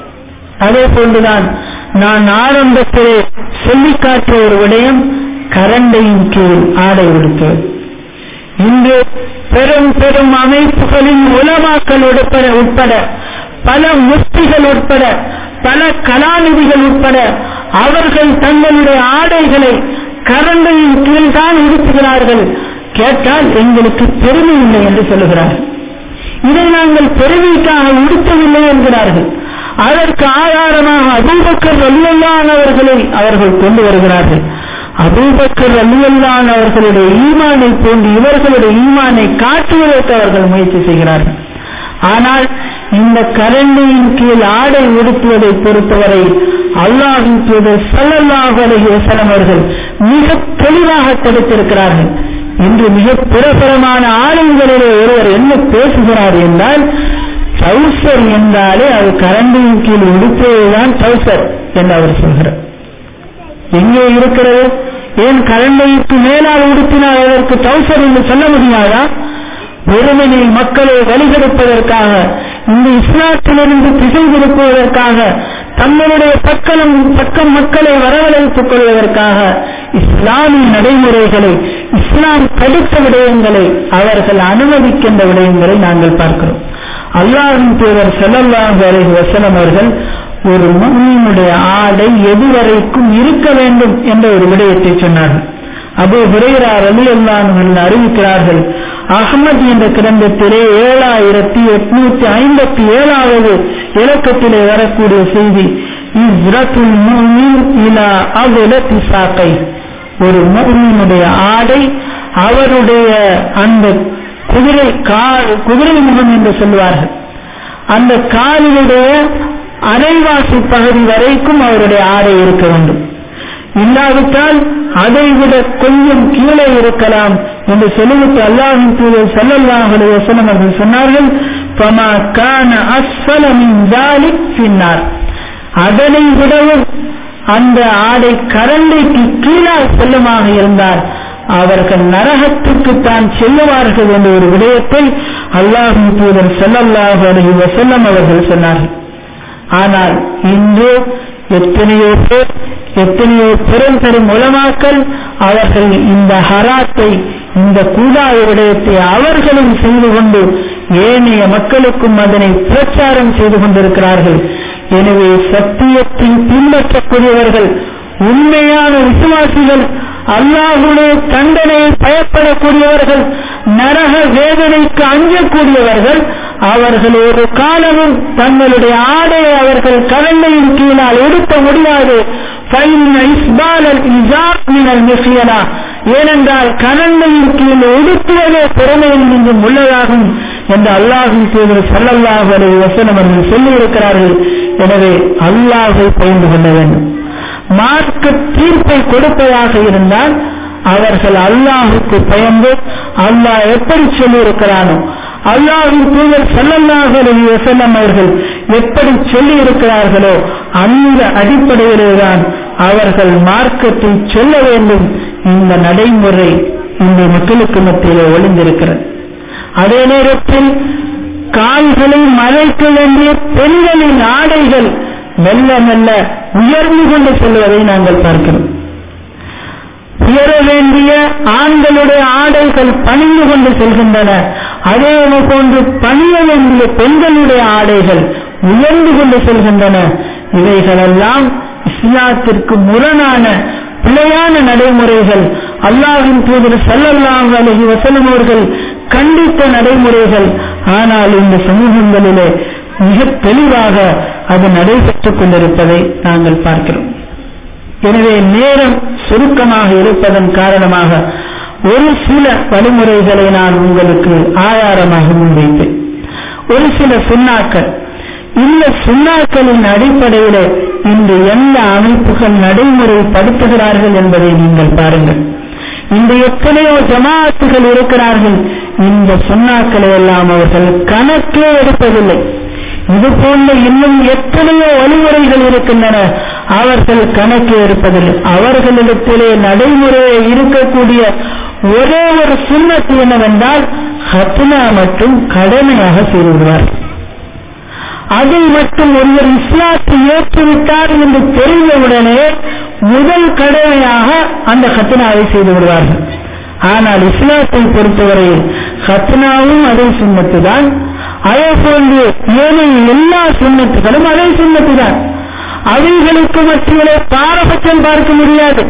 அதே போன்றுதான் நான் ஆரம்பத்திலே சொல்லிக் காட்டிய ஒரு விடயம் கரண்டையின் கீழ் ஆடை உடுத்துவது. இன்று பெரும் பெரும் அமைப்புகளின் உலமாக்கள் உட்பட உட்பட பல முஃப்திகள் உட்பட பல கலாநிதிகள் உட்பட அவர்கள் தங்களுடைய ஆடைகளை கரண்டையின் கீழ் தான் உடுத்துகிறார்கள். கேட்டால் எங்களுக்கு பெருமை இல்லை என்று சொல்லுகிறார்கள். இதை நாங்கள் பெருமைக்காக உடுத்தவில்லை என்கிறார்கள். அதற்கு ஆதாரமாக அபூபக்கர் ரலியல்லாஹு அன்ஹு அவர்களை அவர்கள் கொண்டு வருகிறார்கள். அபூபக்கர் ரலியல்லாஹு அன்ஹு அவர்களுடைய ஈமானை போன்று இவர்களுடைய ஈமானை காட்டுவதற்கு அவர்கள் முயற்சி செய்கிறார்கள். ஆனால் இந்த கரண்டையின் கீழ் ஆடை உடுத்துவதை பொறுத்தவரை அல்லாஹ்வின் தூதர் ஸல்லல்லாஹு அலைஹி வஸல்லம் அவர்கள் மிக தெளிவாக தடுத்திருக்கிறார்கள். இன்று மிக பிரபலமான ஆளுங்களிலே ஒருவர் என்ன பேசுகிறார் என்றால், டவுசர் என்றாலே அது கரண்டையின் கீழ் உடுத்துவதுதான் டவுசர் என்று அவர் சொல்கிறார். எங்கே இருக்கிறது? ஏன் கரண்டைக்கு மேலால் உடுத்தினால் அதற்கு டவுசர் என்று சொல்ல முடியாதா? வெறுமனை மக்களை வழிகெடுப்பதற்காக, இந்த இஸ்லாத்திலிருந்து திசை திருப்புவதற்காக, தங்களுடைய பக்கம் பக்கம் மக்களை வரவழைத்துக் கொள்வதற்காக இஸ்லாமிய நடைமுறைகளை, இஸ்லாம் தடுத்த விடயங்களை அவர்கள் அனுமதிக்கின்ற விடயங்களை நாங்கள் பார்க்கிறோம். அல்லாஹ்வின் தூதர் ஸல்லல்லாஹு அலைஹி வஸல்லம் அவர்கள் ஒரு முஃமினுடைய ஆடை எதுவரைக்கும் இருக்க வேண்டும் என்ற ஒரு விடயத்தை சொன்னார்கள். அபூ ஹுரைரா ரலியல்லாஹு அன்ஹு அறிவிக்கிறார்கள், அஹ்மத் என்ற கிரந்தத்திலே ஏழாயிரத்தி எட்நூத்தி ஐம்பத்தி ஏழாவது இலக்கத்திலே வரக்கூடிய செய்தி, இஸ்ரத்துல் முஃமின் இலா அவ்லத்தி சாக்கை, ஒரு முஃமினுடைய ஆடை அவருடைய அந்த குதிரை கால் குதிரை முகம் என்று சொல்வார்கள், அந்த காலினுடைய அரைவாசி பகுதி வரைக்கும் அவருடைய ஆடை இருக்க வேண்டும். இல்லாவிட்டால் அதைவிட கொஞ்சம் கீழே இருக்கலாம் என்று சொல்லிவிட்டு அல்லாஹ்வின் தூதர் ஸல்லல்லாஹு அலைஹி வஸல்லம் அவர்கள் சொன்னார்கள், ஃபமா கான அஸ்ஃபல மின் ஸாலிக் ஃபின்னார், அதனை விடவும் அந்த ஆடை கரண்டைக்கு கீழால் செல்லுமாக இருந்தால் அவர்கள் நரகத்துக்கு தான் செல்லுவார்கள் என்ற ஒரு விடயத்தை அல்லாஹ்வின் தூதர் ஸல்லல்லாஹு அலைஹி வஸல்லம் அவர்கள் சொன்னார்கள். ஆனால் இன்று எத்தனையோ பேர், எத்தனையோ பெரும் பெரும் உலமாக்கள் அவர்கள் இந்த ஹராத்தை, இந்த கூடாத விடயத்தை அவர்களும் செய்து கொண்டு ஏனைய மக்களுக்கும் அதனை பிரச்சாரம் செய்து கொண்டிருக்கிறார்கள். எனவே சத்தியத்தை பின்பற்றக்கூடியவர்கள், உண்மையான விசுவாசிகள், அல்லாஹ்வுடைய தண்டனையை பயப்படக்கூடியவர்கள், நரக வேதனைக்கு அஞ்சக்கூடியவர்கள், அவர்கள் ஒரு காலமும் தங்களுடைய ஆடையை அவர்கள் கரண்டையின் கீழால் உடுத்த முடியாது. ஏனென்றால் கரண்டையின் கீழ் உடுத்துவதே திறமையில் நின்றும் உள்ளதாகும் என்று அல்லாஹ்வின் தூதர் ஸல்லல்லாஹு அலைஹி வஸல்லம் அவர்கள் சொல்லி இருக்கிறார்கள். எனவே அல்லாஹ்வை பயந்து கொள்ள வேண்டும். மார்க்க தீர்ப்பை கொடுப்பதாக இருந்தால் அவர்கள் அல்லாஹுக்கு பயந்து, அல்லாஹ் எப்படி சொல்லி இருக்கிறானோ அல்லாஹ்வின் தூதர் ஸல்லல்லாஹு அலைஹி வஸல்லம் அவர்கள் எப்படி சொல்லி இருக்கிறார்களோ அந்த அடிப்படையில்தான் அவர்கள் மார்க்கத்தை சொல்ல வேண்டும். இந்த நடைமுறை இந்த மக்களுக்கு மத்தியிலே ஒளிந்திருக்கிறது. அதே நேரத்தில் கால்களை மறைக்க வேண்டிய பெண்களின் ஆடைகள் மெல்ல மெல்ல உயர்ந்து கொண்டு செல்வதை நாங்கள் பார்க்கிறோம். உயர வேண்டிய ஆண்களுடைய ஆடைகள் பணிந்து கொண்டு செல்கின்றன. அதே போன்று பணிய வேண்டிய பெண்களுடைய ஆடைகள் உயர்ந்து கொண்டு செல்கின்றன. இவைகளெல்லாம் இஸ்லாத்திற்கு முரணான பிழையான நடைமுறைகள். அல்லாஹ்வின் தூதர் ஸல்லல்லாஹு அலைஹி வஸல்லம் அவர்கள் கண்டித்த நடைமுறைகள். ஆனால் இந்த சமூகங்களிலே மிக தெளிவாக அது நடைபெற்றுக் கொண்டிருப்பதை நாங்கள் பார்க்கிறோம். எனவே நேரம் சுருக்கமாக இருப்பதன் காரணமாக ஒரு சில வழிமுறைகளை நான் உங்களுக்கு ஆதாரமாக முன்வைத்தேன். ஒரு சில சுன்னாக்கள். இந்த சுன்னாக்களின் அடிப்படையில் இன்று எந்த அமைப்புகள் நடைமுறைப்படுத்துகிறார்கள் என்பதை நீங்கள் பாருங்கள். இந்த எத்தனையோ ஜமாஅத்துகள் இருக்கிறார்கள். இந்த சுன்னாக்களை எல்லாம் அவர்கள் கணக்கே எடுப்பதில்லை. இது போன்ற இன்னும் எத்தனையோ வழிமுறைகள் இருக்கின்றன, அவர்கள் கணக்கு எடுப்பதில்லை. அவர்களிடத்திலே நடைமுறையை இருக்கக்கூடிய ஒரே ஒரு சுன்னத்து என்னவென்றால் ஹத்னா மட்டும் கடமையாக செய்துவிடுவார். அதை மட்டும் ஒருவர் இஸ்லாத்தை ஏற்றுவிட்டார் என்று தெரிந்தவுடனே முதல் கடமையாக அந்த ஹத்னாவை செய்து விடுவார்கள். ஆனால் இஸ்லாத்தை பொறுத்தவரையில் ஹத்னாவும் அதே சுன்னத்துதான், அதே போன்று ஏனைய எல்லா சுன்னத்துகளும் அதே சுன்னத்துதான். அவைகளுக்கு மத்தியிலே பாரபட்சம் பார்க்க முடியாது.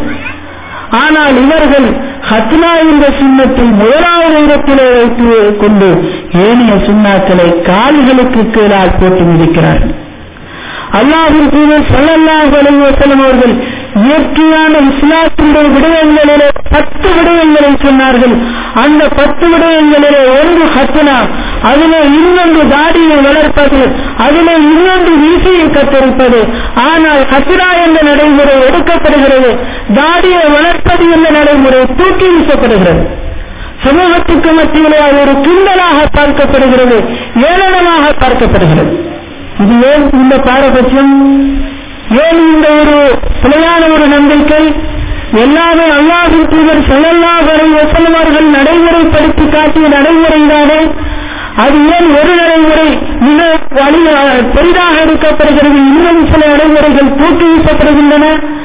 ஆனால் இவர்கள் ஹத்னா என்ற சுன்னத்தை முதலாவது இடத்திலே வைத்து கொண்டு ஏனைய சுன்னாக்களை கால்களுக்கு கீழால் போட்டு மிதிக்கிறார்கள். அல்லாஹ்வின் தூதர் ஸல்லல்லாஹு அலைஹி வஸல்லம் அவர்கள் இயற்கையான இஸ்லாத்தினுடைய விடயங்களிலே பத்து விடயங்களை சொன்னார்கள். அந்த பத்து விடயங்களிலே ஒன்று ஹத்னா, அதிலே இன்னொன்று தாடியை வளர்ப்பது, அதிலே இன்னொன்று வீசையை கத்தரிப்பது. ஆனால் ஹத்னா என்ற நடைமுறை எடுக்கப்படுகிறது, தாடியை வளர்ப்பது என்ற நடைமுறை தூக்கி வீசப்படுகிறது. சமூகத்துக்கு மத்தியிலே அது ஒரு கிண்டலாக பார்க்கப்படுகிறது, ஏளனமாக பார்க்கப்படுகிறது. இது ஏன் இந்த பாரபட்சம்? ஏன் இந்த ஒரு பிழையான ஒரு நம்பிக்கை? எல்லாமே அல்லாஹ்வின் தூதர் ஸல்லல்லாஹு அலைஹி வஸல்லம் அவர்கள் நடைமுறைப்படுத்தி காட்டிய நடைமுறைதானே. அது ஏன் ஒரு நடைமுறை மிக வலி பெரிதாக எடுக்கப்படுகிறது, இன்னும் சில நடைமுறைகள் தூக்கி வீசப்படுகின்றன?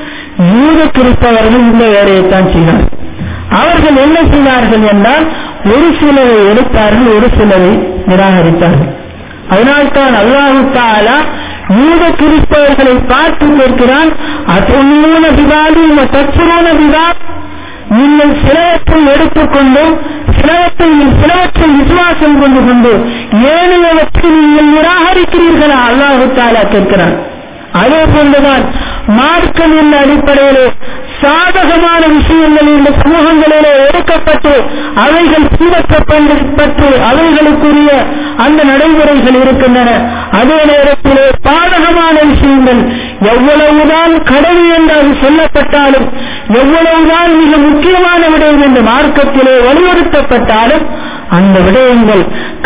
யூத கிறிஸ்தவர்கள் இந்த வேலையைத்தான் செய்தார்கள். அவர்கள் என்ன செய்தார்கள் என்றால் ஒரு சிலரை எடுத்தார்கள், ஒரு சிலரை நிராகரித்தார்கள். அதனால்தான் அல்லாஹ் தஆலா யூத கிறிஸ்தவர்களை பார்த்து கேட்கிறான், அதுன்னூன விவாதம் தச்சுரோன விவாத், நீங்கள் சிலவற்றை எடுத்துக்கொண்டும் சிலவற்றை சிலவற்றை விசுவாசம் கொண்டு கொண்டு ஏனையவற்றை நீங்கள் நிராகரிக்கிறீர்களா? அல்லாஹ் தஆலா கேட்கிறான். அதே போன்றுதான் மார்க்கம் என்ற அடிப்படையிலே சாதகமான விஷயங்கள் இந்த சமூகங்களிலே எடுக்கப்பட்டு அவைகள் பின்பற்றப்பட்டு அவைகளுக்குரிய அந்த நடைமுறைகள் இருக்கின்றன. அதே நேரத்திலே பாதகமான விஷயங்கள் எவ்வளவுதான் கடமை என்று அது சொல்லப்பட்டாலும், எவ்வளவுதான் மிக முக்கியமான விடயம் என்று மார்க்கத்திலே வலியுறுத்தப்பட்டாலும் அந்த விடயங்கள்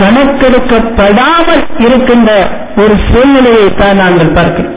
கணக்கெடுக்கப்படாமல் இருக்கின்ற ஒரு சூழ்நிலையை தான் நாங்கள் பார்க்கிறோம்.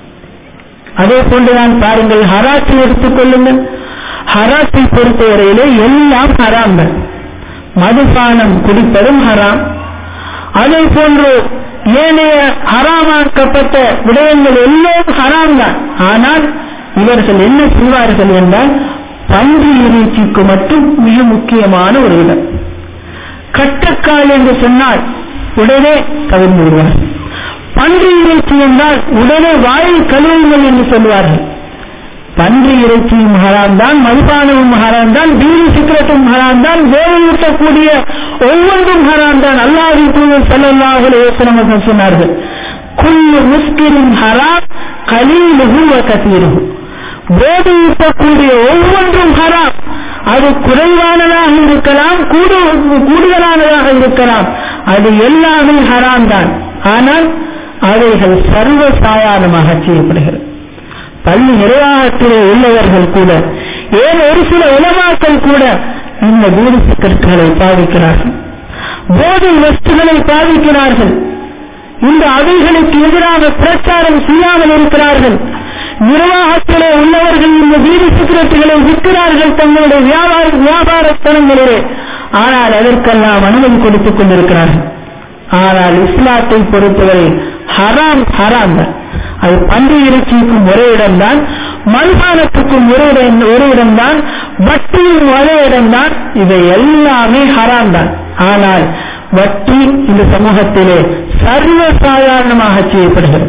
அதே போன்றுதான் பாருங்கள், ஹராத்தை எடுத்துக் கொள்ளுங்கள். ஹராத்தை பொறுத்தவரையிலே எல்லாம் ஹராம் தான். மதுபானம் குடிப்பதும் ஹராம். அதே போன்று ஏனைய ஹராமாக்கப்பட்ட விடயங்கள் எல்லாம் ஹராம் தான். ஆனால் இவர்கள் என்ன செய்வார்கள் என்றால் பன்றி இறைச்சிக்கு மட்டும் மிக முக்கியமான ஒரு இடம். கட்டக்கால் என்று சொன்னால் உடனே தவிர்த்து விடுவார்கள். பன்றி இறைச்சி என்றால் உடனே வாயை கழுவுங்கள் என்று சொல்வார்கள். பன்றி இறைச்சியும் ஹராம் தான், மதுபானமும் ஹராம் தான், பீடி சிகரெட்டும் ஹராம் தான், வேலையூட்டக்கூடிய ஒவ்வொன்றும் ஹராம் தான். அல்லாஹ்வின் தூதர் ஸல்லல்லாஹு அலைஹி வஸல்லம் சொன்னார்கள், குல்லு முஸ்கிரின் ஹராம் கலீலுஹு வ கஸீருஹு. போதையூட்டக்கூடிய ஒவ்வொன்றும் ஹராம். அது குறைவானதாக இருக்கலாம், கூடுதலானதாக இருக்கலாம், அது எல்லாமே ஹராம் தான். ஆனால் அவைகள் சர்வ சாதாரணமாக செய்யப்படுகிறது. பள்ளி நிர்வாகத்திலே உள்ளவர்கள் கூட, ஏன் ஒரு சில உலமாக்கள் கூட இந்த பீடி சிகரெட்டுகளை பாவிக்கிறார்கள். போதை வஸ்துகளை பாதிக்கிறார்கள். இந்த அவைகளுக்கு எதிராக பிரச்சாரம் செய்யாமல் இருக்கிறார்கள். நிர்வாகத்திலே உள்ளவர்கள் இந்த வீடு சிகரெட்டுகளை விற்கிறார்கள் தங்களுடைய வியாபார வியாபார ஸ்தலங்களிலே. ஆனால் அதற்கெல்லாம் அனுமதி கொடுத்துக் கொண்டிருக்கிறார்கள். ஆனால் இஸ்லாத்தை பொறுத்தவரை ஹராம் ஹராம் தான். அது பன்றி இறைச்சிக்கும் ஒரே இடம்தான், மதுபானத்துக்கும் ஒரு ஒரு இடம்தான், வட்டியும் ஒரே இடம்தான். இவை எல்லாமே ஹராம் தான். ஆனால் வட்டி இந்த சமூகத்திலே சர்வசாதாரணமாக செய்யப்படுகிறது.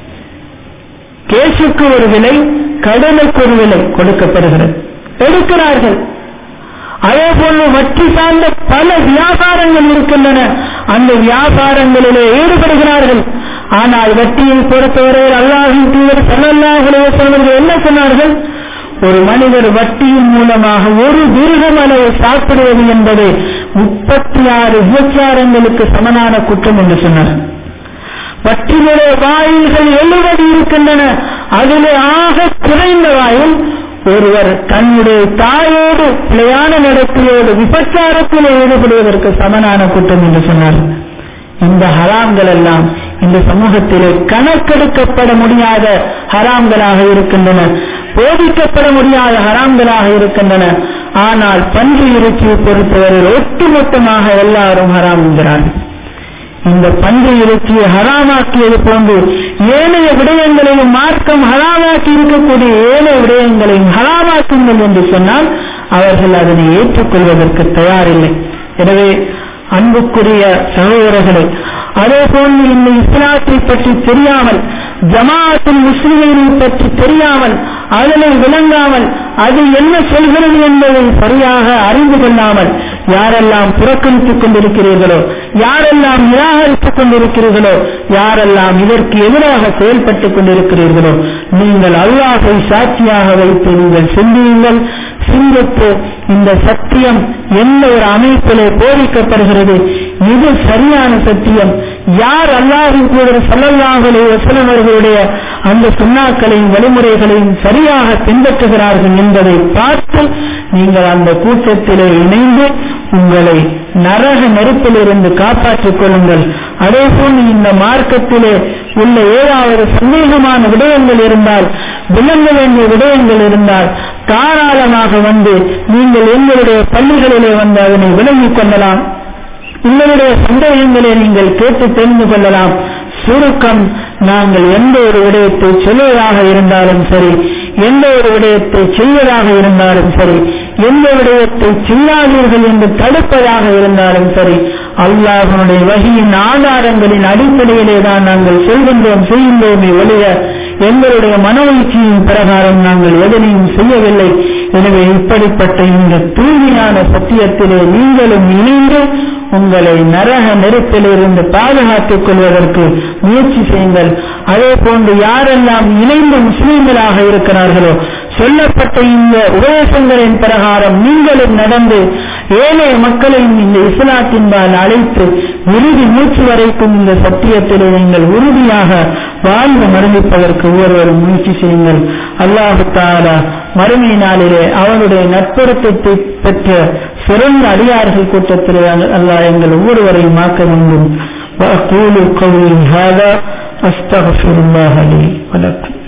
கேசுக்கு ஒரு விலை, கடனுக்கு ஒரு விலை கொடுக்கப்படுகிறது, எடுக்கிறார்கள். அதே போல வட்டி சார்ந்த பல வியாபாரங்கள் இருக்கின்றன, அந்த வியாபாரங்களிலே ஈடுபடுகிறார்கள். ஆனால் வட்டியை பொறுத்தவரை அல்லாஹ்வின் தூதர் ஸல்லல்லாஹு அலைஹி வஸல்லம் என்ன சொன்னார்கள்? ஒரு மனிதர் வட்டியின் மூலமாக ஒரு திருகம் அளவு சாப்பிடுவது என்பது முப்பத்தி ஆறு விபச்சாரங்களுக்கு சமனான குற்றம் என்று சொன்னார். வட்டியிலே வாயில்கள் எழுபது இருக்கின்றன. அதிலே ஆக குறைந்த வாயில் ஒருவர் தன்னுடைய தாயோடு பிழையான நடத்தையோடு விபச்சாரத்தில் ஈடுபடுவதற்கு சமனான குற்றம் என்று சொன்னார். இந்த ஹராம்கள் எல்லாம் இந்த சமூகத்திலே கணக்கெடுக்கப்பட முடியாத ஹராம்களாக இருக்கின்றன, போதிக்கப்பட முடியாத ஹராம்களாக இருக்கின்றன. ஆனால் பன்றி இறைச்சியை பொறுத்தவரை ஒட்டுமொத்தமாக எல்லாரும் ஹராம் என்கிறார்கள். இந்த பன்றி இறைச்சியை ஹராமாக்கியது போன்று ஏனைய விடயங்களையும் மார்க்கம் ஹராமாக்கி இருக்கக்கூடிய ஏனைய விடயங்களையும் ஹராமாக்குங்கள் என்று சொன்னால் அவர்கள் அதனை ஏற்றுக்கொள்வதற்கு தயாரில்லை. எனவே அன்புக்குரிய சகோதரர்களை, அதே போன்று இந்த இஸ்லாத்தை பற்றி தெரியாமல், ஜமாஅத்துல் முஸ்லிமீனை பற்றி தெரியாமல், அதனை விளங்காமல், அது என்ன சொல்கிறது என்பதை சரியாக அறிந்து கொள்ளாமல் யாரெல்லாம் புறக்கணித்துக் கொண்டிருக்கிறீர்களோ, யாரெல்லாம் நிராகரித்துக் கொண்டிருக்கிறீர்களோ, யாரெல்லாம் இதற்கு எதிராக செயல்பட்டுக் கொண்டிருக்கிறீர்களோ, நீங்கள் அல்லாஹ்வை சாட்சியாக வைத்து நீங்கள் சிந்தியுங்கள். சிந்தித்து இந்த சத்தியம் எந்த ஒரு அமைப்பிலே போதிக்கப்படுகிறது, இது சரியான சத்தியம், யார் அல்லாஹ்வின் தூதர் ஸல்லல்லாஹு அலைஹி வஸல்லம் அவர்களுடைய அந்த சுன்னாக்களையும் வழிமுறைகளையும் சரியாக பின்பற்றுகிறார்கள் என்பதை பார்த்து நீங்கள் அந்த கூட்டத்திலே இணைந்து உங்களை நரக நெருப்பிலிருந்து காப்பாற்றிக் கொள்ளுங்கள். அதே போன்று இந்த மார்க்கத்திலே உள்ள ஏதாவது சந்தேகமான விடயங்கள் இருந்தால், விளங்க வேண்டிய விடயங்கள் இருந்தால் தாராளமாக வந்து நீங்கள் எங்களுடைய பள்ளிகளிலே வந்து அதனை விளங்கிக் கொள்ளலாம். உங்களுடைய சந்தேகங்களை நீங்கள் கேட்டு தெரிந்து கொள்ளலாம். சுருக்கம், நாங்கள் எந்த ஒரு விடயத்தை சொல்வதாக இருந்தாலும் சரி, எந்த ஒரு விடயத்தை செய்வதாக இருந்தாலும் சரி, எந்த விடயத்தை செய்யாதீர்கள் என்று தடுப்பதாக இருந்தாலும் சரி, அல்லாஹ்வுடைய வஹீயின் ஆதாரங்களின் அடிப்படையிலே தான் நாங்கள் சொல்கின்றோம் செய்கின்றோமே ஒழிய எங்களுடைய மனோயிச்சையின் பிரகாரம் நாங்கள் எதனையும் செய்யவில்லை. எனவே இப்படிப்பட்ட இந்த தூய்மையான சத்தியத்திலே நீங்களும் இணைந்து உங்களை நரக நெருப்பிலிருந்து பாதுகாத்துக் கொள்வதற்கு முயற்சி செய்யுங்கள். அதே போன்று யாரெல்லாம் இணைந்து முஸ்லீம்களாக இருக்கிறார்களோ சொல்லப்பட்ட இந்த உபதேசங்களின் பிரகாரம் நீங்களும் நடந்து ஏனைய மக்களையும் இந்த இஸ்லாத்தின்பால் அழைத்து இறுதி மூச்சு வரைக்கும் இந்த சத்தியத்திலே நீங்கள் உறுதியாக வாழ்ந்து மரணிப்பதற்கு ஒவ்வொருவரும் முயற்சி செய்யுங்கள். அல்லாஹு தஆலா மறுமை நாளிலே அவனுடைய நட்பொருத்தத்தை பெற்ற சிறந்த அடியார்கள் கூட்டத்திலே அல்லாஹ் எங்கள் ஒவ்வொருவரையும் ஆக்க வேண்டும். وأقول قولي هذا أستغفر الله لي ولكم.